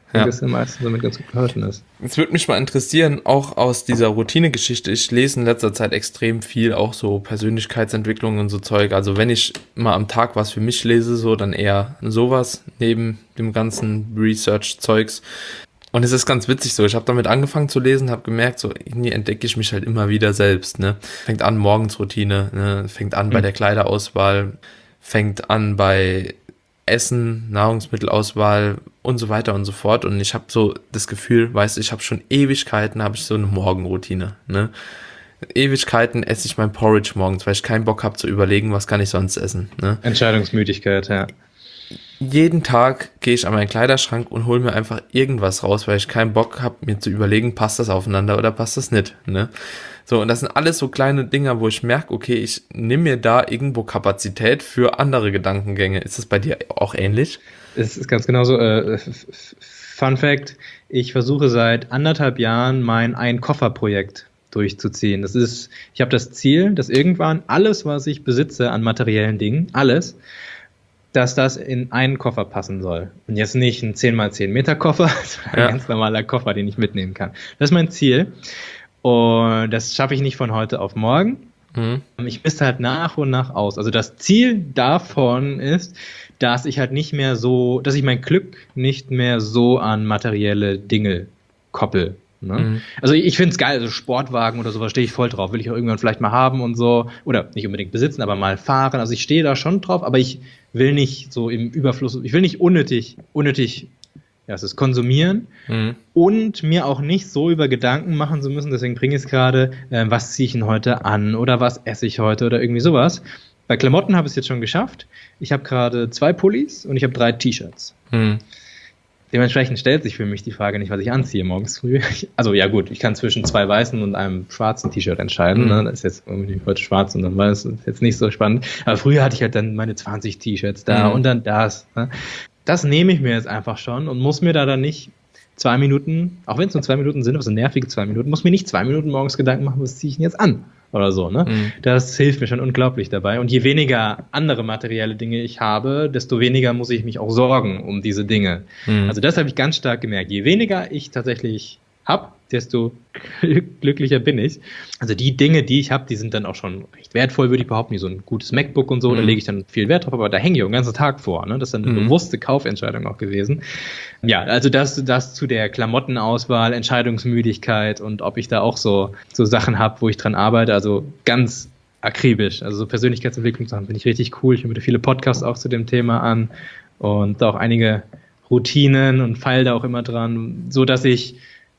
Speaker 2: ja. Das meistens damit ganz gut geholfen ist.
Speaker 1: Es würde mich mal interessieren, auch aus dieser Routine-Geschichte, ich lese in letzter Zeit extrem viel, auch so Persönlichkeitsentwicklung und so Zeug, also wenn ich mal am Tag was für mich lese, so dann eher sowas, neben dem ganzen Research-Zeugs. Und es ist ganz witzig so, ich habe damit angefangen zu lesen, habe gemerkt, so irgendwie entdecke ich mich halt immer wieder selbst, ne, fängt an Morgensroutine, ne? Fängt an bei der Kleiderauswahl, fängt an bei Essen, Nahrungsmittelauswahl und so weiter und so fort. Und ich habe so das Gefühl, weißt du, ich habe schon Ewigkeiten, habe ich so eine Morgenroutine. Ne? Ewigkeiten esse ich mein Porridge morgens, weil ich keinen Bock habe zu überlegen, was kann ich sonst essen. Ne?
Speaker 2: Entscheidungsmüdigkeit, ja.
Speaker 1: Jeden Tag gehe ich an meinen Kleiderschrank und hole mir einfach irgendwas raus, weil ich keinen Bock habe, mir zu überlegen, passt das aufeinander oder passt das nicht. Ne? So, und das sind alles so kleine Dinger, wo ich merke, okay, ich nehme mir da irgendwo Kapazität für andere Gedankengänge. Ist das bei dir auch ähnlich?
Speaker 2: Es ist ganz genauso. Äh, Fun Fact, ich versuche seit anderthalb Jahren mein Ein-Koffer-Projekt durchzuziehen. Das ist, ich habe das Ziel, dass irgendwann alles, was ich besitze an materiellen Dingen, alles, dass das in einen Koffer passen soll. Und jetzt nicht ein zehn mal zehn Meter Koffer, sondern ein ja. ganz normaler Koffer, den ich mitnehmen kann. Das ist mein Ziel. Und das schaffe ich nicht von heute auf morgen. Mhm. Ich misste halt nach und nach aus. Also das Ziel davon ist, dass ich halt nicht mehr so, dass ich mein Glück nicht mehr so an materielle Dinge koppel. Ne? Mhm. Also ich, ich finde es geil, also Sportwagen oder sowas stehe ich voll drauf. Will ich auch irgendwann vielleicht mal haben und so. Oder nicht unbedingt besitzen, aber mal fahren. Also ich stehe da schon drauf, aber ich will nicht so im Überfluss, ich will nicht unnötig, unnötig ja, es ist konsumieren mhm. und mir auch nicht so über Gedanken machen zu müssen, deswegen bringe ich es gerade, äh, was ziehe ich denn heute an oder was esse ich heute oder irgendwie sowas. Bei Klamotten habe ich es jetzt schon geschafft. Ich habe gerade zwei Pullis und ich habe drei T-Shirts. Mhm. Dementsprechend stellt sich für mich die Frage nicht, was ich anziehe morgens früh. Also ja gut, ich kann zwischen zwei weißen und einem schwarzen T-Shirt entscheiden. Mhm. Ne? Das ist jetzt irgendwie heute schwarz und dann war es jetzt nicht so spannend. Aber früher hatte ich halt dann meine zwanzig T-Shirts da mhm. und dann das. Ne? Das nehme ich mir jetzt einfach schon und muss mir da dann nicht zwei Minuten, auch wenn es nur zwei Minuten sind, aber so nervige zwei Minuten, muss mir nicht zwei Minuten morgens Gedanken machen, was ziehe ich denn jetzt an oder so. Ne? Mhm. Das hilft mir schon unglaublich dabei. Und je weniger andere materielle Dinge ich habe, desto weniger muss ich mich auch sorgen um diese Dinge. Mhm. Also das habe ich ganz stark gemerkt. Je weniger ich tatsächlich habe, desto glücklicher bin ich. Also die Dinge, die ich habe, die sind dann auch schon recht wertvoll, würde ich behaupten, wie so ein gutes MacBook und so, mhm. da lege ich dann viel Wert drauf, aber da hänge ich auch den ganzen Tag vor. Ne? Das ist dann eine mhm. bewusste Kaufentscheidung auch gewesen. Ja, also das, das zu der Klamottenauswahl, Entscheidungsmüdigkeit und ob ich da auch so, so Sachen habe, wo ich dran arbeite, also ganz akribisch. Also so Persönlichkeitsentwicklungssachen finde ich richtig cool. Ich höre mir viele Podcasts auch zu dem Thema an und auch einige Routinen und feile da auch immer dran, so dass ich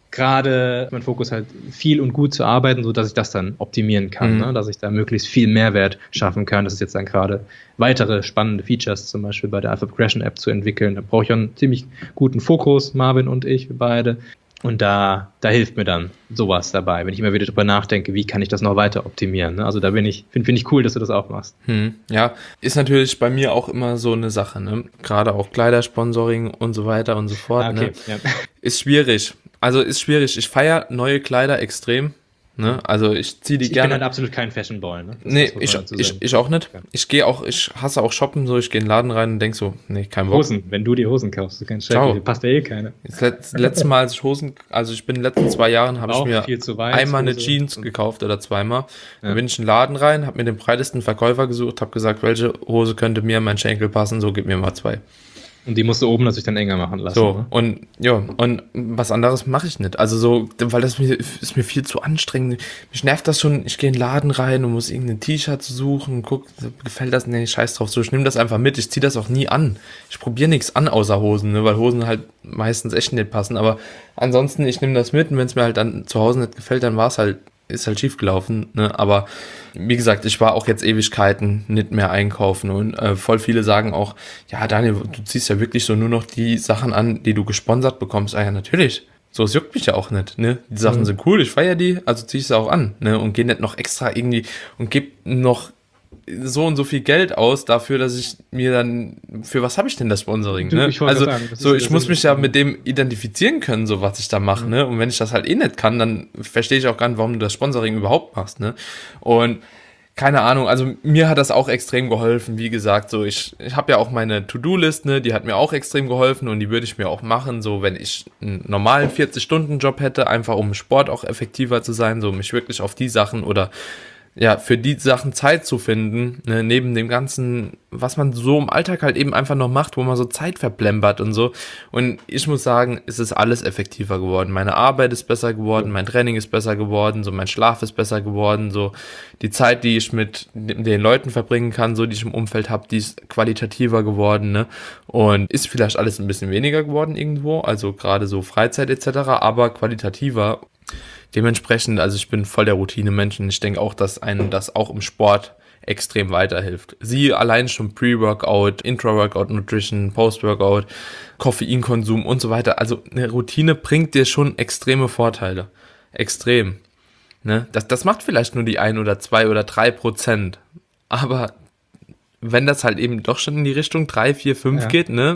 Speaker 2: gerade mein Fokus halt viel und gut zu arbeiten, so dass ich das dann optimieren kann, mhm. ne? Dass ich da möglichst viel Mehrwert schaffen kann. Das ist jetzt dann gerade weitere spannende Features zum Beispiel bei der Alpha Progression App zu entwickeln. Da brauche ich einen ziemlich guten Fokus, Marvin und ich, wir beide. Und da, da hilft mir dann sowas dabei, wenn ich immer wieder drüber nachdenke, wie kann ich das noch weiter optimieren. Ne? Also da bin ich, finde find ich cool, dass du das auch machst.
Speaker 1: Hm, ja, ist natürlich bei mir auch immer so eine Sache, ne? Gerade auch Kleidersponsoring und so weiter und so fort. Ah, okay. Ne? Ja. Ist schwierig. Also ist schwierig. Ich feiere neue Kleider extrem. Ne? Also ich ziehe die
Speaker 2: ich
Speaker 1: gerne.
Speaker 2: Ich bin halt absolut kein Fashion-Boy. Ne?
Speaker 1: Nee, ich, ich, ich auch nicht. Ja. Ich gehe auch, ich hasse auch shoppen, so ich gehe in den Laden rein und denk so, nee, kein Bock.
Speaker 2: Hosen, wenn du die Hosen kaufst, du kannst schrecklich, passt ja eh keine.
Speaker 1: Das Letz, letztes Mal, als ich Hosen, also ich bin in den letzten zwei Jahren, habe ich mir weit, einmal eine Jeans und gekauft oder zweimal. Ja. Dann bin ich in den Laden rein, habe mir den breitesten Verkäufer gesucht, habe gesagt, welche Hose könnte mir an meinen Schenkel passen, so gib mir mal zwei.
Speaker 2: Und die musst du oben natürlich dann enger machen lassen.
Speaker 1: So,
Speaker 2: ne?
Speaker 1: und ja, und was anderes mache ich nicht. Also so, weil das mir, ist mir viel zu anstrengend. Mich nervt das schon, ich gehe in den Laden rein und muss irgendein T-Shirt suchen, guck, gefällt das? Nee, scheiß drauf. So, ich nehme das einfach mit, ich ziehe das auch nie an. Ich probiere nichts an außer Hosen, ne, weil Hosen halt meistens echt nicht passen. Aber ansonsten, ich nehme das mit und wenn es mir halt dann zu Hause nicht gefällt, dann war es halt, ist halt schief gelaufen, ne? Aber wie gesagt, ich war auch jetzt Ewigkeiten nicht mehr einkaufen und äh, voll viele sagen auch, ja Daniel, du ziehst ja wirklich so nur noch die Sachen an, die du gesponsert bekommst. Ah ja, natürlich. So, es juckt mich ja auch nicht, ne? Die Sachen mhm. sind cool, ich feiere die, also zieh ich sie auch an, ne? Und geh nicht noch extra irgendwie und geb noch so und so viel Geld aus dafür, dass ich mir dann, für was habe ich denn das Sponsoring, ne? Ich also sagen, so, ich muss mich ja mit dem identifizieren können, so was ich da mache, mhm. ne? Und wenn ich das halt eh nicht kann, dann verstehe ich auch gar nicht, warum du das Sponsoring überhaupt machst, ne? Und keine Ahnung, also mir hat das auch extrem geholfen, wie gesagt, so ich, ich habe ja auch meine To-Do-List, ne, die hat mir auch extrem geholfen und die würde ich mir auch machen, so wenn ich einen normalen vierzig-Stunden-Job hätte, einfach um im Sport auch effektiver zu sein, so mich wirklich auf die Sachen oder ja, für die Sachen Zeit zu finden, ne, neben dem Ganzen, was man so im Alltag halt eben einfach noch macht, wo man so Zeit verplempert und so. Und ich muss sagen, es ist alles effektiver geworden. Meine Arbeit ist besser geworden, mein Training ist besser geworden, so mein Schlaf ist besser geworden, so die Zeit, die ich mit den Leuten verbringen kann, so die ich im Umfeld habe, die ist qualitativer geworden, ne? Und ist vielleicht alles ein bisschen weniger geworden irgendwo, also gerade so Freizeit et cetera, aber qualitativer. Dementsprechend, also ich bin voll der Routine-Mensch und ich denke auch, dass einem das auch im Sport extrem weiterhilft. Sie allein schon Pre-Workout, Intra-Workout-Nutrition, Post-Workout, Koffeinkonsum und so weiter. Also eine Routine bringt dir schon extreme Vorteile. Extrem. Ne? Das, das macht vielleicht nur die ein oder zwei oder drei Prozent. Aber wenn das halt eben doch schon in die Richtung drei, vier, fünf
Speaker 2: Ja.
Speaker 1: geht, ne?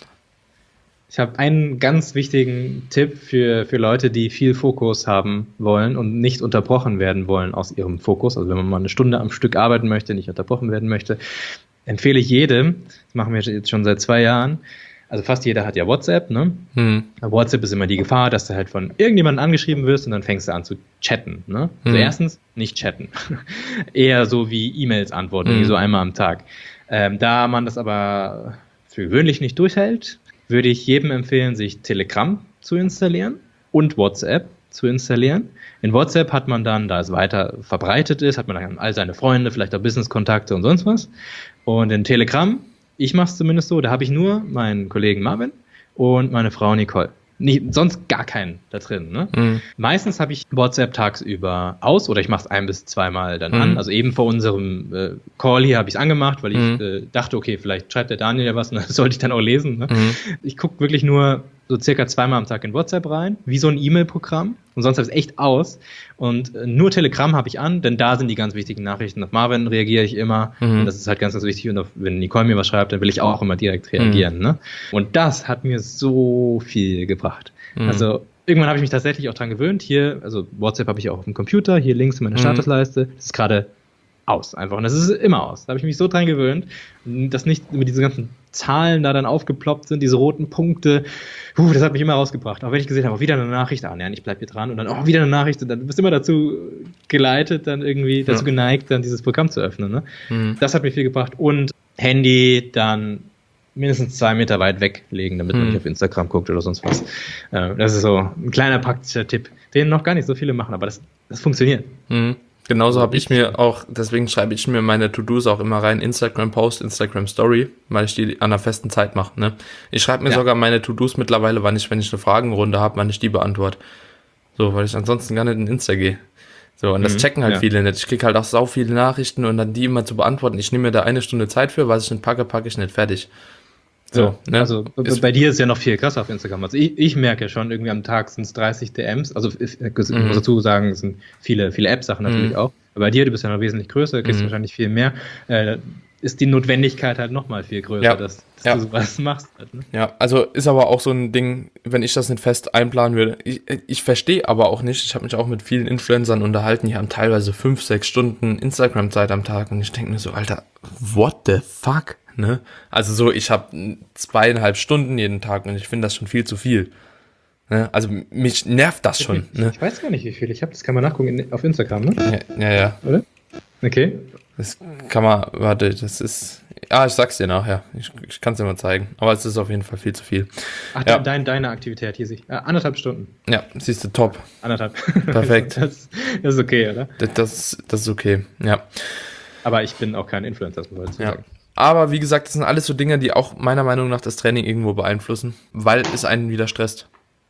Speaker 2: Ich habe einen ganz wichtigen Tipp für, für Leute, die viel Fokus haben wollen und nicht unterbrochen werden wollen aus ihrem Fokus. Also wenn man mal eine Stunde am Stück arbeiten möchte, nicht unterbrochen werden möchte, empfehle ich jedem, das machen wir jetzt schon seit zwei Jahren, also fast jeder hat ja WhatsApp, ne?
Speaker 1: Hm.
Speaker 2: WhatsApp ist immer die Gefahr, dass du halt von irgendjemandem angeschrieben wirst und dann fängst du an zu chatten, ne? Also
Speaker 1: Hm.
Speaker 2: erstens, nicht chatten. Eher so wie E-Mails antworten,
Speaker 1: Hm.
Speaker 2: wie so einmal am Tag. Ähm, da man das aber für gewöhnlich nicht durchhält, würde ich jedem empfehlen, sich Telegram zu installieren und WhatsApp zu installieren. In WhatsApp hat man dann, da es weiter verbreitet ist, hat man dann all seine Freunde, vielleicht auch Business-Kontakte und sonst was. Und in Telegram, ich mache es zumindest so, da habe ich nur meinen Kollegen Marvin und meine Frau Nicole. Nicht, sonst gar keinen da drin. Ne?
Speaker 1: Mhm.
Speaker 2: Meistens habe ich WhatsApp tagsüber aus oder ich mache es ein bis zweimal dann
Speaker 1: Mhm.
Speaker 2: an. Also eben vor unserem äh, Call hier habe ich es angemacht, weil ich
Speaker 1: Mhm.
Speaker 2: äh, dachte, okay, vielleicht schreibt der Daniel ja was und das sollte ich dann auch lesen. Ne?
Speaker 1: Mhm.
Speaker 2: Ich gucke wirklich nur so circa zweimal am Tag in WhatsApp rein, wie so ein E-Mail-Programm. Und sonst habe ich es echt aus. Und äh, nur Telegram habe ich an, denn da sind die ganz wichtigen Nachrichten. Auf Marvin reagiere ich immer.
Speaker 1: Mhm.
Speaker 2: Und das ist halt ganz, ganz wichtig. Und auf, wenn Nicole mir was schreibt, dann will ich auch immer direkt reagieren.
Speaker 1: Mhm.
Speaker 2: Ne? Und das hat mir so viel gebracht.
Speaker 1: Mhm.
Speaker 2: Also irgendwann habe ich mich tatsächlich auch dran gewöhnt. Hier, also WhatsApp habe ich auch auf dem Computer. Hier links in meiner
Speaker 1: Mhm.
Speaker 2: Statusleiste. Das ist gerade aus einfach. Und das ist immer aus. Da habe ich mich so dran gewöhnt, dass nicht immer diese ganzen Zahlen da dann aufgeploppt sind, diese roten Punkte. Puh, das hat mich immer rausgebracht. Auch wenn ich gesehen habe, auch wieder eine Nachricht, ah nein, ich bleib hier dran und dann auch wieder eine Nachricht und dann bist du immer dazu geleitet, dann irgendwie dazu
Speaker 1: Ja.
Speaker 2: geneigt, dann dieses Programm zu öffnen. Ne?
Speaker 1: Mhm.
Speaker 2: Das hat mir viel gebracht. Und Handy dann mindestens zwei Meter weit weglegen, damit man
Speaker 1: Mhm.
Speaker 2: nicht auf Instagram guckt oder sonst was. Äh, Das ist so ein kleiner praktischer Tipp, den noch gar nicht so viele machen, aber das, das funktioniert.
Speaker 1: Mhm. Genauso habe ich mir auch, deswegen schreibe ich mir meine To-Dos auch immer rein, Instagram-Post, Instagram-Story, weil ich die an einer festen Zeit mache. Ne? Ich schreibe mir
Speaker 2: Ja.
Speaker 1: sogar meine To-Dos mittlerweile, wann ich, wenn ich eine Fragenrunde habe, wann ich die beantworte. So, weil ich ansonsten gar nicht in Insta gehe. So, und das
Speaker 2: Mhm,
Speaker 1: checken halt
Speaker 2: ja.
Speaker 1: viele nicht. Ich kriege halt auch sau viele Nachrichten und dann die immer zu beantworten. Ich nehme mir da eine Stunde Zeit für, was ich nicht packe, packe ich nicht fertig. So,
Speaker 2: Ja,
Speaker 1: ne?
Speaker 2: Also b-
Speaker 1: Ist-
Speaker 2: bei dir ist ja noch viel krasser auf Instagram. Also ich, ich merke schon, irgendwie am Tag sind es dreißig D Ms. Also ich, ich muss
Speaker 1: Mhm.
Speaker 2: dazu sagen, es sind viele, viele App-Sachen natürlich
Speaker 1: Mhm.
Speaker 2: auch. Aber bei dir, du bist ja noch wesentlich größer, kriegst
Speaker 1: Mhm.
Speaker 2: wahrscheinlich viel mehr. Äh, ist die Notwendigkeit halt nochmal viel größer,
Speaker 1: Ja.
Speaker 2: dass, dass
Speaker 1: Ja.
Speaker 2: du sowas machst. Halt, ne?
Speaker 1: Ja, also ist aber auch so ein Ding, wenn ich das nicht fest einplanen würde. Ich, ich verstehe aber auch nicht, ich habe mich auch mit vielen Influencern unterhalten, die haben teilweise fünf, sechs Stunden Instagram-Zeit am Tag und ich denke mir so, Alter, what the fuck? Ne? Also so, ich habe zweieinhalb Stunden jeden Tag und ich finde das schon viel zu viel. Ne? Also mich nervt das schon.
Speaker 2: Ich,
Speaker 1: Ne?
Speaker 2: ich weiß gar nicht, wie viel ich habe. Das kann man nachgucken in, auf Instagram, ne?
Speaker 1: Ja, ja, ja,
Speaker 2: Oder? Okay.
Speaker 1: das kann man, warte, das ist, ja, ich sag's dir nachher, ich, ich kann es dir mal zeigen, aber es ist auf jeden Fall viel zu viel.
Speaker 2: Ach,
Speaker 1: Ja.
Speaker 2: dein, deine Aktivität hier sich. Äh, anderthalb Stunden.
Speaker 1: Ja, siehst du, top.
Speaker 2: Anderthalb.
Speaker 1: Perfekt.
Speaker 2: das, das ist okay, oder?
Speaker 1: Das, das, das ist okay, ja.
Speaker 2: Aber ich bin auch kein Influencer, das muss man dazu
Speaker 1: Ja.
Speaker 2: sagen.
Speaker 1: Aber wie gesagt, das sind alles so Dinge, die auch meiner Meinung nach das Training irgendwo beeinflussen, weil es einen wieder stresst.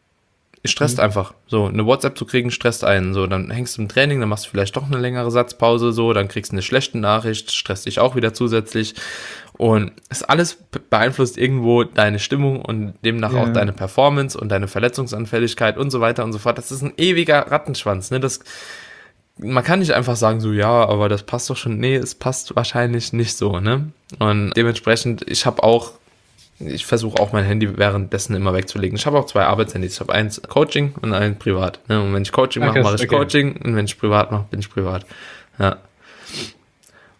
Speaker 1: Es stresst
Speaker 2: Mhm.
Speaker 1: einfach. So, eine WhatsApp zu kriegen, stresst einen. So, dann hängst du im Training, dann machst du vielleicht doch eine längere Satzpause, so, dann kriegst du eine schlechte Nachricht, stresst dich auch wieder zusätzlich. Und es alles p- beeinflusst irgendwo deine Stimmung und demnach
Speaker 2: Ja.
Speaker 1: auch deine Performance und deine Verletzungsanfälligkeit und so weiter und so fort. Das ist ein ewiger Rattenschwanz, ne? Das, man kann nicht einfach sagen, so, ja, aber das passt doch schon. Nee, es passt wahrscheinlich nicht so, ne? Und dementsprechend, ich habe auch, ich versuche auch mein Handy währenddessen immer wegzulegen. Ich habe auch zwei Arbeitshandys. Ich habe eins Coaching und eins privat. Ne? Und wenn ich Coaching
Speaker 2: Ach,
Speaker 1: mache,
Speaker 2: krass,
Speaker 1: mache ich
Speaker 2: okay.
Speaker 1: Coaching. Und wenn ich privat mache, bin ich privat. Ja.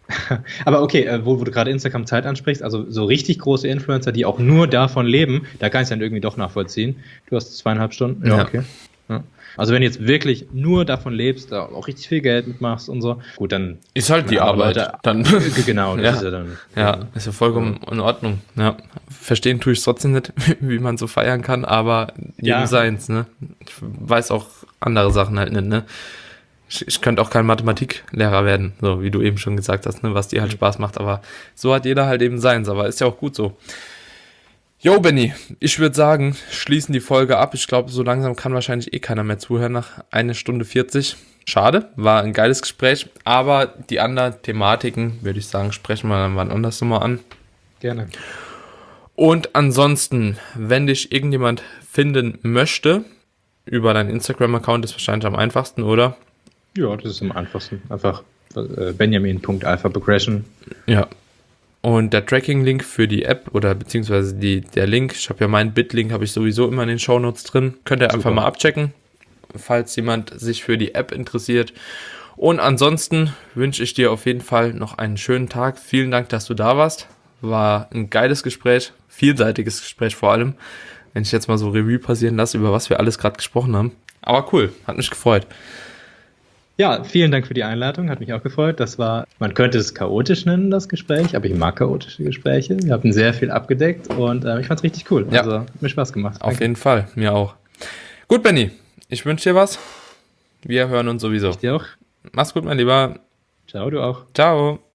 Speaker 2: Aber okay, äh, wo, wo du gerade Instagram-Zeit ansprichst, also so richtig große Influencer, die auch nur davon leben, da kann ich es dann irgendwie doch nachvollziehen. Du hast zweieinhalb Stunden. Ja,
Speaker 1: Ja.
Speaker 2: okay. Ja. Also wenn du jetzt wirklich nur davon lebst, da auch richtig viel Geld mitmachst und so, gut, dann
Speaker 1: Ist halt die
Speaker 2: aber
Speaker 1: Arbeit.
Speaker 2: Leute-
Speaker 1: Dann.
Speaker 2: genau, das
Speaker 1: Ja.
Speaker 2: ist ja dann.
Speaker 1: Ja, ist ja vollkommen in Ordnung. Ja. Verstehen tue ich es trotzdem nicht, wie man so feiern kann, aber jedem
Speaker 2: Ja.
Speaker 1: seins, ne? Ich weiß auch andere Sachen halt nicht, ne? Ich, ich könnte auch kein Mathematiklehrer werden, so wie du eben schon gesagt hast, ne? Was dir halt Spaß macht, aber so hat jeder halt eben seins, aber ist ja auch gut so. Jo, Benny, ich würde sagen, schließen die Folge ab. Ich glaube, so langsam kann wahrscheinlich eh keiner mehr zuhören nach einer Stunde vierzig. Schade, war ein geiles Gespräch, aber die anderen Thematiken, würde ich sagen, sprechen wir dann wann anders nochmal an.
Speaker 2: Gerne.
Speaker 1: Und ansonsten, wenn dich irgendjemand finden möchte, über deinen Instagram-Account ist wahrscheinlich am einfachsten, oder?
Speaker 2: Ja, das ist am einfachsten. Einfach äh, benjamin punkt alpha progression.
Speaker 1: Ja. Und der Tracking-Link für die App oder beziehungsweise die, der Link, ich habe ja meinen Bit-Link, habe ich sowieso immer in den Shownotes drin. Könnt ihr einfach
Speaker 2: Super.
Speaker 1: mal abchecken, falls jemand sich für die App interessiert. Und ansonsten wünsche ich dir auf jeden Fall noch einen schönen Tag. Vielen Dank, dass du da warst. War ein geiles Gespräch, vielseitiges Gespräch vor allem. Wenn ich jetzt mal so Revue passieren lasse, über was wir alles gerade gesprochen haben. Aber cool, hat mich gefreut.
Speaker 2: Ja, vielen Dank für die Einladung, hat mich auch gefreut. Das war, man könnte es chaotisch nennen, das Gespräch, aber ich mag chaotische Gespräche. Wir haben sehr viel abgedeckt und äh, ich fand es richtig cool.
Speaker 1: Ja.
Speaker 2: Also hat mir Spaß gemacht.
Speaker 1: Auf jeden Fall, mir auch. Gut, Benny, ich wünsche dir was. Wir hören uns sowieso.
Speaker 2: Dir auch.
Speaker 1: Mach's gut, mein Lieber.
Speaker 2: Ciao, du auch.
Speaker 1: Ciao.